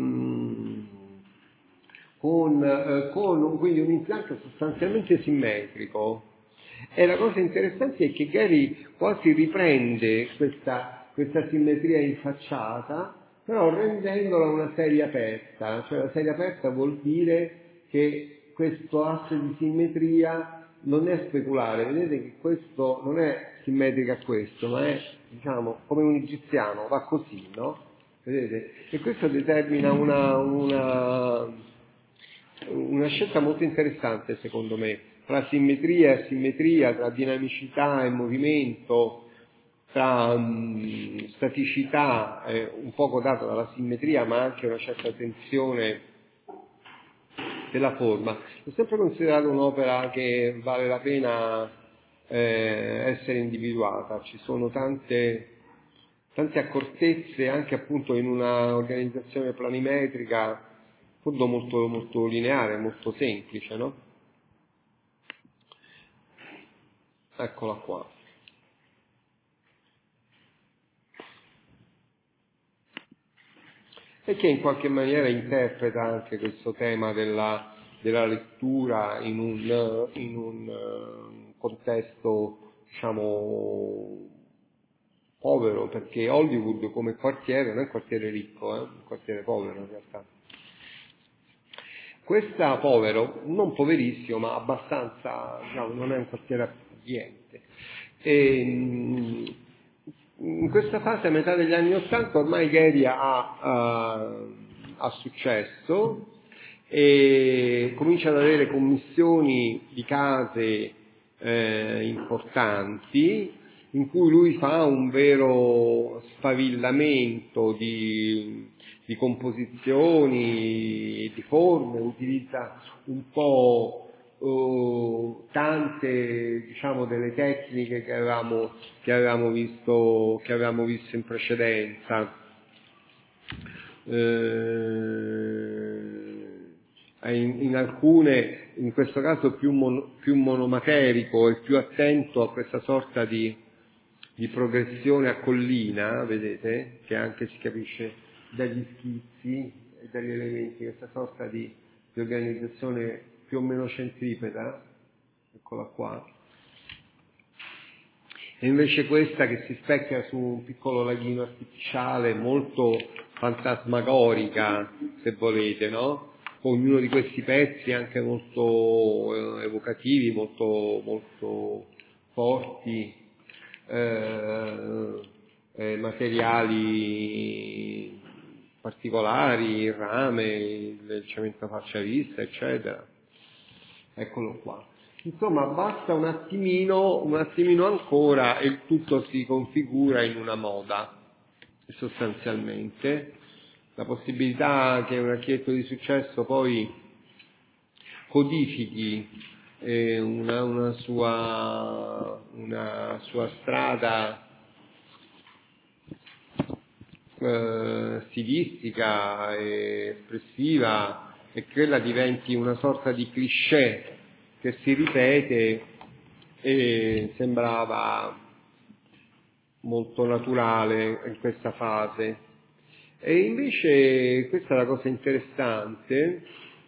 Speaker 1: con, eh, con quindi un impianto sostanzialmente simmetrico. E la cosa interessante è che Gehry quasi riprende questa, questa simmetria in facciata, però rendendola una serie aperta. Cioè la serie aperta vuol dire che questo asse di simmetria non è speculare. Vedete che questo non è simmetrico a questo, ma è, diciamo, come un egiziano, va così, no? Vedete? E questo determina una, una, una scelta molto interessante, secondo me, tra simmetria e asimmetria, tra dinamicità e movimento, tra um, staticità, eh, un poco data dalla simmetria, ma anche una certa tensione della forma. L'ho sempre considerato un'opera che vale la pena eh, essere individuata. Ci sono tante, tante accortezze anche appunto in una organizzazione planimetrica, appunto molto, molto lineare, molto semplice, no? Eccola qua. E che in qualche maniera interpreta anche questo tema della, della lettura in un, in un contesto, diciamo, povero, perché Hollywood come quartiere non è un quartiere ricco, è eh? un quartiere povero in realtà. Questa povero, non poverissimo, ma abbastanza, diciamo, non è un quartiere accogliente. E, in questa fase, a metà degli anni Ottanta, ormai Gehry ha, ha, ha successo e comincia ad avere commissioni di case eh, importanti, in cui lui fa un vero sfavillamento di, di composizioni, di forme, utilizza un po' Uh, tante, diciamo, delle tecniche che avevamo, che avevamo visto, che avevamo visto in precedenza. Uh, in, in alcune, in questo caso più, mon, più monomaterico e più attento a questa sorta di, di progressione a collina, vedete, che anche si capisce dagli schizzi e dagli elementi, questa sorta di, di organizzazione più o meno centripeta, eccola qua, e invece questa che si specchia su un piccolo laghino artificiale, molto fantasmagorica, se volete, no? Ognuno di questi pezzi anche molto evocativi, molto, molto forti, eh, eh, materiali particolari, il rame, il cemento faccia vista, eccetera. Eccolo qua. Insomma, basta un attimino, un attimino ancora e il tutto si configura in una moda, sostanzialmente. La possibilità che un architetto di successo poi codifichi eh, una, una, sua, una sua strada eh, stilistica e espressiva, e quella diventi una sorta di cliché che si ripete, e sembrava molto naturale in questa fase. E invece questa è la cosa interessante,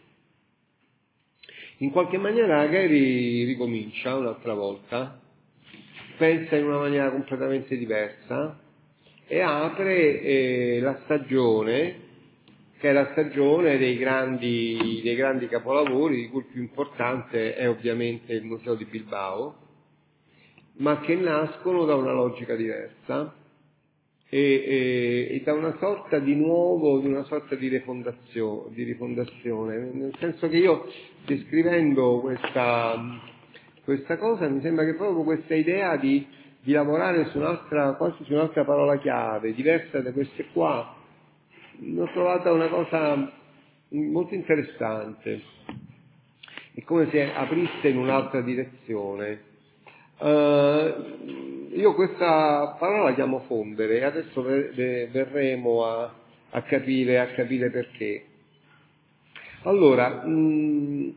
Speaker 1: in qualche maniera Gehry ricomincia un'altra volta, pensa in una maniera completamente diversa e apre eh, la stagione, che è la stagione dei grandi, dei grandi capolavori, di cui il più importante è ovviamente il Museo di Bilbao, ma che nascono da una logica diversa e, e, e da una sorta di nuovo, di una sorta di rifondazione, di rifondazione, nel senso che io, descrivendo questa, questa cosa, mi sembra che proprio questa idea di, di lavorare su un'altra, quasi su un'altra parola chiave, diversa da queste qua, l'ho trovata una cosa molto interessante. È come se aprisse in un'altra direzione. Uh, io questa parola la chiamo fondere e adesso verremo a, a, capire, a capire perché. Allora, mh,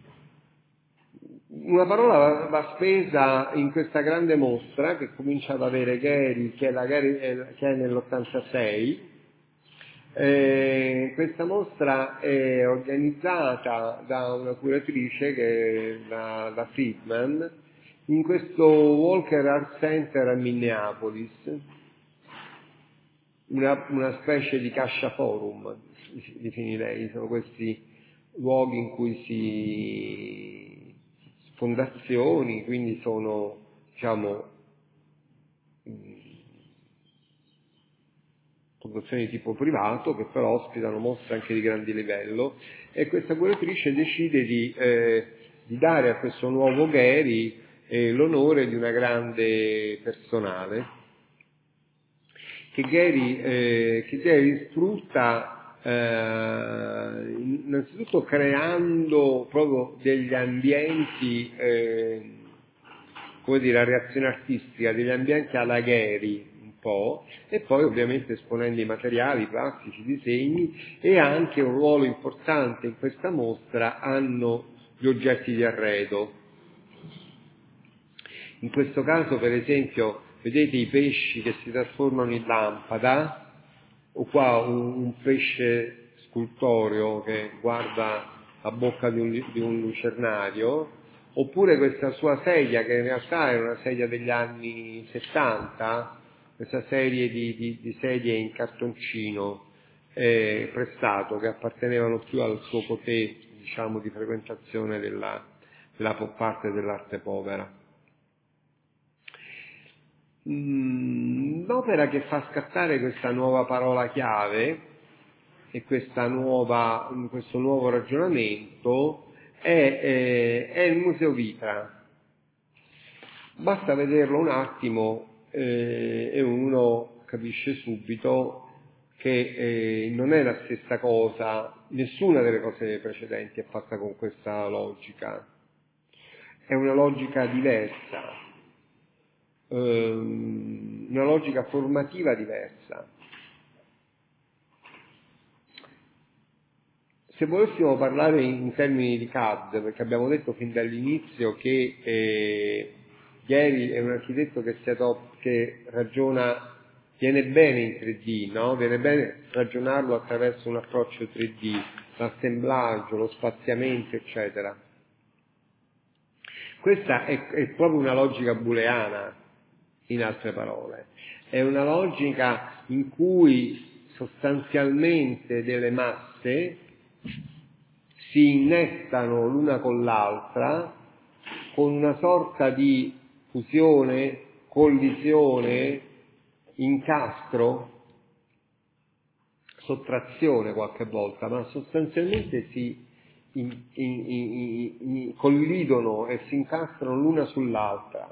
Speaker 1: una parola va spesa in questa grande mostra che comincia ad avere Gehry, che è, la Gehry, che è nell'ottantasei. Eh, questa mostra è organizzata da una curatrice che è la, la Friedman in questo Walker Art Center a Minneapolis, una, una specie di Cascia Forum, definirei, sono questi luoghi in cui si fondazioni, quindi sono, diciamo, fondazioni di tipo privato che però ospitano mostre anche di grande livello, e questa curatrice decide di, eh, di dare a questo nuovo Gehry eh, l'onore di una grande personale che Gehry, eh, che Gehry sfrutta eh, innanzitutto creando proprio degli ambienti, eh, come dire, a reazione artistica, degli ambienti alla Gehry un po', e poi ovviamente esponendo i materiali, i plastici, i disegni, e anche un ruolo importante in questa mostra hanno gli oggetti di arredo. In questo caso, per esempio, vedete i pesci che si trasformano in lampada, o qua un, un pesce scultoreo che guarda la bocca di un, di un lucernario, oppure questa sua sedia che in realtà è una sedia degli anni settanta, questa serie di, di, di sedie in cartoncino eh, prestato che appartenevano più al suo potè, diciamo, di frequentazione della, della parte dell'arte povera. L'opera che fa scattare questa nuova parola chiave e questa nuova, questo nuovo ragionamento è, è, è il Museo Vitra. Basta vederlo un attimo eh, e uno capisce subito che eh, non è la stessa cosa, nessuna delle cose precedenti è fatta con questa logica, è una logica diversa. Una logica formativa diversa. Se volessimo parlare in termini di C A D, perché abbiamo detto fin dall'inizio che eh, Gehry è un architetto che, si adop- che ragiona, viene bene in tre D, no? Viene bene ragionarlo attraverso un approccio tre D, l'assemblaggio, lo spaziamento, eccetera. Questa è, è proprio una logica booleana. In altre parole, è una logica in cui sostanzialmente delle masse si innestano l'una con l'altra con una sorta di fusione, collisione, incastro, sottrazione qualche volta, ma sostanzialmente si in, in, in, in, collidono e si incastrano l'una sull'altra.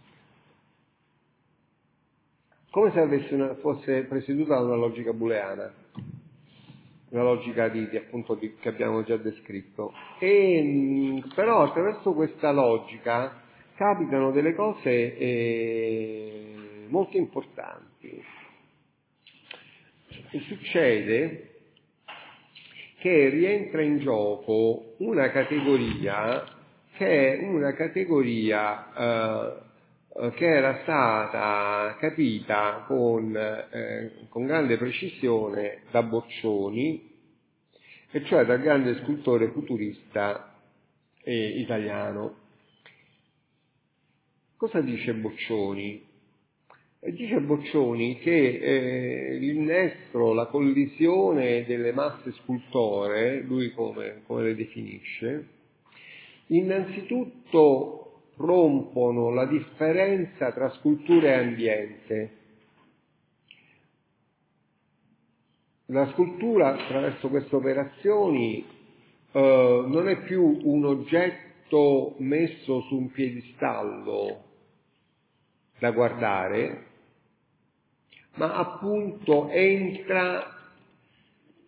Speaker 1: Come se avesse una, fosse presieduta da una logica booleana, una logica di, di appunto di, che abbiamo già descritto. E, però attraverso questa logica capitano delle cose eh, molto importanti. E succede che rientra in gioco una categoria che è una categoria eh, che era stata capita con, eh, con grande precisione da Boccioni, e cioè dal grande scultore futurista eh, italiano. Cosa dice Boccioni? Dice Boccioni che eh, l'innesto, la collisione delle masse scultoree, lui come, come le definisce, innanzitutto rompono la differenza tra scultura e ambiente. La scultura, attraverso queste operazioni, eh, non è più un oggetto messo su un piedistallo da guardare, ma appunto entra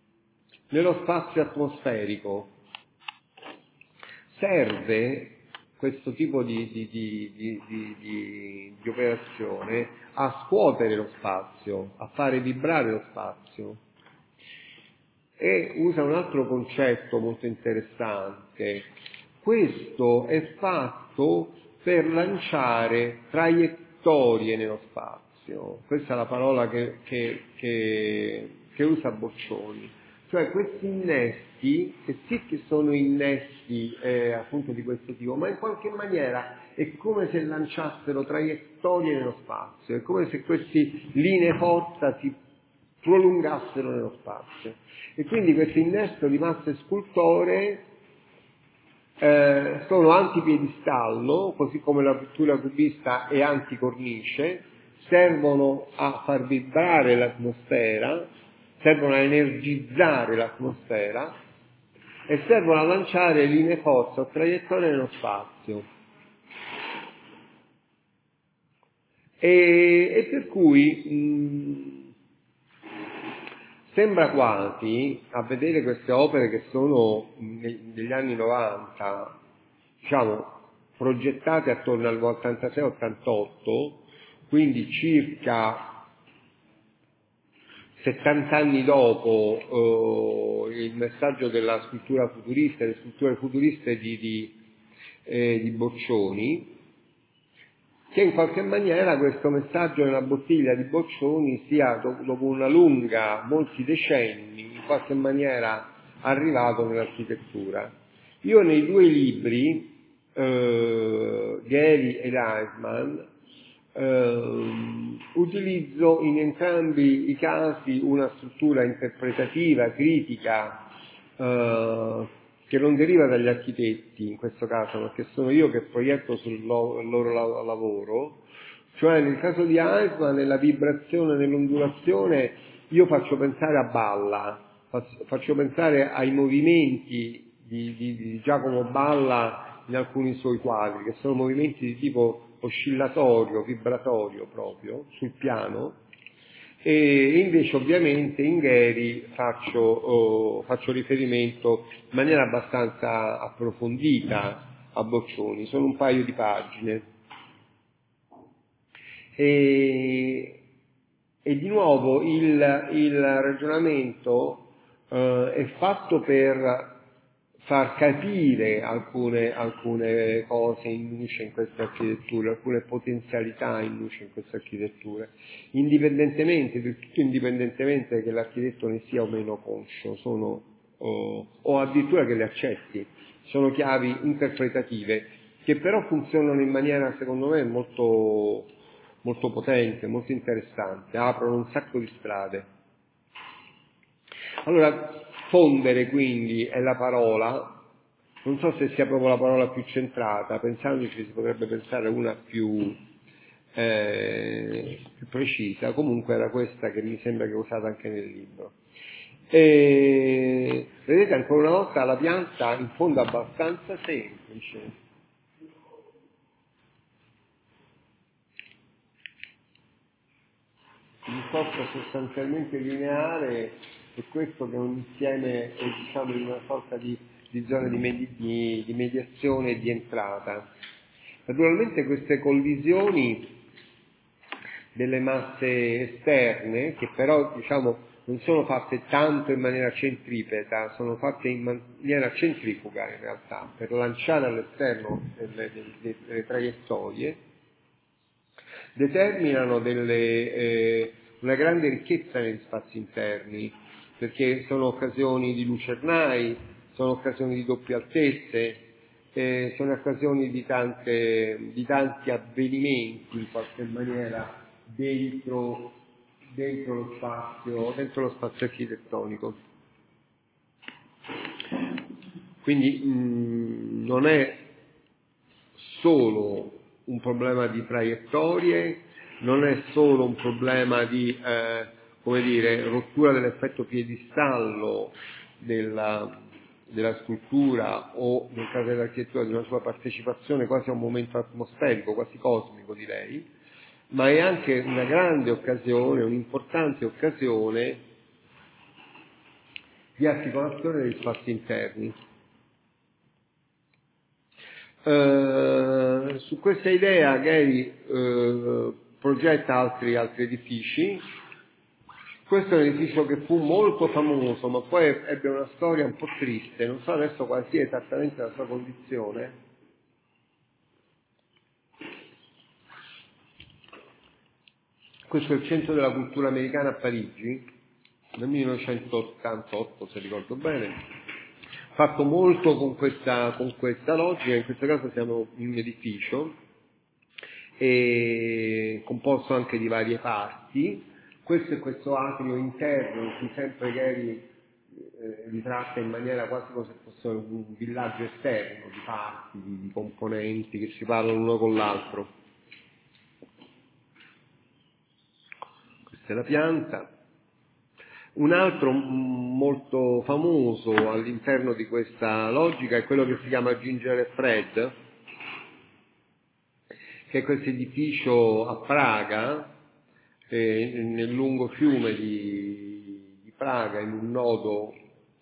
Speaker 1: nello spazio atmosferico. Serve questo tipo di, di, di, di, di, di, di operazione a scuotere lo spazio, a fare vibrare lo spazio. E usa un altro concetto molto interessante. Questo è fatto per lanciare traiettorie nello spazio. Questa è la parola che, che, che, che usa Boccioni. Cioè questi innesti, che sì che sono innesti eh, appunto di questo tipo, ma in qualche maniera è come se lanciassero traiettorie nello spazio, è come se queste linee forza si prolungassero nello spazio. E quindi questo innesto di masse scultoree eh, sono antipiedistallo, così come la pittura cubista è anticornice, servono a far vibrare l'atmosfera, servono a energizzare l'atmosfera e servono a lanciare linee forza o traiettorie nello spazio. E, e per cui mh, sembra quasi, a vedere queste opere che sono negli anni novanta, diciamo, progettate attorno al ottantasei ottantotto, quindi circa settanta anni dopo eh, il messaggio della scultura futurista, le sculture futuriste di, di, eh, di Boccioni, che in qualche maniera questo messaggio nella bottiglia di Boccioni sia, dopo una lunga, molti decenni, in qualche maniera arrivato nell'architettura. Io nei due libri, eh, Gehry ed Eisman, eh, utilizzo in entrambi i casi una struttura interpretativa, critica, eh, che non deriva dagli architetti in questo caso, perché sono io che proietto sul loro, loro lavoro. Cioè nel caso di Eisman, nella vibrazione, nell'ondulazione, io faccio pensare a Balla, faccio pensare ai movimenti di, di, di Giacomo Balla in alcuni suoi quadri, che sono movimenti di tipo oscillatorio, vibratorio proprio, sul piano. E invece ovviamente in Gehry faccio, oh, faccio riferimento in maniera abbastanza approfondita a Boccioni, sono un paio di pagine. E, e di nuovo il, il ragionamento eh, è fatto per far capire alcune, alcune cose in luce in questa architettura, alcune potenzialità in luce in questa architettura, indipendentemente, del tutto indipendentemente che l'architetto ne sia o meno conscio, sono, o, o addirittura che le accetti, sono chiavi interpretative, che però funzionano in maniera, secondo me, molto, molto potente, molto interessante, aprono un sacco di strade. Allora, fondere quindi è la parola, non so se sia proprio la parola più centrata, pensandoci si potrebbe pensare una più, eh, più precisa, comunque era questa che mi sembra che è usata anche nel libro. E, vedete ancora una volta la pianta in fondo abbastanza semplice, il corpo sostanzialmente lineare e questo che è un insieme, è, diciamo, in una sorta di, di zona di, medi, di, di mediazione e di entrata. Naturalmente queste collisioni delle masse esterne, che però diciamo non sono fatte tanto in maniera centripeta, sono fatte in maniera centrifuga in realtà, per lanciare all'esterno delle, delle, delle traiettorie, determinano delle, eh, una grande ricchezza negli spazi interni, perché sono occasioni di lucernai, sono occasioni di doppie altezze, eh, sono occasioni di, tante, di tanti avvenimenti in qualche maniera dentro, dentro lo spazio, dentro lo spazio architettonico. Quindi mh, non è solo un problema di traiettorie, non è solo un problema di eh, come dire, rottura dell'effetto piedistallo della, della scultura o nel caso dell'architettura di una sua partecipazione quasi a un momento atmosferico, quasi cosmico direi, ma è anche una grande occasione, un'importante occasione di articolazione degli spazi interni. Eh, su questa idea Gehry eh, progetta altri, altri edifici. Questo è un edificio che fu molto famoso, ma poi ebbe una storia un po' triste, non so adesso quale sia esattamente la sua condizione. Questo è il Centro della Cultura Americana a Parigi, nel millenovecentottantotto, se ricordo bene, fatto molto con questa, con questa logica. In questo caso siamo in un edificio, e composto anche di varie parti. Questo è questo atrio interno in cui sempre Gehry eh, ritratta in maniera quasi come se fosse un villaggio esterno di parti, di, di componenti che si parlano l'uno con l'altro. Questa è la pianta. Un altro molto famoso all'interno di questa logica è quello che si chiama Ginger e Fred, che è questo edificio a Praga, eh, nel lungo fiume di, di Praga, in un nodo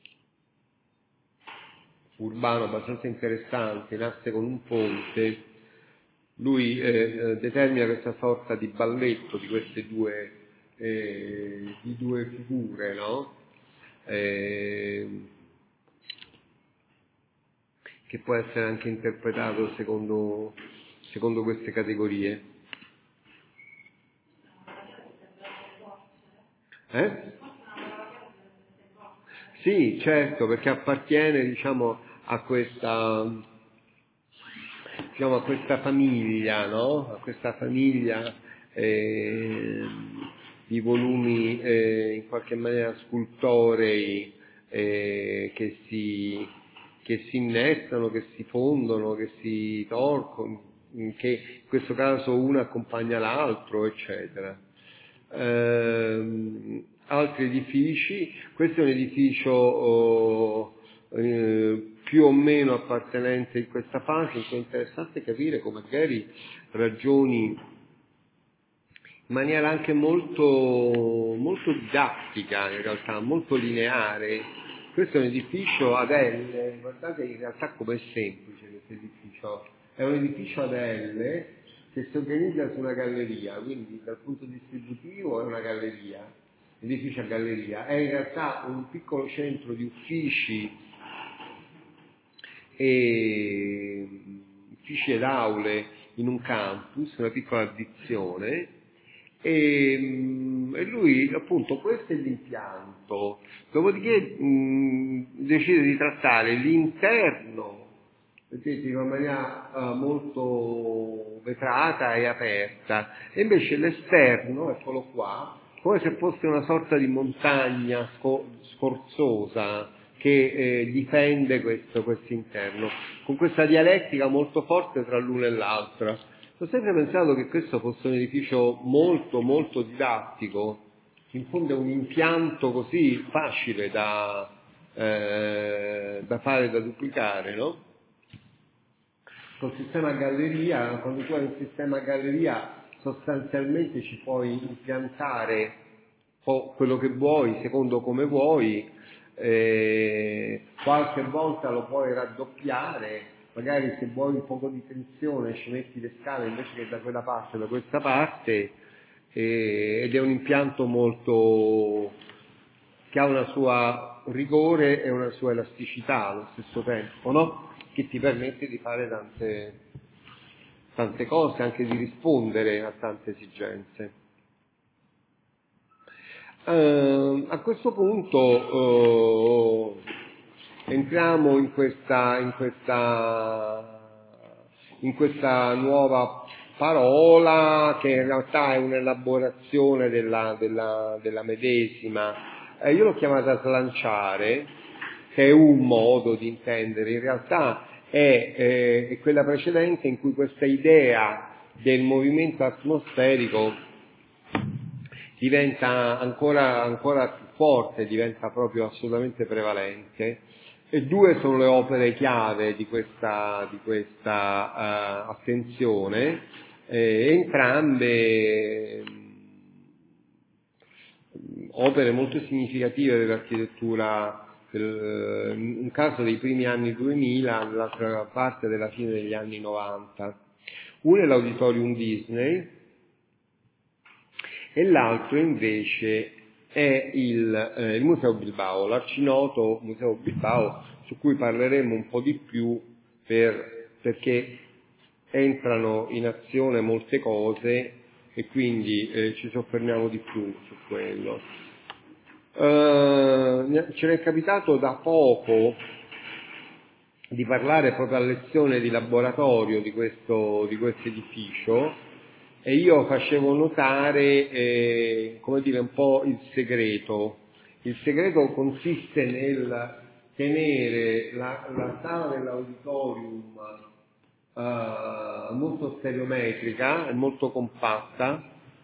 Speaker 1: urbano abbastanza interessante, nasce con un ponte. Lui eh, determina questa sorta di balletto di queste due, eh, di due figure, no? Eh, che può essere anche interpretato secondo, secondo queste categorie. Eh? Sì, certo, perché appartiene, diciamo, a questa, diciamo, a questa famiglia, no? A questa famiglia eh, di volumi eh, in qualche maniera scultorei eh, che si che si innestano, che si fondono, che si torcono, che in questo caso uno accompagna l'altro, eccetera. Ehm, altri edifici, questo è un edificio oh, eh, più o meno appartenente in questa fase, in cui è interessante capire come Gehry ragioni in maniera anche molto, molto didattica, in realtà, molto lineare. Questo è un edificio ad L, guardate in realtà com'è semplice questo edificio, è un edificio ad L che si organizza su una galleria, quindi dal punto distributivo è una galleria, edificio a galleria, è in realtà un piccolo centro di uffici e uffici ed aule in un campus, una piccola addizione. E, e lui appunto questo è l'impianto, dopodiché mh, decide di trattare l'interno, vedete, in una maniera uh, molto vetrata e aperta, e invece l'esterno, eccolo qua, come se fosse una sorta di montagna sco- scorzosa che eh, difende questo interno, con questa dialettica molto forte tra l'una e l'altra. Ho sempre pensato che questo fosse un edificio molto molto didattico, in fondo è un impianto così facile da, eh, da fare, da duplicare, no? Col sistema galleria, quando tu hai un sistema galleria sostanzialmente ci puoi impiantare po' quello che vuoi, secondo come vuoi, eh, qualche volta lo puoi raddoppiare, magari se vuoi un po' di tensione ci metti le scale invece che da quella parte, da questa parte, eh, ed è un impianto molto che ha una sua rigore e una sua elasticità allo stesso tempo, no? Che ti permette di fare tante, tante cose, anche di rispondere a tante esigenze. Uh, a questo punto uh, entriamo in questa, in questa, in questa nuova parola che in realtà è un'elaborazione della, della, della medesima. Eh, io l'ho chiamata slanciare, che è un modo di intendere, in realtà è, eh, è quella precedente in cui questa idea del movimento atmosferico diventa ancora, ancora più forte, diventa proprio assolutamente prevalente, e due sono le opere chiave di questa, di questa uh, attenzione, eh, entrambe opere molto significative dell'architettura un caso dei primi anni duemila, l'altra parte della fine degli anni novanta. Uno è l'Auditorium Disney e l'altro invece è il, eh, il Museo Bilbao, l'arcinoto Museo Bilbao, su cui parleremo un po' di più per, perché entrano in azione molte cose e quindi eh, ci soffermiamo di più su quello. Uh, ce n'è capitato da poco di parlare proprio a lezione di laboratorio di questo, di questo edificio, e io facevo notare, eh, come dire, un po' il segreto. Il segreto consiste nel tenere la, la sala dell'auditorium uh, molto stereometrica e molto compatta,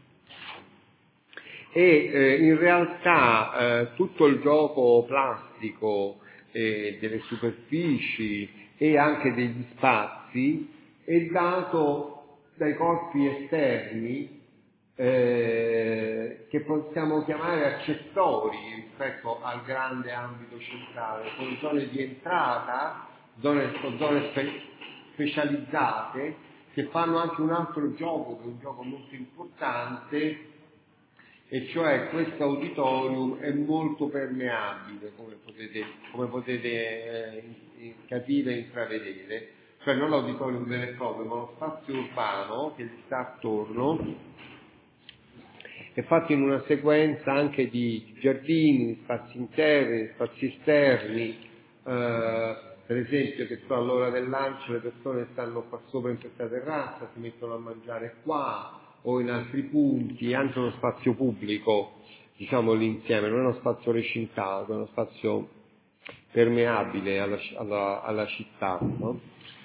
Speaker 1: e eh, in realtà eh, tutto il gioco plastico eh, delle superfici e anche degli spazi è dato dai corpi esterni eh, che possiamo chiamare accessori rispetto al grande ambito centrale, con zone di entrata, zone, zone spe- specializzate che fanno anche un altro gioco, che è un gioco molto importante, e cioè questo auditorium è molto permeabile, come potete, come potete eh, capire e intravedere, cioè non l'auditorium vero e proprio, ma lo spazio urbano che gli sta attorno è fatto in una sequenza anche di giardini, di spazi interni, di spazi esterni, eh, per esempio che so, all'ora del lancio le persone stanno qua sopra in questa terrazza, si mettono a mangiare qua, o in altri punti, anche uno spazio pubblico, diciamo l'insieme, non è uno spazio recintato, è uno spazio permeabile alla, alla, alla città, no?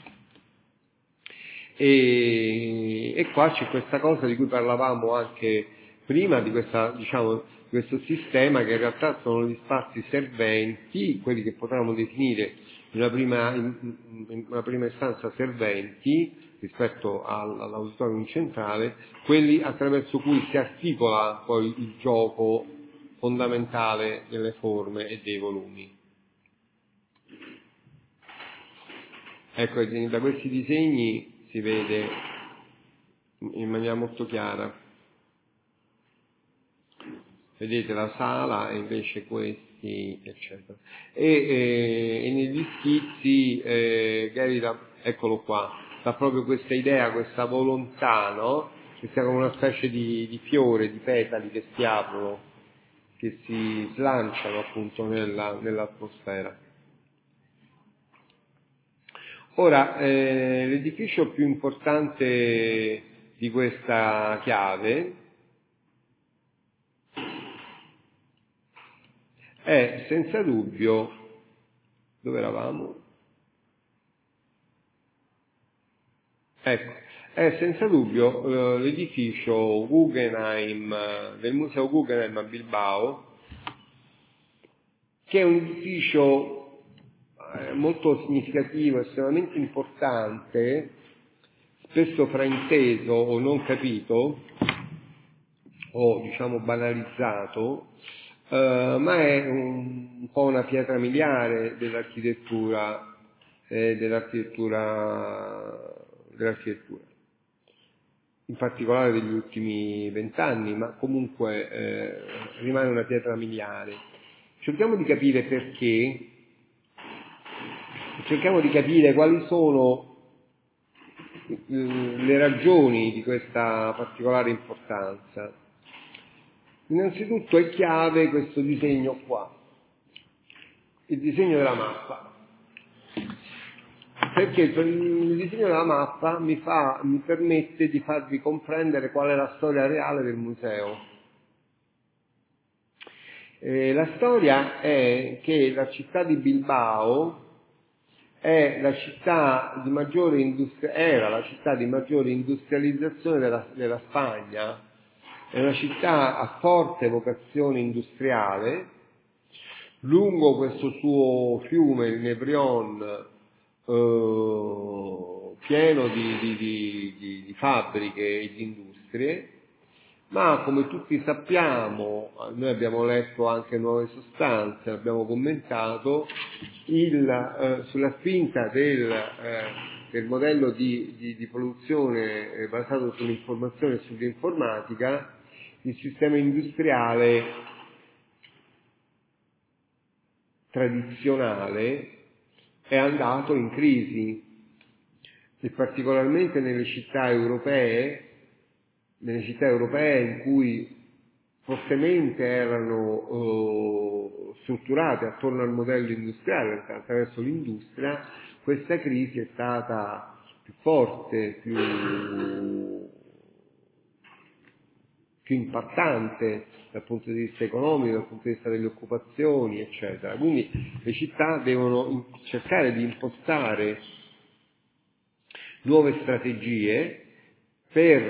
Speaker 1: E, e qua c'è questa cosa di cui parlavamo anche prima, di questa, diciamo, questo sistema che in realtà sono gli spazi serventi, quelli che potremmo definire in una prima, in, in una prima istanza serventi, rispetto all'auditorium centrale, quelli attraverso cui si articola poi il gioco fondamentale delle forme e dei volumi. Ecco, da questi disegni si vede in maniera molto chiara. Vedete la sala e invece questi, eccetera. E, e, e negli schizzi, eh, Gary, eccolo qua, dà proprio questa idea, questa volontà, no? Che sia come una specie di, di fiore, di petali che si aprono, che si slanciano appunto nella, nell'atmosfera. Ora, eh, l'edificio più importante di questa chiave è senza dubbio, dove eravamo? Ecco, è senza dubbio eh, l'edificio Guggenheim, eh, del Museo Guggenheim a Bilbao, che è un edificio eh, molto significativo, estremamente importante, spesso frainteso o non capito, o diciamo banalizzato, eh, ma è un, un po' una pietra miliare dell'architettura, eh, dell'architettura, dell'architettura, in particolare degli ultimi vent'anni, ma comunque eh, rimane una pietra miliare. Cerchiamo di capire perché, cerchiamo di capire quali sono le ragioni di questa particolare importanza. Innanzitutto è chiave questo disegno qua, il disegno della mappa, perché il disegno della mappa mi, fa, mi permette di farvi comprendere qual è la storia reale del museo. Eh, la storia è che la città di Bilbao è la città di maggiore industria, era la città di maggiore industrializzazione della, della Spagna. È una città a forte vocazione industriale. Lungo questo suo fiume, il Nebrion, eh, pieno di, di, di, di, di fabbriche e di industrie, ma come tutti sappiamo, noi abbiamo letto anche nuove sostanze, abbiamo commentato, il, eh, sulla spinta del, eh, del modello di, di, di produzione eh, basato sull'informazione e sull'informatica, il sistema industriale tradizionale è andato in crisi, e particolarmente nelle città europee, nelle città europee in cui fortemente erano eh, strutturate attorno al modello industriale, attraverso l'industria, questa crisi è stata più forte, più, più impattante dal punto di vista economico, dal punto di vista delle occupazioni, eccetera. Quindi le città devono cercare di impostare nuove strategie per,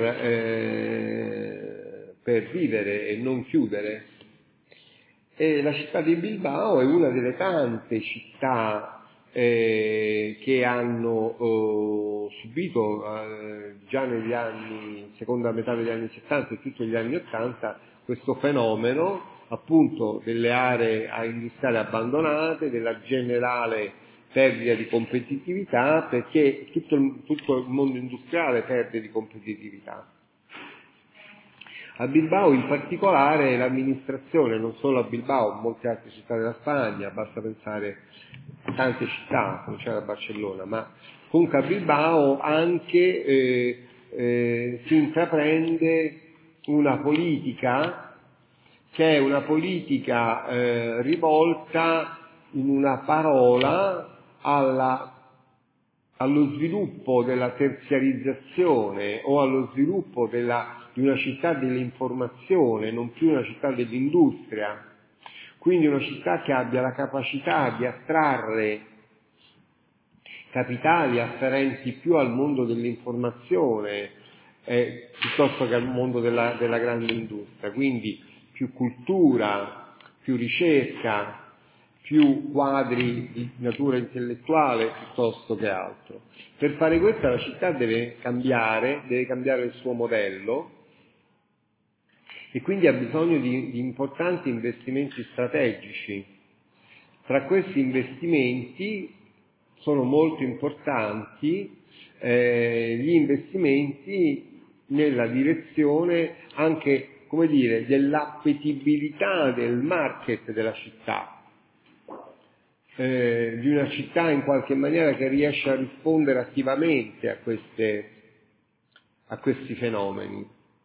Speaker 1: eh, per vivere e non chiudere. E la città di Bilbao è una delle tante città eh, che hanno eh, subito eh, già negli anni, seconda metà degli anni settanta e tutti gli anni ottanta, questo fenomeno appunto delle aree industriali abbandonate, della generale perdita di competitività, perché tutto il, tutto il mondo industriale perde di competitività. A Bilbao in particolare l'amministrazione, non solo a Bilbao, in molte altre città della Spagna, basta pensare a tante città, come c'è a Barcellona, ma comunque a Bilbao anche eh, eh, si intraprende una politica che è una politica eh, rivolta in una parola alla, allo sviluppo della terziarizzazione o allo sviluppo della, di una città dell'informazione, non più una città dell'industria. Quindi una città che abbia la capacità di attrarre capitali afferenti più al mondo dell'informazione eh, piuttosto che al mondo della, della grande industria. Quindi più cultura, più ricerca, più quadri di natura intellettuale piuttosto che altro. Per fare questo la città deve cambiare, deve cambiare il suo modello e quindi ha bisogno di, di importanti investimenti strategici. Tra questi investimenti sono molto importanti eh, gli investimenti nella direzione anche, come dire, dell'appetibilità del market della città. Eh, di una città in qualche maniera che riesce a rispondere attivamente a, queste, a questi fenomeni.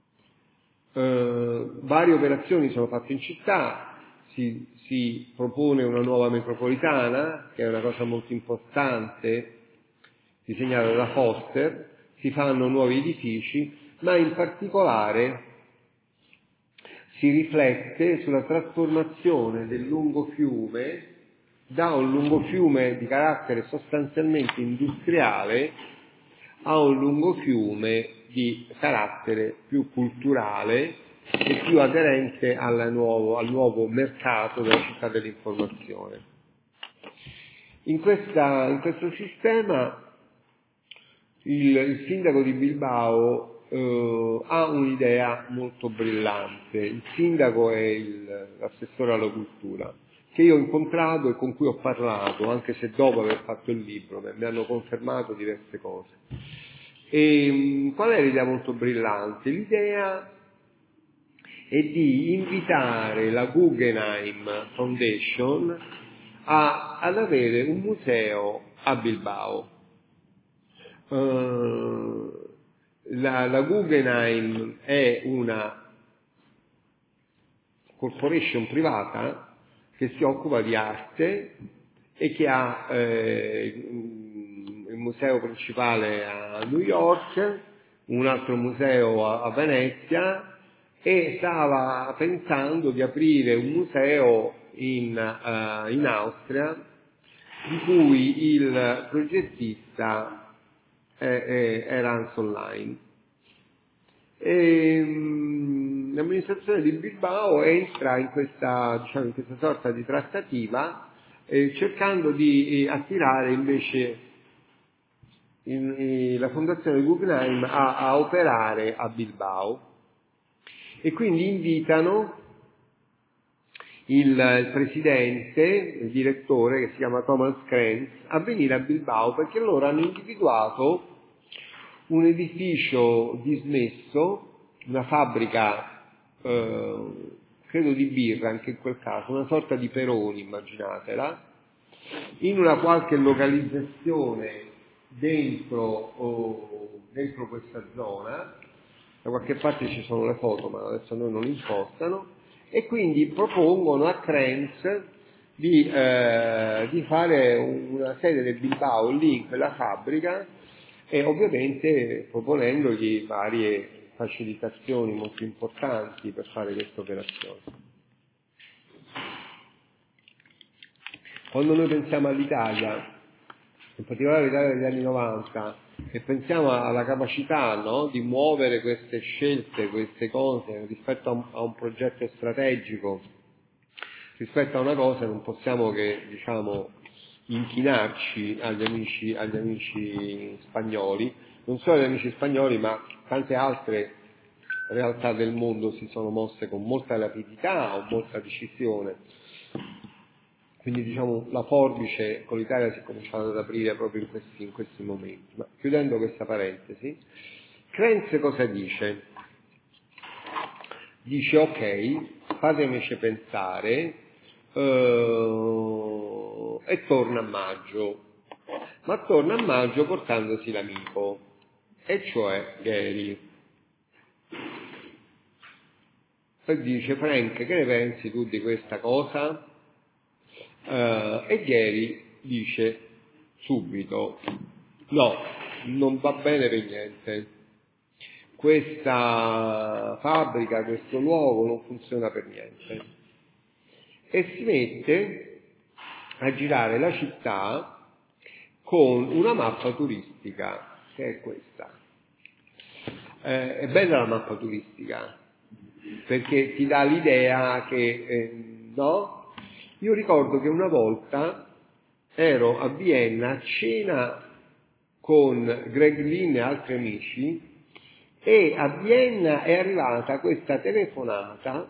Speaker 1: Eh, varie operazioni sono fatte in città, si, si propone una nuova metropolitana, che è una cosa molto importante, disegnata da Foster, si fanno nuovi edifici, ma in particolare si riflette sulla trasformazione del lungofiume da un lungofiume di carattere sostanzialmente industriale a un lungofiume di carattere più culturale e più aderente al nuovo, al nuovo mercato della città dell'informazione. In, questa, in questo sistema il, il sindaco di Bilbao eh, ha un'idea molto brillante. Il sindaco è il, l'assessore alla cultura, che io ho incontrato e con cui ho parlato, anche se dopo aver fatto il libro mi hanno confermato diverse cose. E qual è l'idea molto brillante? L'idea è di invitare la Guggenheim Foundation a, ad avere un museo a Bilbao. Uh, la, la Guggenheim è una corporation privata che si occupa di arte e che ha eh, il museo principale a New York, un altro museo a, a Venezia, e stava pensando di aprire un museo in, uh, in Austria, di cui il progettista eh, eh, era Hans Online. E, mh, l'amministrazione di Bilbao entra in questa, diciamo, in questa sorta di trattativa eh, cercando di eh, attirare invece in, in, la fondazione Guggenheim a, a operare a Bilbao, e quindi invitano il, il presidente, il direttore, che si chiama Thomas Krenz, a venire a Bilbao, perché loro hanno individuato un edificio dismesso, una fabbrica, eh, credo di birra anche in quel caso, una sorta di Peroni, immaginatela, in una qualche localizzazione dentro, oh, dentro questa zona. Da qualche parte ci sono le foto, ma adesso a noi non impostano, e quindi propongono a Krenz di, eh, di fare una sede del Bilbao lì in quella fabbrica, e ovviamente proponendogli varie facilitazioni molto importanti per fare questa operazione. Quando noi pensiamo all'Italia, in particolare l'Italia degli anni novanta, e pensiamo alla capacità, no, di muovere queste scelte, queste cose rispetto a un, a un progetto strategico, rispetto a una cosa, non possiamo che, diciamo, inchinarci agli amici, agli amici spagnoli, non solo agli amici spagnoli, ma tante altre realtà del mondo si sono mosse con molta rapidità o molta decisione. Quindi, diciamo, la forbice con l'Italia si è cominciata ad aprire proprio in questi, in questi momenti. Ma chiudendo questa parentesi, Krenz cosa dice? Dice: ok, fatemici pensare, uh, e torna a maggio, ma torna a maggio portandosi l'amico, e cioè Gary. E dice: Frank, che ne pensi tu di questa cosa? Uh, e Gary dice subito: no, non va bene per niente, questa fabbrica, questo luogo non funziona per niente, e si mette a girare la città con una mappa turistica, che è questa. Eh, è bella la mappa turistica, perché ti dà l'idea che, eh, no? Io ricordo che una volta ero a Vienna a cena con Greg Lynn e altri amici, e a Vienna è arrivata questa telefonata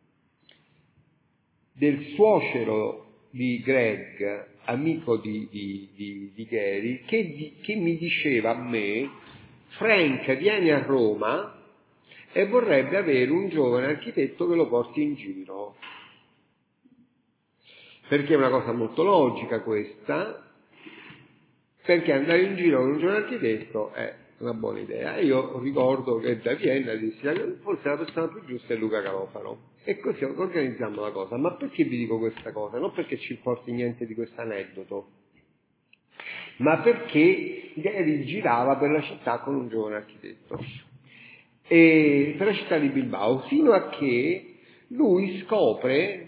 Speaker 1: del suocero di Greg, amico di, di, di, di Gary, che, di, che mi diceva a me: Frank, vieni a Roma e vorrebbe avere un giovane architetto che lo porti in giro. Perché è una cosa molto logica questa, perché andare in giro con un giovane architetto è una buona idea. E io ricordo che da Vienna dissi: forse la persona più giusta è Luca Garofalo. E così organizziamo la cosa. Ma perché vi dico questa cosa? Non perché ci importi niente di questo aneddoto, ma perché Gary girava per la città con un giovane architetto, e per la città di Bilbao, fino a che lui scopre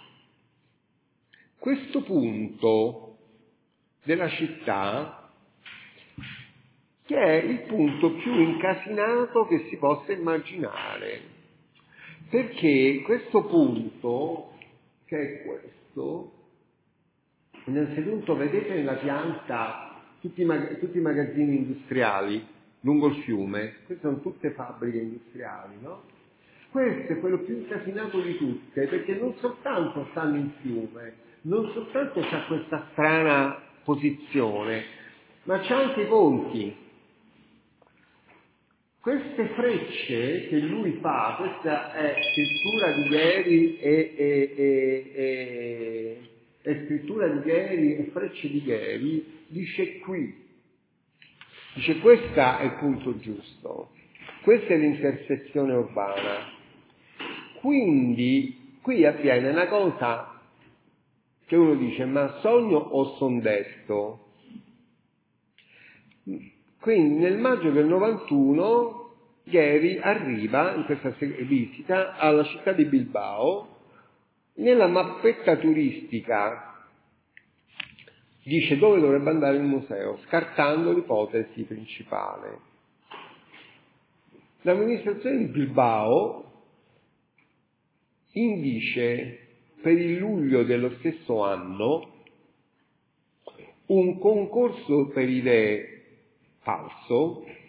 Speaker 1: questo punto della città, che è il punto più incasinato che si possa immaginare, perché questo punto, che è questo, innanzitutto vedete nella pianta tutti i, mag- tutti i magazzini industriali lungo il fiume, queste sono tutte fabbriche industriali, no? Questo è quello più incasinato di tutte, perché non soltanto stanno in fiume, non soltanto c'ha questa strana posizione, ma c'ha anche i ponti. Queste frecce che lui fa, questa è scrittura di Gary e, e, e, e, e scrittura di Gary e frecce di Gary, dice qui, dice questo è il punto giusto, questa è l'intersezione urbana. Quindi qui avviene una cosa che uno dice: ma sogno o son detto? Quindi nel maggio del novantuno Gary arriva in questa visita alla città di Bilbao, nella mappetta turistica dice dove dovrebbe andare il museo, scartando l'ipotesi principale. L'amministrazione di Bilbao indice per il luglio dello stesso anno un concorso per idee falso,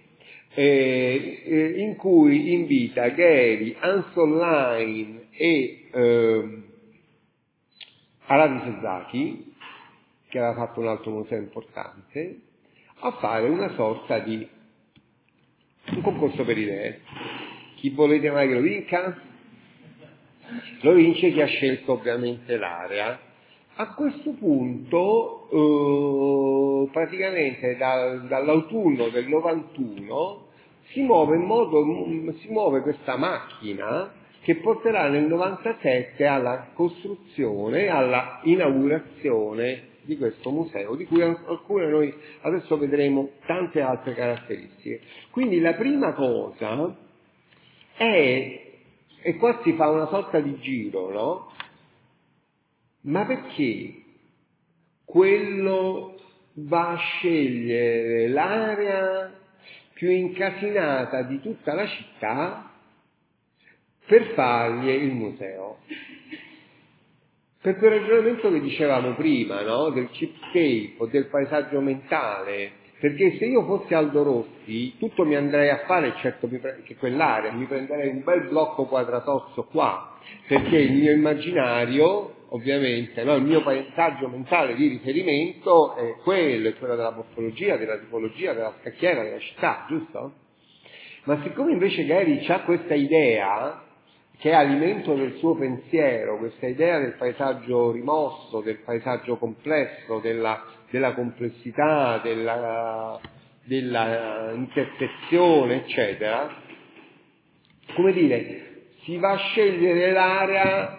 Speaker 1: eh, eh, in cui invita Gehry, Hans Online e eh, Harari Sasaki, che aveva fatto un altro museo importante, a fare una sorta di un concorso per idee. Chi volete mai che lo vinca? Lo vince chi ha scelto ovviamente l'area. A questo punto, eh, praticamente dal, dall'autunno del novantuno si muove, in modo, si muove questa macchina che porterà nel novantasette alla costruzione, alla inaugurazione di questo museo, di cui alcune noi adesso vedremo tante altre caratteristiche. Quindi la prima cosa è, e qua si fa una sorta di giro, no? Ma perché quello va a scegliere l'area più incasinata di tutta la città per fargli il museo? Per quel ragionamento che dicevamo prima, no? Del cityscape o del paesaggio mentale, perché se io fossi Aldo Rossi tutto mi andrei a fare, certo che quell'area, mi prenderei un bel blocco quadratozzo qua, perché il mio immaginario, ovviamente, no? Il mio paesaggio mentale di riferimento è quello, è quello della morfologia, della tipologia, della scacchiera, della città, giusto? Ma siccome invece Gehry ha questa idea, che è alimento del suo pensiero, questa idea del paesaggio rimosso, del paesaggio complesso, della, della complessità, della, della intersezione, eccetera, come dire, si va a scegliere l'area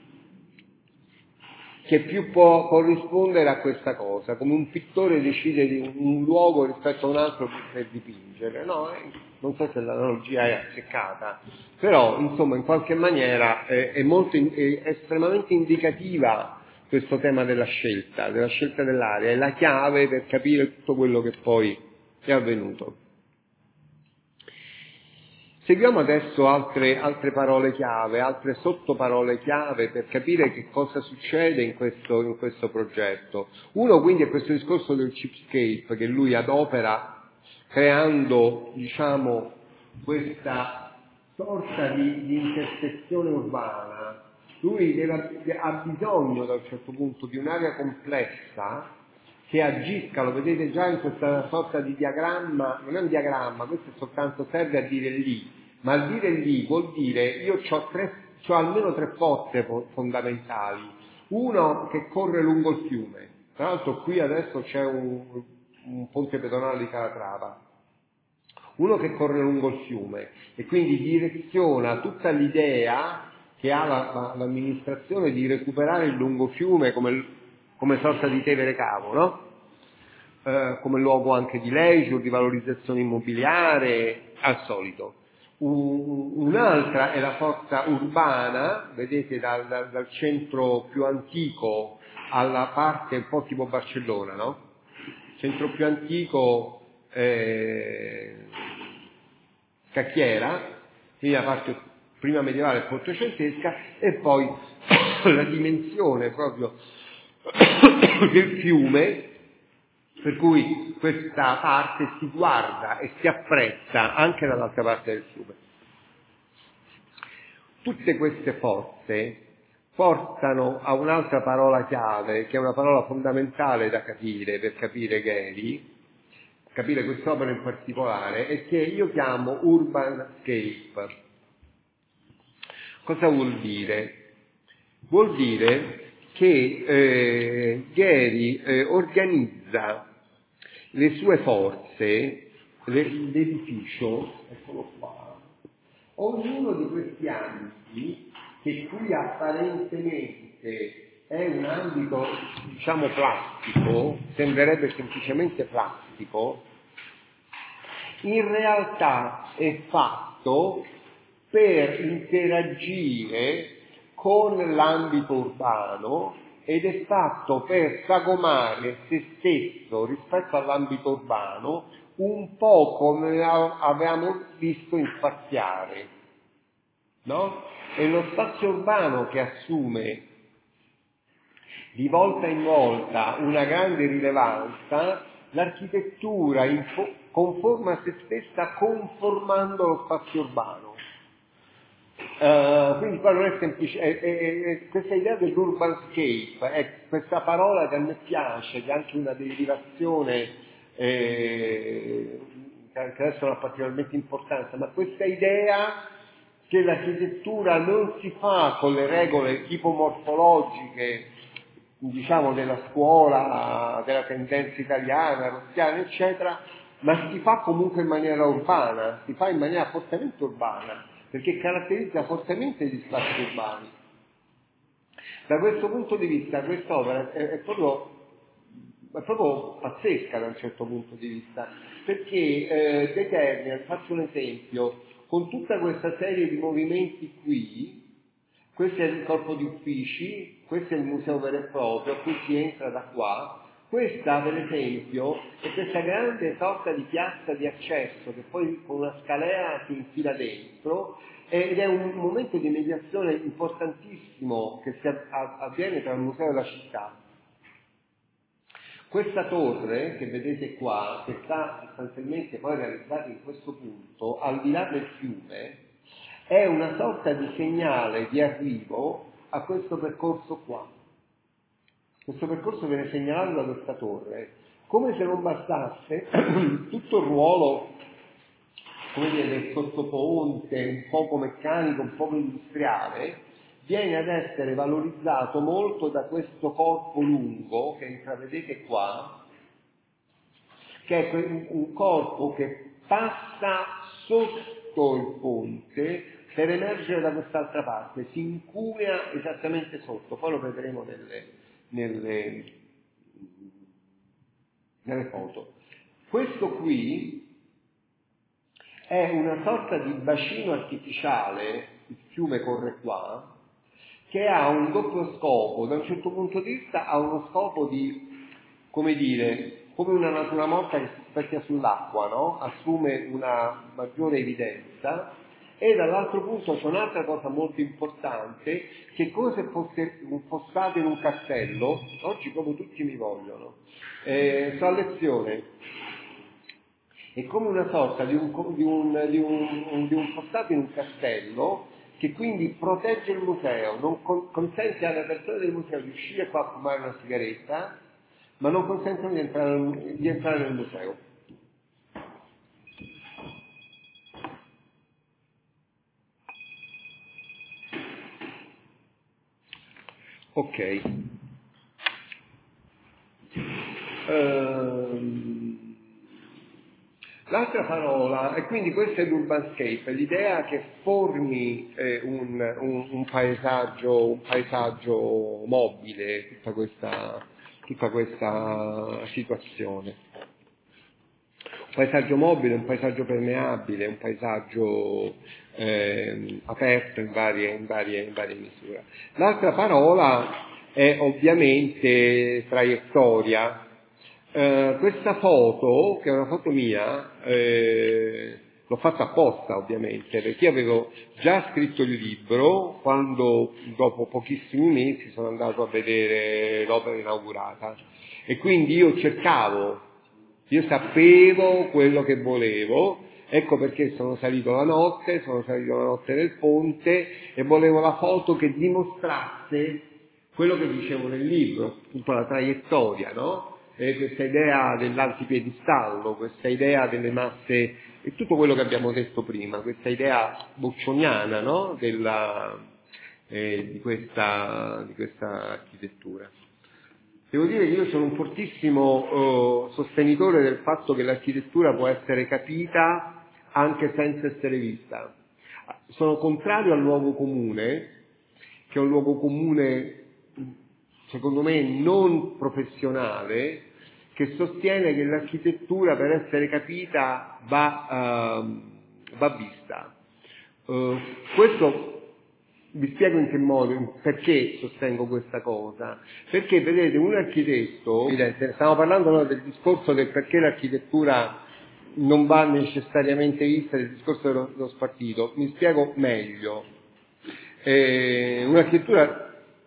Speaker 1: che più può corrispondere a questa cosa, come un pittore decide di un, un luogo rispetto a un altro per dipingere, no? Eh, non so se l'analogia è azzeccata, però insomma in qualche maniera eh, è, molto in, è estremamente indicativa questo tema della scelta, della scelta dell'area, è la chiave per capire tutto quello che poi è avvenuto. Seguiamo adesso altre, altre parole chiave, altre sottoparole chiave per capire che cosa succede in questo, in questo progetto. Uno quindi è questo discorso del cityscape che lui adopera creando, diciamo, questa sorta di, di intersezione urbana. Lui deve, ha bisogno da un certo punto di un'area complessa che agisca, lo vedete già in questa sorta di diagramma, non è un diagramma, questo è soltanto serve a dire lì, ma a dire lì vuol dire io ho tre, c'ho almeno tre pozze fondamentali, uno che corre lungo il fiume, tra l'altro qui adesso c'è un, un ponte pedonale di Calatrava, uno che corre lungo il fiume e quindi direziona tutta l'idea che ha la, la, l'amministrazione di recuperare il lungofiume come, come sorta di Tevere Cavo, no? Eh, come luogo anche di leisure, di valorizzazione immobiliare, al solito. Un, un'altra è la forza urbana, vedete dal, dal, dal centro più antico alla parte un po' tipo Barcellona, no? Centro più antico eh, scacchiera, quindi la parte prima medievale e ottocentesca, e poi la dimensione proprio del fiume, per cui questa parte si guarda e si apprezza anche dall'altra parte del fiume. Tutte queste forze portano a un'altra parola chiave, che è una parola fondamentale da capire per capire Gehry, capire quest'opera in particolare, e che io chiamo urban scape. Cosa vuol dire? Vuol dire che eh, Gehry eh, organizza le sue forze, le, l'edificio, eccolo qua, ognuno di questi ambiti, che qui apparentemente è un ambito, diciamo, plastico, sembrerebbe semplicemente plastico, in realtà è fatto per interagire con l'ambito urbano ed è fatto per sagomare se stesso rispetto all'ambito urbano un po' come avevamo visto in Spaziare, no? È lo spazio urbano che assume di volta in volta una grande rilevanza l'architettura info- conforma a se stessa conformando lo spazio urbano. Uh, quindi qua non è semplice, è, è, è, questa idea dell'urbanscape, è questa parola che a me piace, che è anche una derivazione eh, che adesso non ha particolarmente importanza, ma questa idea che l'architettura non si fa con le regole tipomorfologiche, diciamo, della scuola, della tendenza italiana, rossiana, eccetera, ma si fa comunque in maniera urbana, si fa in maniera fortemente urbana, perché caratterizza fortemente gli spazi urbani. Da questo punto di vista quest'opera è, è, proprio, è proprio pazzesca da un certo punto di vista, perché eh, determina, faccio un esempio, con tutta questa serie di movimenti qui, questo è il corpo di uffici, questo è il museo vero e proprio, qui si entra da qua, questa per esempio è questa grande sorta di piazza di accesso che poi con una scalera si infila dentro ed è un momento di mediazione importantissimo che si avviene tra il museo e la città. Questa torre che vedete qua, che sta sostanzialmente poi realizzata in questo punto, al di là del fiume, è una sorta di segnale di arrivo a questo percorso qua. Questo percorso viene segnalato da questa torre, come se non bastasse tutto il ruolo, come dire, del sottoponte, un poco meccanico, un poco industriale, viene ad essere valorizzato molto da questo corpo lungo che intravedete qua, che è un corpo che passa sotto il ponte per emergere da quest'altra parte, si incunea esattamente sotto, poi lo vedremo nelle, nelle, nelle foto. Questo qui è una sorta di bacino artificiale, il fiume corre qua, che ha un doppio scopo. Da un certo punto di vista ha uno scopo di, come dire, come una natura morta che si specchia sull'acqua, no? Assume una maggiore evidenza, e dall'altro punto c'è un'altra cosa molto importante, che è come se fosse un fossato in un castello. Oggi proprio tutti mi vogliono. Eh, sto a lezione. È come una sorta di un, di un, di un, di un fossato in un castello, che quindi protegge il museo, non con, consente alle persone del museo di uscire qua a fumare una sigaretta, ma non consentono di entrare, di entrare nel museo. Ok. Ehm, l'altra parola, e quindi questo è l'urbanscape, l'idea che formi eh, un, un, un paesaggio, un paesaggio mobile, tutta questa, tutta questa situazione. Un paesaggio mobile, un paesaggio permeabile, un paesaggio eh, aperto in varie, in, varie, in varie misure. L'altra parola è ovviamente traiettoria. Eh, questa foto, che è una foto mia, eh, l'ho fatta apposta ovviamente, perché io avevo già scritto il libro quando dopo pochissimi mesi sono andato a vedere l'opera inaugurata, e quindi io cercavo, io sapevo quello che volevo, ecco perché sono salito la notte, sono salito la notte nel ponte e volevo la foto che dimostrasse quello che dicevo nel libro, appunto la traiettoria, no? E questa idea dell'antipiedistallo, questa idea delle masse, e tutto quello che abbiamo detto prima, questa idea boccioniana, no? Della, eh, di questa, di questa architettura. Devo dire che io sono un fortissimo eh, sostenitore del fatto che l'architettura può essere capita anche senza essere vista. Sono contrario al luogo comune, che è un luogo comune, secondo me, non professionale, che sostiene che l'architettura per essere capita va, uh, va vista. Uh, questo vi spiego in che modo, perché sostengo questa cosa. Perché, vedete, un architetto, stiamo parlando no, del discorso del perché l'architettura non va necessariamente vista, del discorso dello, dello spartito. Mi spiego meglio. Eh, un'architettura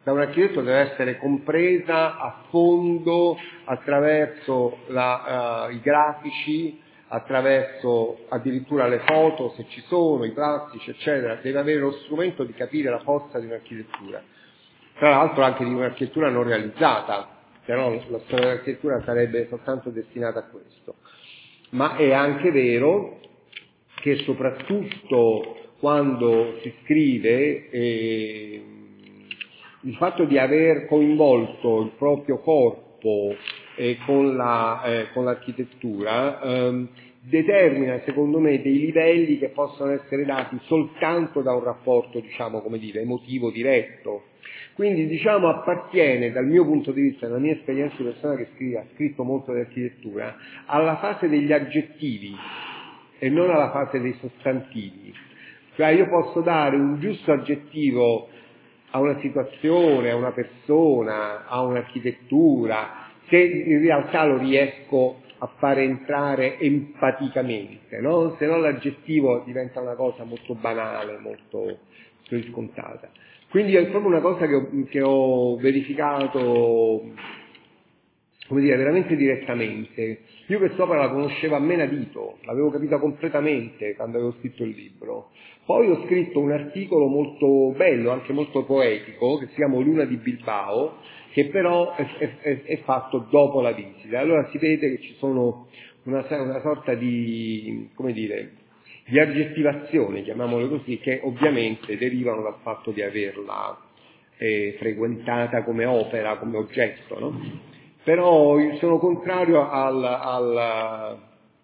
Speaker 1: da un architetto deve essere compresa a fondo attraverso la, uh, i grafici, attraverso addirittura le foto, se ci sono, i plastici, eccetera. Deve avere lo strumento di capire la forza di un'architettura. Tra l'altro anche di un'architettura non realizzata, se no la storia dell'architettura sarebbe soltanto destinata a questo. Ma è anche vero che soprattutto quando si scrive, eh, il fatto di aver coinvolto il proprio corpo eh, con, la, eh, con l'architettura ehm, determina secondo me dei livelli che possono essere dati soltanto da un rapporto, diciamo, come dire, emotivo diretto. Quindi, diciamo, appartiene dal mio punto di vista, dalla mia esperienza di persona che scrive, ha scritto molto di architettura, alla fase degli aggettivi e non alla fase dei sostantivi. Cioè io posso dare un giusto aggettivo a una situazione, a una persona, a un'architettura, se in realtà lo riesco a fare entrare empaticamente, no? Se no l'aggettivo diventa una cosa molto banale, molto riscontata. Quindi è proprio una cosa che ho, che ho verificato, come dire, veramente direttamente. Io quest'opera la conoscevo a menadito, l'avevo capita completamente quando avevo scritto il libro. Poi ho scritto un articolo molto bello, anche molto poetico, che si chiama Luna di Bilbao, che però è, è, è fatto dopo la visita. Allora si vede che ci sono una, una sorta di, come dire, di aggettivazione, chiamiamole così, che ovviamente derivano dal fatto di averla eh, frequentata come opera, come oggetto, no? Però io sono contrario al, al,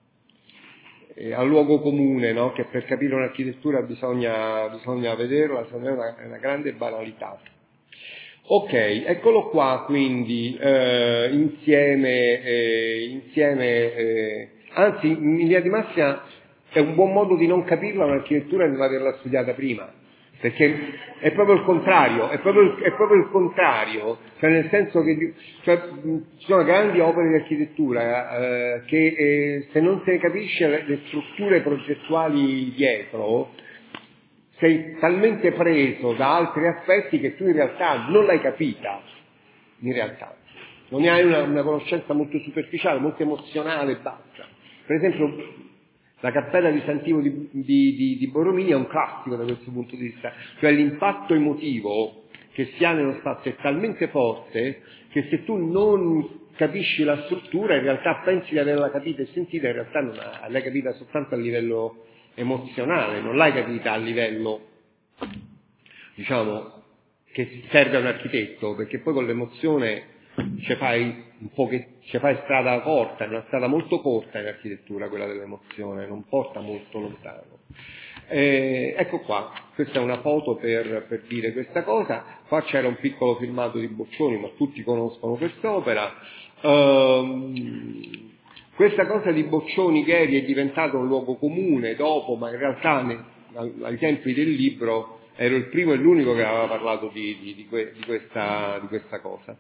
Speaker 1: eh, al luogo comune, no? Che per capire un'architettura bisogna, bisogna vederla, secondo me è una, è una grande banalità. Ok, eccolo qua quindi, eh, insieme, eh, insieme eh, anzi in linea di massima è un buon modo di non capirla un'architettura e non averla studiata prima. Perché è proprio il contrario, è proprio il, è proprio il contrario, cioè nel senso che cioè, ci sono grandi opere di architettura eh, che eh, se non se ne capisce le, le strutture progettuali dietro, sei talmente preso da altri aspetti che tu in realtà non l'hai capita, in realtà. Non ne hai una, una conoscenza molto superficiale, molto emozionale e basta. Per esempio, la cappella di Sant'Ivo di, di, di, di Borromini è un classico da questo punto di vista, cioè l'impatto emotivo che si ha nello spazio è talmente forte che se tu non capisci la struttura in realtà pensi di averla capita e sentita, in realtà non l'hai capita soltanto a livello emozionale, non l'hai capita a livello, diciamo, che serve a un architetto, perché poi con l'emozione ci fai un po' che ci fai strada corta, è una strada molto corta in architettura quella dell'emozione, non porta molto lontano. Eh, ecco qua, questa è una foto per, per dire questa cosa. Qua c'era un piccolo filmato di Boccioni, ma tutti conoscono quest'opera. Um, questa cosa di Boccioni Gheri è diventata un luogo comune dopo, ma in realtà ne, ai tempi del libro ero il primo e l'unico che aveva parlato di, di, di, que, di, questa, di questa cosa.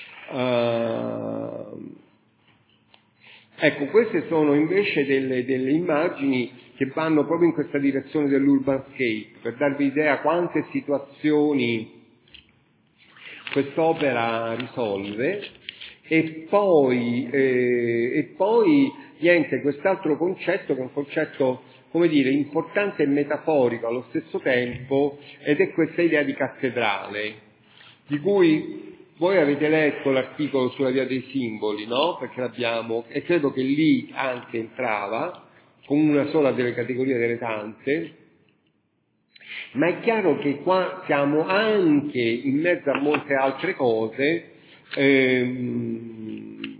Speaker 1: Uh, ecco, queste sono invece delle, delle immagini che vanno proprio in questa direzione dell'urbanscape, per darvi idea quante situazioni quest'opera risolve. E poi, eh, e poi niente, quest'altro concetto che è un concetto, come dire, importante e metaforico allo stesso tempo, ed è questa idea di cattedrale, di cui voi avete letto l'articolo sulla via dei simboli, no? Perché l'abbiamo, e credo che lì anche entrava, come una sola delle categorie delle tante, ma è chiaro che qua siamo anche in mezzo a molte altre cose, ehm,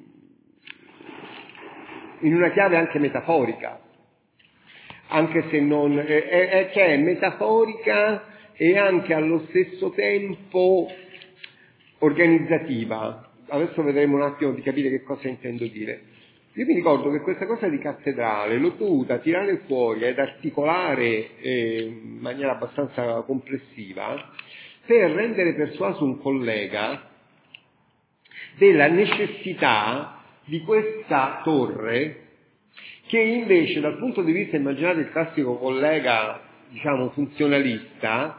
Speaker 1: in una chiave anche metaforica, anche se non, è, è, che è metaforica e anche allo stesso tempo organizzativa. Adesso vedremo un attimo di capire che cosa intendo dire. Io mi ricordo che questa cosa di cattedrale l'ho dovuta tirare fuori ed articolare eh, in maniera abbastanza complessiva per rendere persuaso un collega della necessità di questa torre, che invece dal punto di vista immaginario del classico collega, diciamo, funzionalista,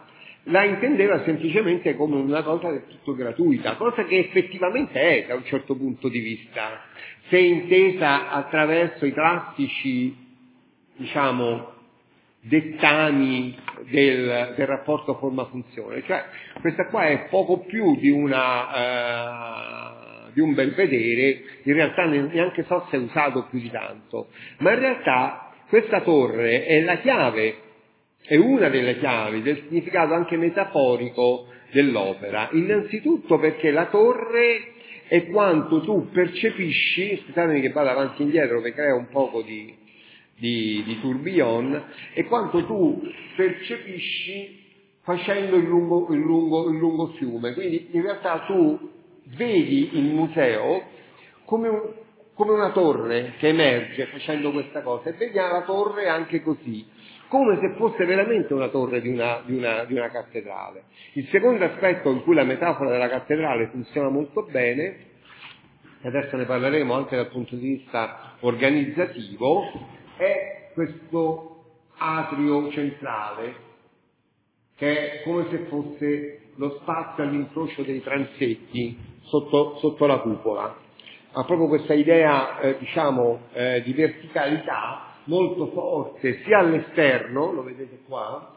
Speaker 1: la intendeva semplicemente come una cosa del tutto gratuita, cosa che effettivamente è da un certo punto di vista, se intesa attraverso i classici, diciamo, dettami del, del rapporto forma-funzione. Cioè, questa qua è poco più di una... Uh, di un belvedere, in realtà neanche so se è usato più di tanto, ma in realtà questa torre è la chiave, è una delle chiavi del significato anche metaforico dell'opera, innanzitutto perché la torre è quanto tu percepisci, scusatemi che vado avanti e indietro perché crea un poco di, di, di tourbillon, è quanto tu percepisci facendo il lungo, il lungo, il lungo fiume, quindi in realtà tu vedi il museo come, un, come una torre che emerge facendo questa cosa e vedi la torre anche così, come se fosse veramente una torre di una, di, una, di una cattedrale. Il secondo aspetto in cui la metafora della cattedrale funziona molto bene, e adesso ne parleremo anche dal punto di vista organizzativo, è questo atrio centrale che è come se fosse lo spazio all'incrocio dei transetti sotto, sotto la cupola. Ha proprio questa idea, eh, diciamo, eh, di verticalità molto forte, sia all'esterno, lo vedete qua,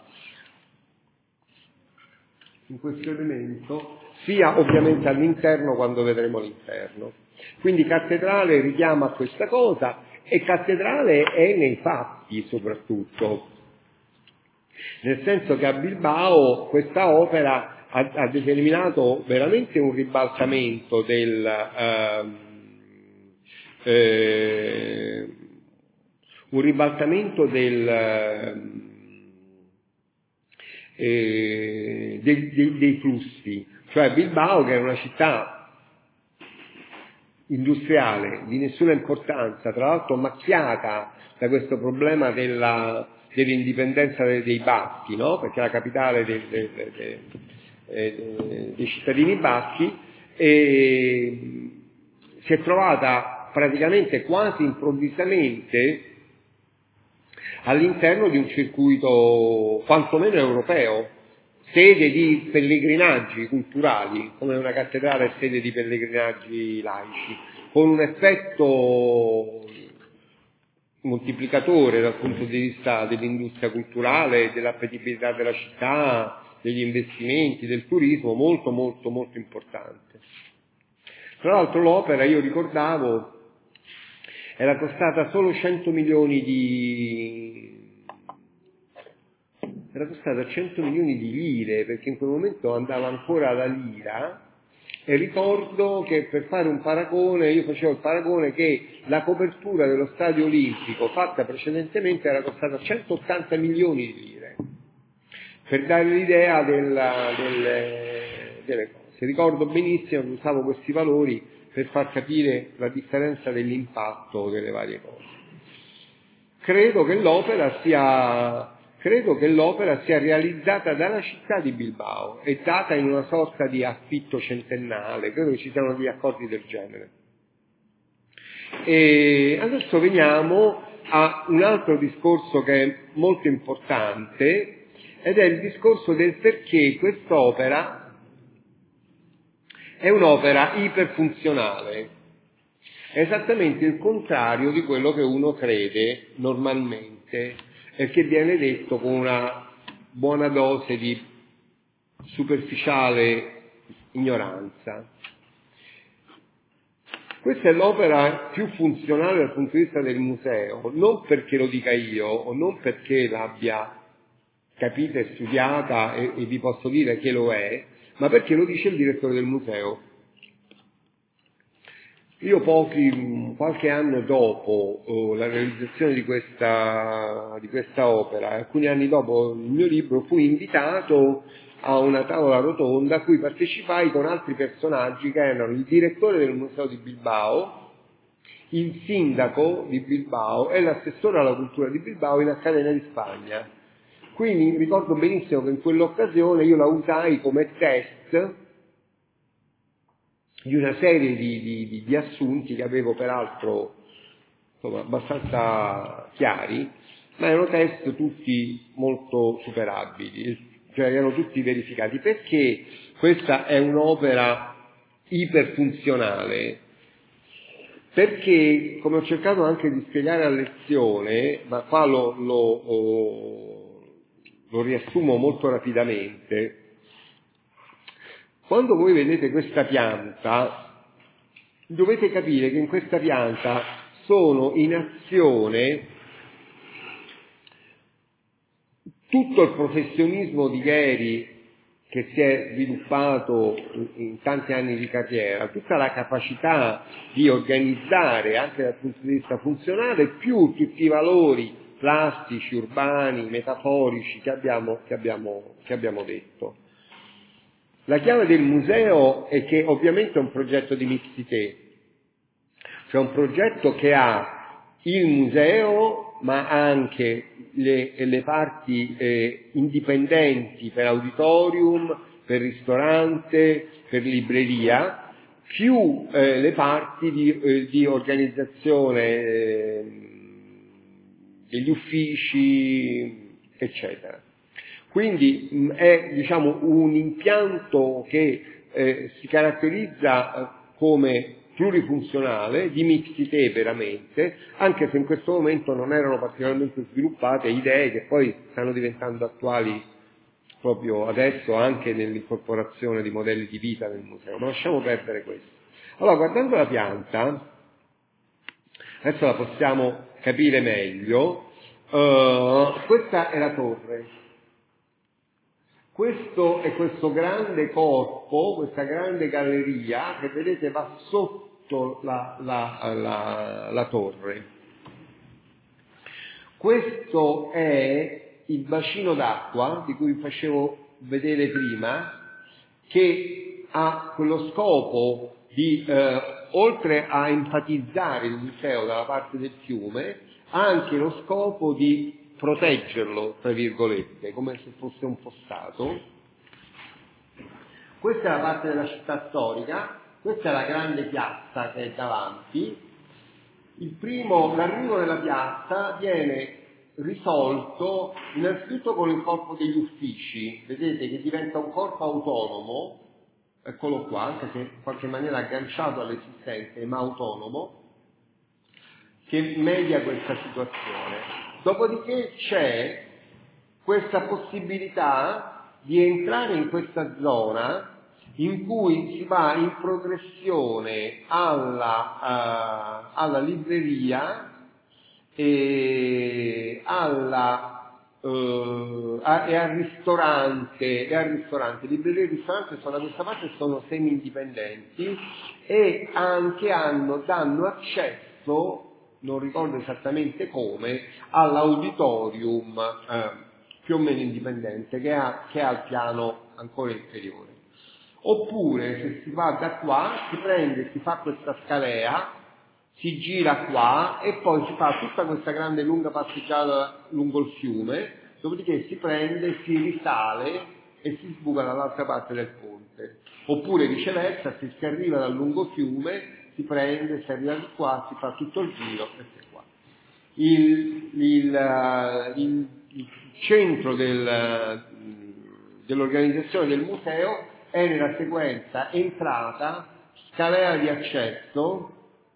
Speaker 1: in questo elemento, sia ovviamente all'interno quando vedremo l'interno. Quindi cattedrale richiama a questa cosa, e cattedrale è nei fatti soprattutto. Nel senso che a Bilbao questa opera ha, ha determinato veramente un ribaltamento del, eh, eh, un ribaltamento del, eh, dei, dei, dei flussi. Cioè Bilbao, che è una città industriale di nessuna importanza, tra l'altro macchiata da questo problema della dell'indipendenza dei, dei baschi, no? Perché è la capitale dei, dei, dei, dei, dei cittadini baschi, e si è trovata praticamente quasi improvvisamente all'interno di un circuito quantomeno europeo, sede di pellegrinaggi culturali, come una cattedrale è sede di pellegrinaggi laici, con un effetto moltiplicatore dal punto di vista dell'industria culturale, dell'appetibilità della città, degli investimenti, del turismo, molto molto molto importante. Tra l'altro l'opera, io ricordavo, era costata solo cento milioni di... era costata cento milioni di lire, perché in quel momento andava ancora la lira, e ricordo che per fare un paragone, io facevo il paragone che la copertura dello stadio olimpico fatta precedentemente era costata centottanta milioni di lire, per dare l'idea della, delle, delle cose. Ricordo benissimo che usavo questi valori per far capire la differenza dell'impatto delle varie cose. Credo che l'opera sia... Credo che l'opera sia realizzata dalla città di Bilbao e data in una sorta di affitto centennale, credo che ci siano degli accordi del genere. E adesso veniamo a un altro discorso che è molto importante, ed è il discorso del perché quest'opera è un'opera iperfunzionale, è esattamente il contrario di quello che uno crede normalmente, e che viene detto con una buona dose di superficiale ignoranza. Questa è l'opera più funzionale dal punto di vista del museo, non perché lo dica io, o non perché l'abbia capita e studiata e, e vi posso dire che lo è, ma perché lo dice il direttore del museo. Io pochi, qualche anno dopo oh, la realizzazione di questa, di questa opera, alcuni anni dopo il mio libro, fui invitato a una tavola rotonda a cui partecipai con altri personaggi che erano il direttore del museo di Bilbao, il sindaco di Bilbao e l'assessore alla cultura di Bilbao in Accademia di Spagna. Quindi ricordo benissimo che in quell'occasione io la usai come test di una serie di, di, di assunti che avevo peraltro insomma, abbastanza chiari, ma erano test tutti molto superabili. cioè erano tutti verificati. Perché questa è un'opera iperfunzionale? Perché, come ho cercato anche di spiegare a lezione, ma qua lo, lo, lo riassumo molto rapidamente, quando voi vedete questa pianta, dovete capire che in questa pianta sono in azione tutto il professionismo di Gehry che si è sviluppato in tanti anni di carriera, tutta la capacità di organizzare anche dal punto di vista funzionale, più tutti i valori plastici, urbani, metaforici che abbiamo, che abbiamo, che abbiamo detto. La chiave del museo è che ovviamente è un progetto di mixité, cioè un progetto che ha il museo ma anche le, le parti eh, indipendenti per auditorium, per ristorante, per libreria, più eh, le parti di, eh, di organizzazione eh, degli uffici, eccetera. Quindi mh, è diciamo un impianto che eh, si caratterizza eh, come plurifunzionale, di mixité veramente, anche se in questo momento non erano particolarmente sviluppate idee che poi stanno diventando attuali proprio adesso anche nell'incorporazione di modelli di vita nel museo, ma lasciamo perdere questo. Allora, guardando la pianta, adesso la possiamo capire meglio, uh, questa è la torre. Questo è questo grande corpo, questa grande galleria che vedete va sotto la, la, la, la torre. Questo è il bacino d'acqua di cui vi facevo vedere prima, che ha quello scopo di, eh, oltre a enfatizzare il museo dalla parte del fiume, ha anche lo scopo di proteggerlo, tra virgolette, come se fosse un fossato. Questa è la parte della città storica, questa è la grande piazza che è davanti. Il primo, l'arrivo nella piazza viene risolto innanzitutto con il corpo degli uffici, vedete che diventa un corpo autonomo, eccolo qua, anche se in qualche maniera agganciato all'esistente, ma autonomo, che media questa situazione. Dopodiché c'è questa possibilità di entrare in questa zona in cui si va in progressione alla, uh, alla libreria e, alla, uh, a, e al ristorante, e al ristorante. Libreria e ristorante sono da questa parte, sono semi-indipendenti e anche hanno, danno accesso, non ricordo esattamente come, all'auditorium eh, più o meno indipendente che ha, che ha il piano ancora inferiore. Oppure se si va da qua, si prende, si fa questa scalea, si gira qua e poi si fa tutta questa grande lunga passeggiata lungo il fiume, dopodiché si prende, si risale e si sbuca dall'altra parte del ponte. Oppure viceversa, se si arriva dal lungo fiume, si prende, si arriva di qua, si fa tutto il giro e si è qua. Il, il, il, il centro del, dell'organizzazione del museo è nella sequenza entrata, scalera di accesso,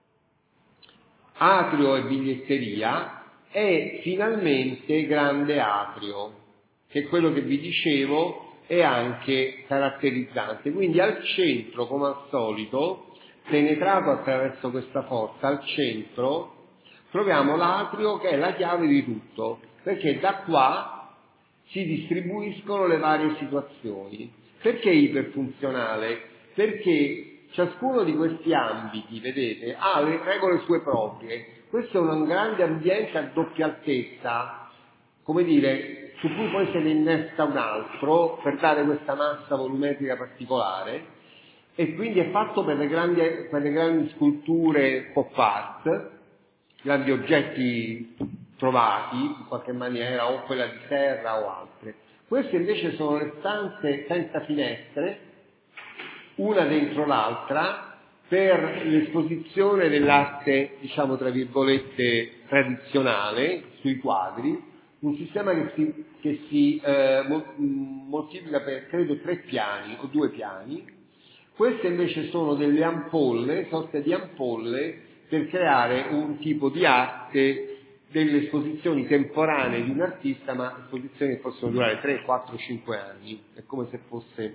Speaker 1: atrio e biglietteria e finalmente grande atrio, che è quello che vi dicevo è anche caratterizzante. Quindi al centro, come al solito, penetrato attraverso questa porta, al centro troviamo l'atrio che è la chiave di tutto, perché da qua si distribuiscono le varie situazioni. Perché iperfunzionale? Perché ciascuno di questi ambiti, vedete, ha le regole sue proprie. Questo è un grande ambiente a doppia altezza, come dire, su cui poi se ne innesta un altro per dare questa massa volumetrica particolare, e quindi è fatto per le grandi, per le grandi sculture pop art, grandi oggetti trovati in qualche maniera, o quella di terra o altre. Queste invece sono le stanze senza finestre, una dentro l'altra, per l'esposizione dell'arte, diciamo tra virgolette, tradizionale, sui quadri, un sistema che si, che si eh, moltiplica per credo tre piani o due piani. Queste invece sono delle ampolle, sorte di ampolle per creare un tipo di arte, delle esposizioni temporanee di un artista, ma esposizioni che possono durare tre, quattro, cinque anni. È come se fosse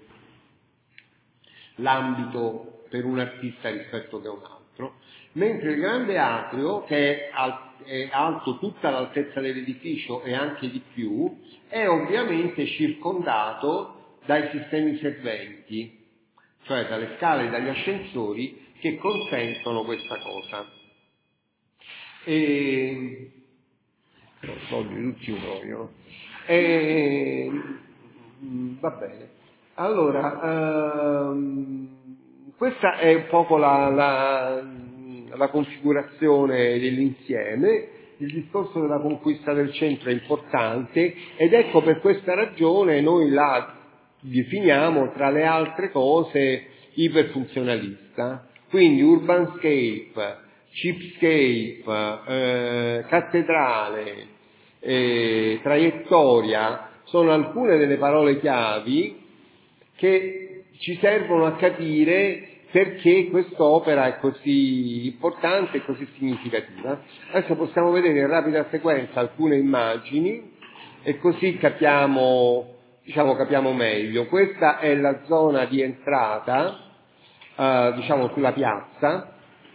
Speaker 1: l'ambito per un artista rispetto che a un altro. Mentre il grande atrio, che è, al, è alto tutta l'altezza dell'edificio e anche di più, è ovviamente circondato dai sistemi serventi, cioè dalle scale e dagli ascensori che consentono questa cosa. E... no, soldi tutti un vogliono. E... va bene. Allora, ehm, questa è un poco la, la, la configurazione dell'insieme. Il discorso della conquista del centro è importante ed ecco per questa ragione noi la definiamo tra le altre cose iperfunzionalista. Quindi urbanscape, cheapscape, eh, cattedrale, eh, traiettoria sono alcune delle parole chiavi che ci servono a capire perché quest'opera è così importante e così significativa. Adesso possiamo vedere in rapida sequenza alcune immagini e così capiamo, diciamo, capiamo meglio. Questa è la zona di entrata, eh, diciamo sulla piazza.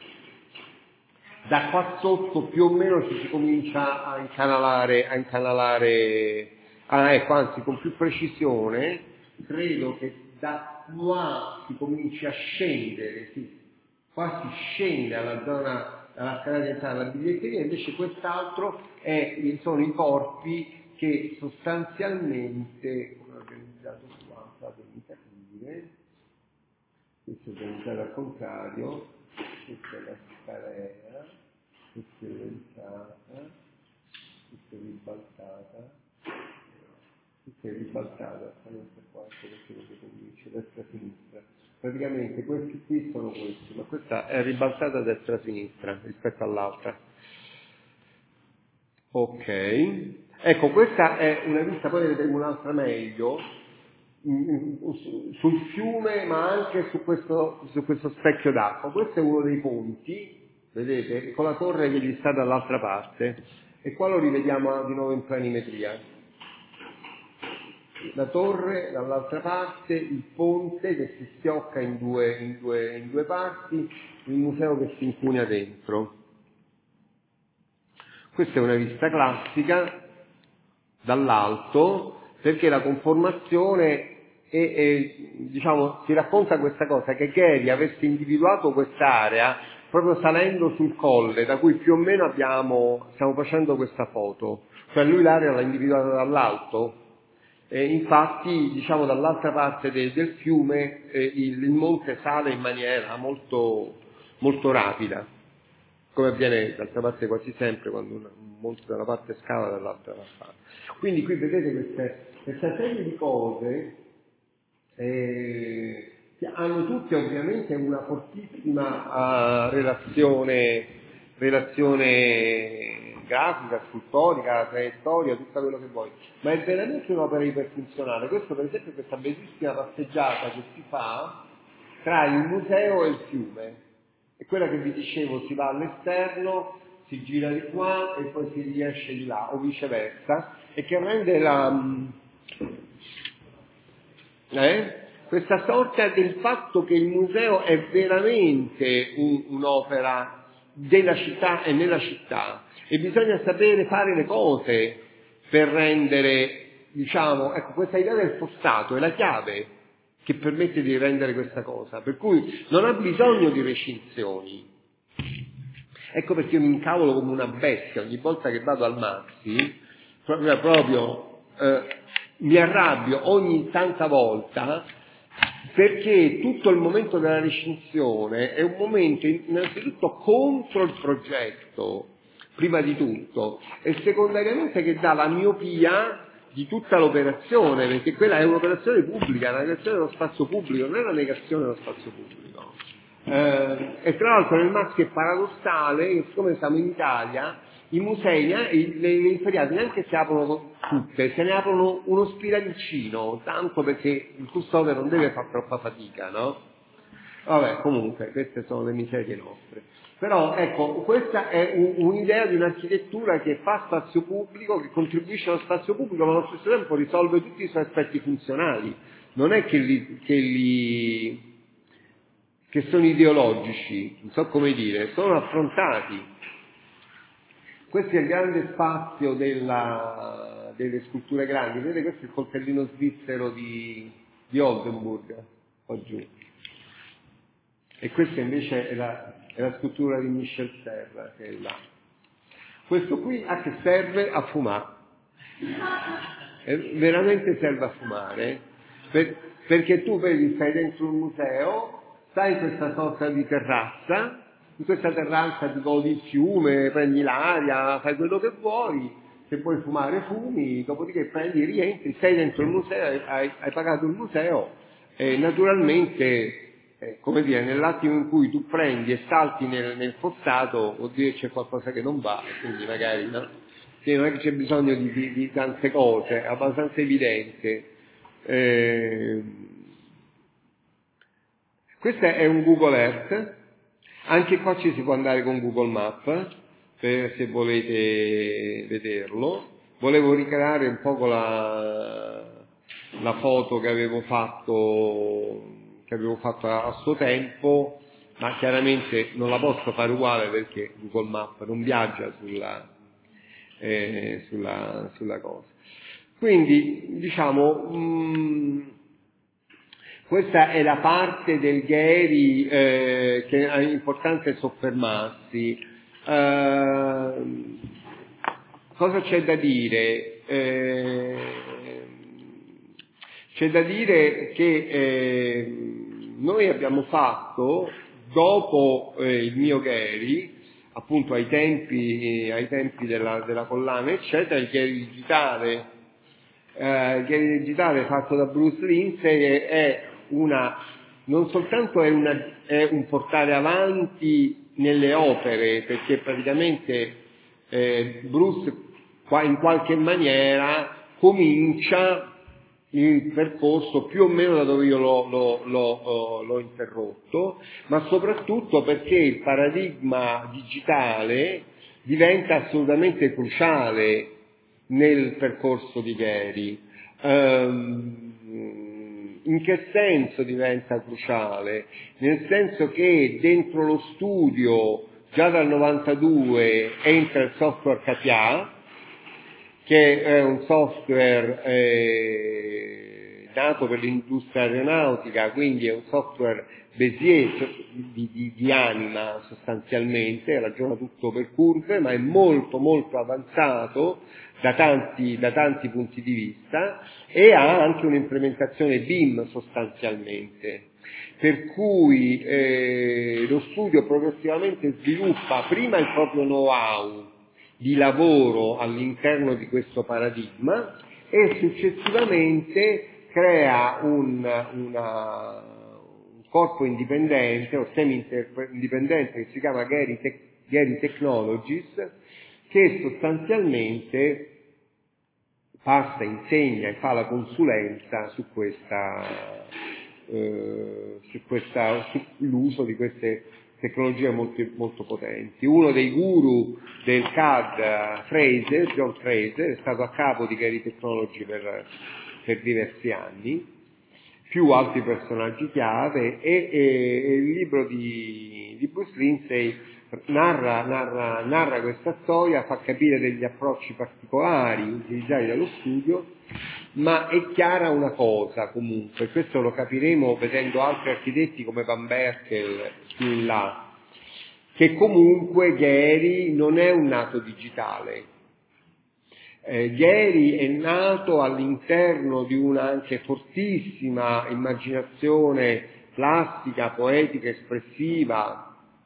Speaker 1: Da qua sotto più o meno ci si comincia a incanalare, a incanalare, ah, ecco, anzi con più precisione, credo che da qua si cominci a scendere, sì, qua si scende alla zona, alla scala di entrata della biglietteria, invece quest'altro è, sono i corpi che sostanzialmente, come ho organizzato qua, fatemi capire, questo è organizzato al contrario, questa è la scalera, questa è l'entrata, questa è ribaltata, questa è ribaltata, questa qua è quello che comincia, destra-sinistra. Praticamente questi qui sono questi, ma questa è ribaltata destra-sinistra rispetto all'altra. Ok, ecco, questa è una vista, poi ne vedremo un'altra meglio, sul fiume ma anche su questo, su questo specchio d'acqua. Questo è uno dei ponti, vedete, con la torre che gli sta dall'altra parte, e qua lo rivediamo di nuovo in planimetria. La torre dall'altra parte, il ponte che si schiocca in due, in due, in due parti, il museo che si incugna dentro. Questa è una vista classica dall'alto, perché la conformazione è, è, diciamo, si racconta questa cosa, che Gehry avesse individuato quest'area proprio salendo sul colle, da cui più o meno abbiamo, stiamo facendo questa foto, cioè lui l'area l'ha individuata dall'alto, e infatti diciamo dall'altra parte de, del fiume eh, il, il monte sale in maniera molto, molto rapida, come avviene d'altra parte quasi sempre quando un, un monte da una parte scala dall'altra parte. Quindi qui vedete queste, questa serie di cose eh, che hanno tutte ovviamente una fortissima uh, relazione, relazione grafica, scultorica, traiettoria, tutto quello che vuoi, ma è veramente un'opera iperfunzionale. Questo per esempio è questa bellissima passeggiata che si fa tra il museo e il fiume, è quella che vi dicevo, si va all'esterno, si gira di qua e poi si riesce di là, o viceversa, e che rende la, eh, questa sorta del fatto che il museo è veramente un, un'opera della città e nella città, e bisogna sapere fare le cose per rendere, diciamo, ecco, questa idea del fossato è la chiave che permette di rendere questa cosa, per cui non ha bisogno di recinzioni. Ecco perché io mi incavolo come una bestia ogni volta che vado al Maxi, proprio, proprio eh, mi arrabbio ogni tanta volta, perché tutto il momento della recinzione è un momento innanzitutto contro il progetto, prima di tutto, e secondariamente che dà la miopia di tutta l'operazione, perché quella è un'operazione pubblica, la negazione dello spazio pubblico, non è la negazione dello spazio pubblico. Eh, e tra l'altro nel Maxi è paradossale, siccome siamo in Italia, i musei, le, le imperiali neanche si aprono tutte, se ne aprono uno spiralicino, tanto perché il custode non deve fare troppa fatica, no? Vabbè, comunque, queste sono le miserie nostre. Però, ecco, questa è un, un'idea di un'architettura che fa spazio pubblico, che contribuisce allo spazio pubblico, ma allo stesso tempo risolve tutti i suoi aspetti funzionali. Non è che li, che li che sono ideologici, non so come dire, sono affrontati. Questo è il grande spazio della, delle sculture grandi. Vedete, questo è il coltellino svizzero di, di Oldenburg, qua giù. E questa invece è la, è la scultura di Michel Serre, che è là. Questo qui a che serve? A fumare. E veramente serve a fumare, per, perché tu vedi, stai dentro un museo, stai in questa sorta di terrazza, in questa terrazza ti godi il fiume, prendi l'aria, fai quello che vuoi, se vuoi fumare fumi, dopodiché prendi, rientri, sei dentro il museo, hai, hai pagato il museo e naturalmente, eh, come dire, nell'attimo in cui tu prendi e salti nel, nel fossato vuol dire che c'è qualcosa che non va, quindi magari no? Sì, non è che c'è bisogno di, di, di tante cose, è abbastanza evidente. Eh, questo è un Google Earth, anche qua ci si può andare con Google Maps, per, se volete vederlo. Volevo ricreare un po' la, la foto che avevo fatto, che avevo fatto a, a suo tempo, ma chiaramente non la posso fare uguale perché Google Maps non viaggia sulla... Eh, sulla, sulla cosa. Quindi, diciamo, mh, questa è la parte del Gehry eh, che è importante soffermarsi. Eh, cosa c'è da dire? Eh, c'è da dire che eh, noi abbiamo fatto, dopo eh, il mio Gehry, appunto ai tempi, ai tempi della, della collana, eccetera, il Gehry digitale. Eh, il Gehry digitale fatto da Bruce Lindsay è, è una, non soltanto è, una, è un portare avanti nelle opere, perché praticamente eh, Bruce qua, in qualche maniera comincia il percorso più o meno da dove io l'ho, l'ho, l'ho, l'ho interrotto, ma soprattutto perché il paradigma digitale diventa assolutamente cruciale nel percorso di Gehry. Um, in che senso diventa cruciale? Nel senso che dentro lo studio, già dal novantadue, entra il software C A T I A, che è un software eh, nato per l'industria aeronautica, quindi è un software Bézier di, di, di anima sostanzialmente, ragiona tutto per curve, ma è molto molto avanzato da tanti, da tanti punti di vista e ha anche un'implementazione B I M sostanzialmente. Per cui eh, lo studio progressivamente sviluppa prima il proprio know-how di lavoro all'interno di questo paradigma e successivamente crea un, una, un corpo indipendente o semi-indipendente che si chiama Gehry, Te- Gehry Technologies, che sostanzialmente passa, insegna e fa la consulenza su questa, eh, su questa, sull'uso di queste tecnologie molto, molto potenti. Uno dei guru del C A D, Fraser, John Fraser, è stato a capo di Gehry Technology per, per diversi anni, più altri personaggi chiave, e, e, e il libro di, di Bruce Lindsay narra, narra, narra questa storia, fa capire degli approcci particolari utilizzati dallo studio, ma è chiara una cosa comunque, questo lo capiremo vedendo altri architetti come Van Berkel più in là, che comunque Gehry non è un nato digitale. Eh, Gehry è nato all'interno di una anche fortissima immaginazione plastica, poetica, espressiva,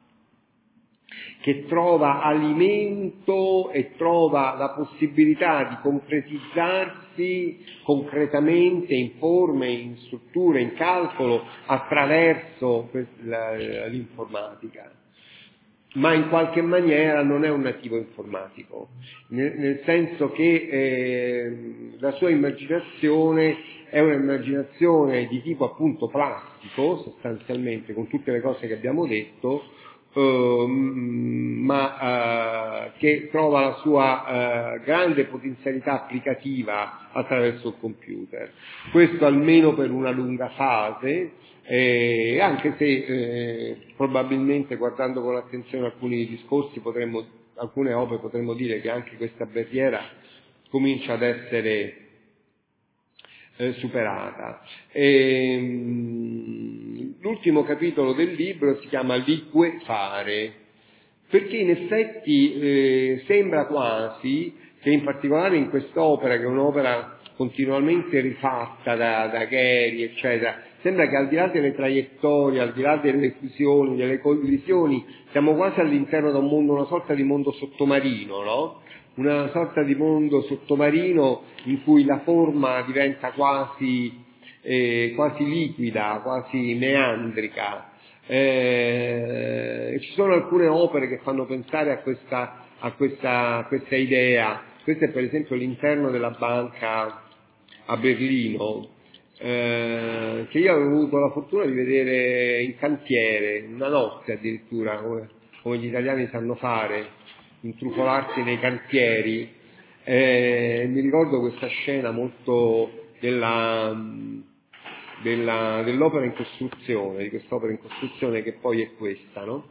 Speaker 1: che trova alimento e trova la possibilità di concretizzarsi concretamente in forme, in strutture, in calcolo attraverso l'informatica. ma in qualche maniera non è un nativo informatico, nel, nel senso che eh, la sua immaginazione è un'immaginazione di tipo appunto plastico, sostanzialmente, con tutte le cose che abbiamo detto, eh, ma eh, che trova la sua eh, grande potenzialità applicativa attraverso il computer. Questo almeno per una lunga fase, eh, anche se eh, probabilmente guardando con attenzione alcuni discorsi potremmo, alcune opere potremmo dire che anche questa barriera comincia ad essere eh, superata. E, mh, l'ultimo capitolo del libro si chiama Liquefare, perché in effetti eh, sembra quasi che in particolare in quest'opera, che è un'opera continuamente rifatta da, da Gheri, eccetera, sembra che al di là delle traiettorie, al di là delle fusioni, delle collisioni, siamo quasi all'interno di un mondo, una sorta di mondo sottomarino, no? Una sorta di mondo sottomarino in cui la forma diventa quasi, eh, quasi liquida, quasi meandrica. Eh, ci sono alcune opere che fanno pensare a questa, a questa, a questa idea. Questo è per esempio l'interno della banca a Berlino, eh, che io avevo avuto la fortuna di vedere in cantiere, una notte addirittura, come, come gli italiani sanno fare, intrufolarsi nei cantieri. Eh, mi ricordo questa scena molto della, della, dell'opera in costruzione, di quest'opera in costruzione che poi è questa, no?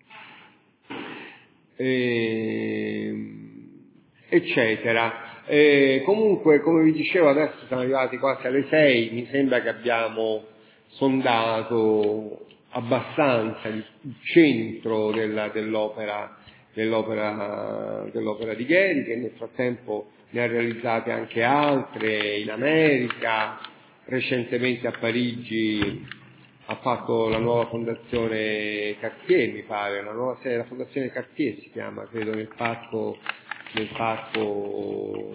Speaker 1: E, eccetera. E comunque, come vi dicevo, adesso siamo arrivati quasi alle sei, mi sembra che abbiamo sondato abbastanza il centro della, dell'opera, dell'opera, dell'opera di Gheri, che nel frattempo ne ha realizzate anche altre in America, recentemente a Parigi ha fatto la nuova fondazione Cartier, mi pare, la nuova sede, la fondazione Cartier si chiama, credo, nel parco, nel parco,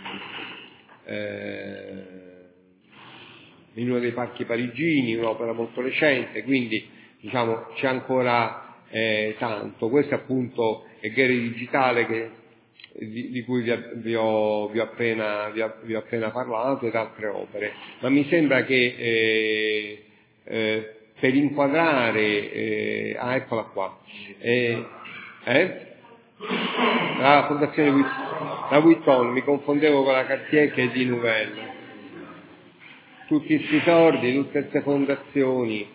Speaker 1: eh, in uno dei parchi parigini, un'opera molto recente, quindi diciamo c'è ancora eh, tanto. Questo appunto è Gheri Digitale che, di, di cui vi, vi, ho, vi, ho appena, vi, ho, vi ho appena parlato, ed altre opere, ma mi sembra che eh, eh, per inquadrare, eh, ah eccola qua, eh, eh? la fondazione Vuitton, la Vuitton, mi confondevo con la Cartier che è di Nouvelle. Tutti questi sordi, tutte queste fondazioni,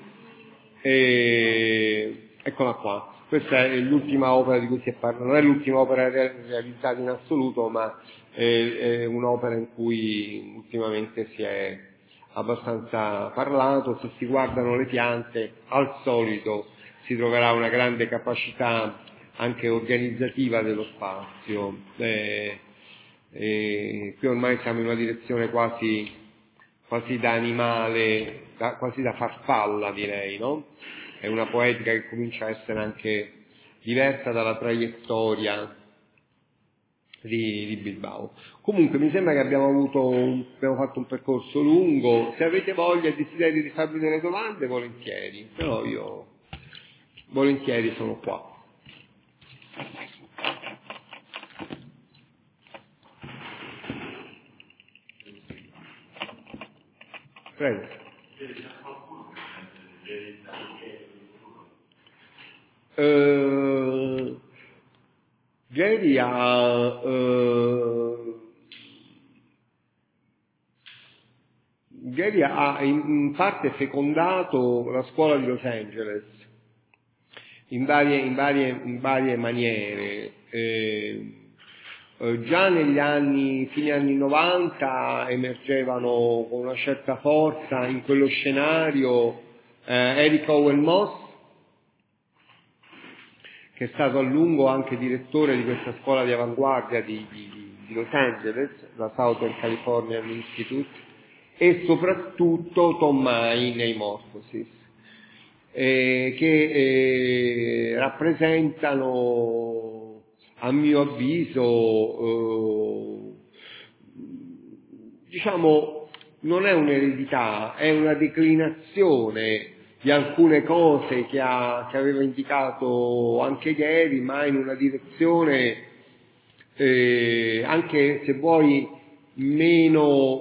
Speaker 1: e eccola qua. Questa è l'ultima opera di cui si è parlato, non è l'ultima opera realizzata in assoluto, ma è, è un'opera in cui ultimamente si è abbastanza parlato. Se si guardano le piante, al solito si troverà una grande capacità anche organizzativa dello spazio. Eh, eh, qui ormai siamo in una direzione quasi quasi da animale, da, quasi da farfalla direi, no? È una poetica che comincia a essere anche diversa dalla traiettoria di, di Bilbao. Comunque mi sembra che abbiamo avuto un, abbiamo fatto un percorso lungo. Se avete voglia e desiderio di farvi delle domande, volentieri, però io volentieri sono qua. Prego. Uh, Gheri ha uh, Gheri ha in, in parte fecondato la scuola di Los Angeles in varie, in varie, in varie maniere. Eh, eh, già negli anni, fine anni novanta, emergevano con una certa forza in quello scenario eh, Eric Owen Moss, che è stato a lungo anche direttore di questa scuola di avanguardia di, di, di Los Angeles, la Southern California Institute, e soprattutto Tom May nei Morphosis, eh, che eh, rappresentano, a mio avviso, eh, diciamo, non è un'eredità, è una declinazione di alcune cose che, ha, che aveva indicato anche Gehry, ma in una direzione eh, anche, se vuoi, meno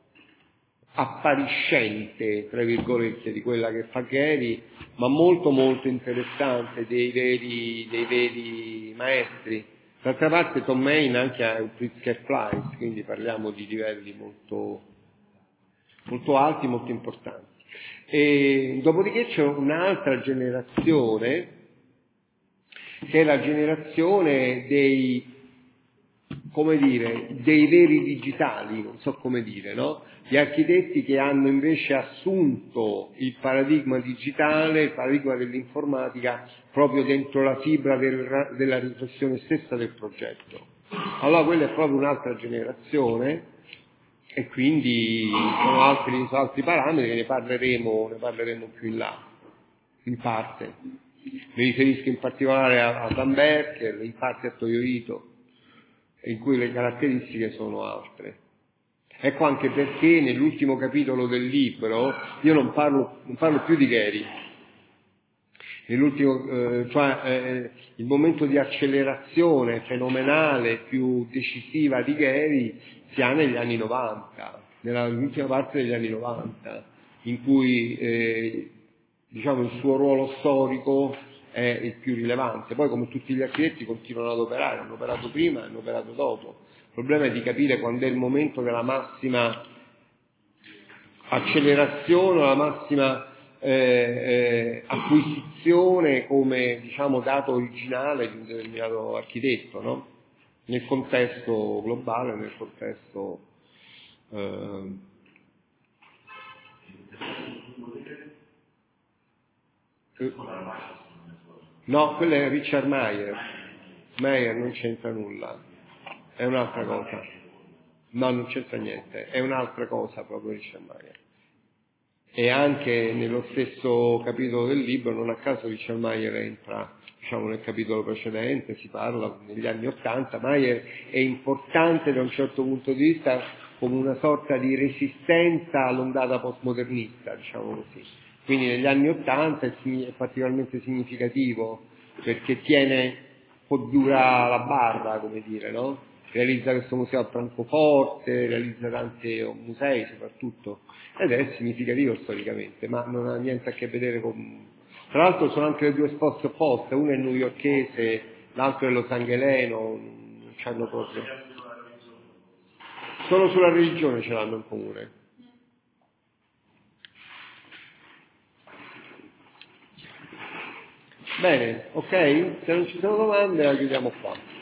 Speaker 1: appariscente, tra virgolette, di quella che fa Gehry, ma molto molto interessante, dei veri, dei veri maestri. D'altra parte Tom Main anche ha un Pritzker Prize, quindi parliamo di livelli molto, molto alti, molto importanti. E dopodiché c'è un'altra generazione, che è la generazione dei, come dire, dei veri digitali, non so come dire, no? Gli architetti che hanno invece assunto il paradigma digitale, il paradigma dell'informatica, proprio dentro la fibra del, della riflessione stessa del progetto. Allora quella è proprio un'altra generazione, e quindi sono altri, sono altri parametri che ne parleremo, ne parleremo più in là, in parte. Mi riferisco in particolare a, a Dan Berker, in parte a Toyohito, in cui le caratteristiche sono altre. Ecco anche perché nell'ultimo capitolo del libro io non parlo, non parlo più di Gehry. Nell'ultimo, eh, cioè eh, il momento di accelerazione fenomenale più decisiva di Gehry si ha negli anni novanta, nell'ultima parte degli anni novanta, in cui eh, diciamo il suo ruolo storico è il più rilevante. Poi, come tutti gli architetti, continuano ad operare, hanno operato prima e hanno operato dopo. Il problema è di capire quando è il momento della massima accelerazione, la massima eh, eh, acquisizione come, diciamo, dato originale di un determinato architetto, no? Nel contesto globale, nel contesto eh, no, quello è Richard Meyer. Meyer non c'entra nulla, è un'altra cosa. No, non c'entra niente, è un'altra cosa proprio Richard Meyer. E anche nello stesso capitolo del libro, non a caso Richard Meyer entra, diciamo, nel capitolo precedente, si parla negli anni Ottanta. Meyer è importante da un certo punto di vista come una sorta di resistenza all'ondata postmodernista, diciamo così. Quindi negli anni Ottanta è, è particolarmente significativo, perché tiene un po' dura la barra, come dire, no? Realizza questo museo a Francoforte, realizza tanti musei soprattutto, ed è significativo storicamente, ma non ha niente a che vedere con... Tra l'altro sono anche le due esposte opposte, una è newyorkese, l'altro è Los Angeleno, non c'hanno proprio... Solo sulla religione ce l'hanno in comune. Bene, ok? Se non ci sono domande la chiudiamo qua.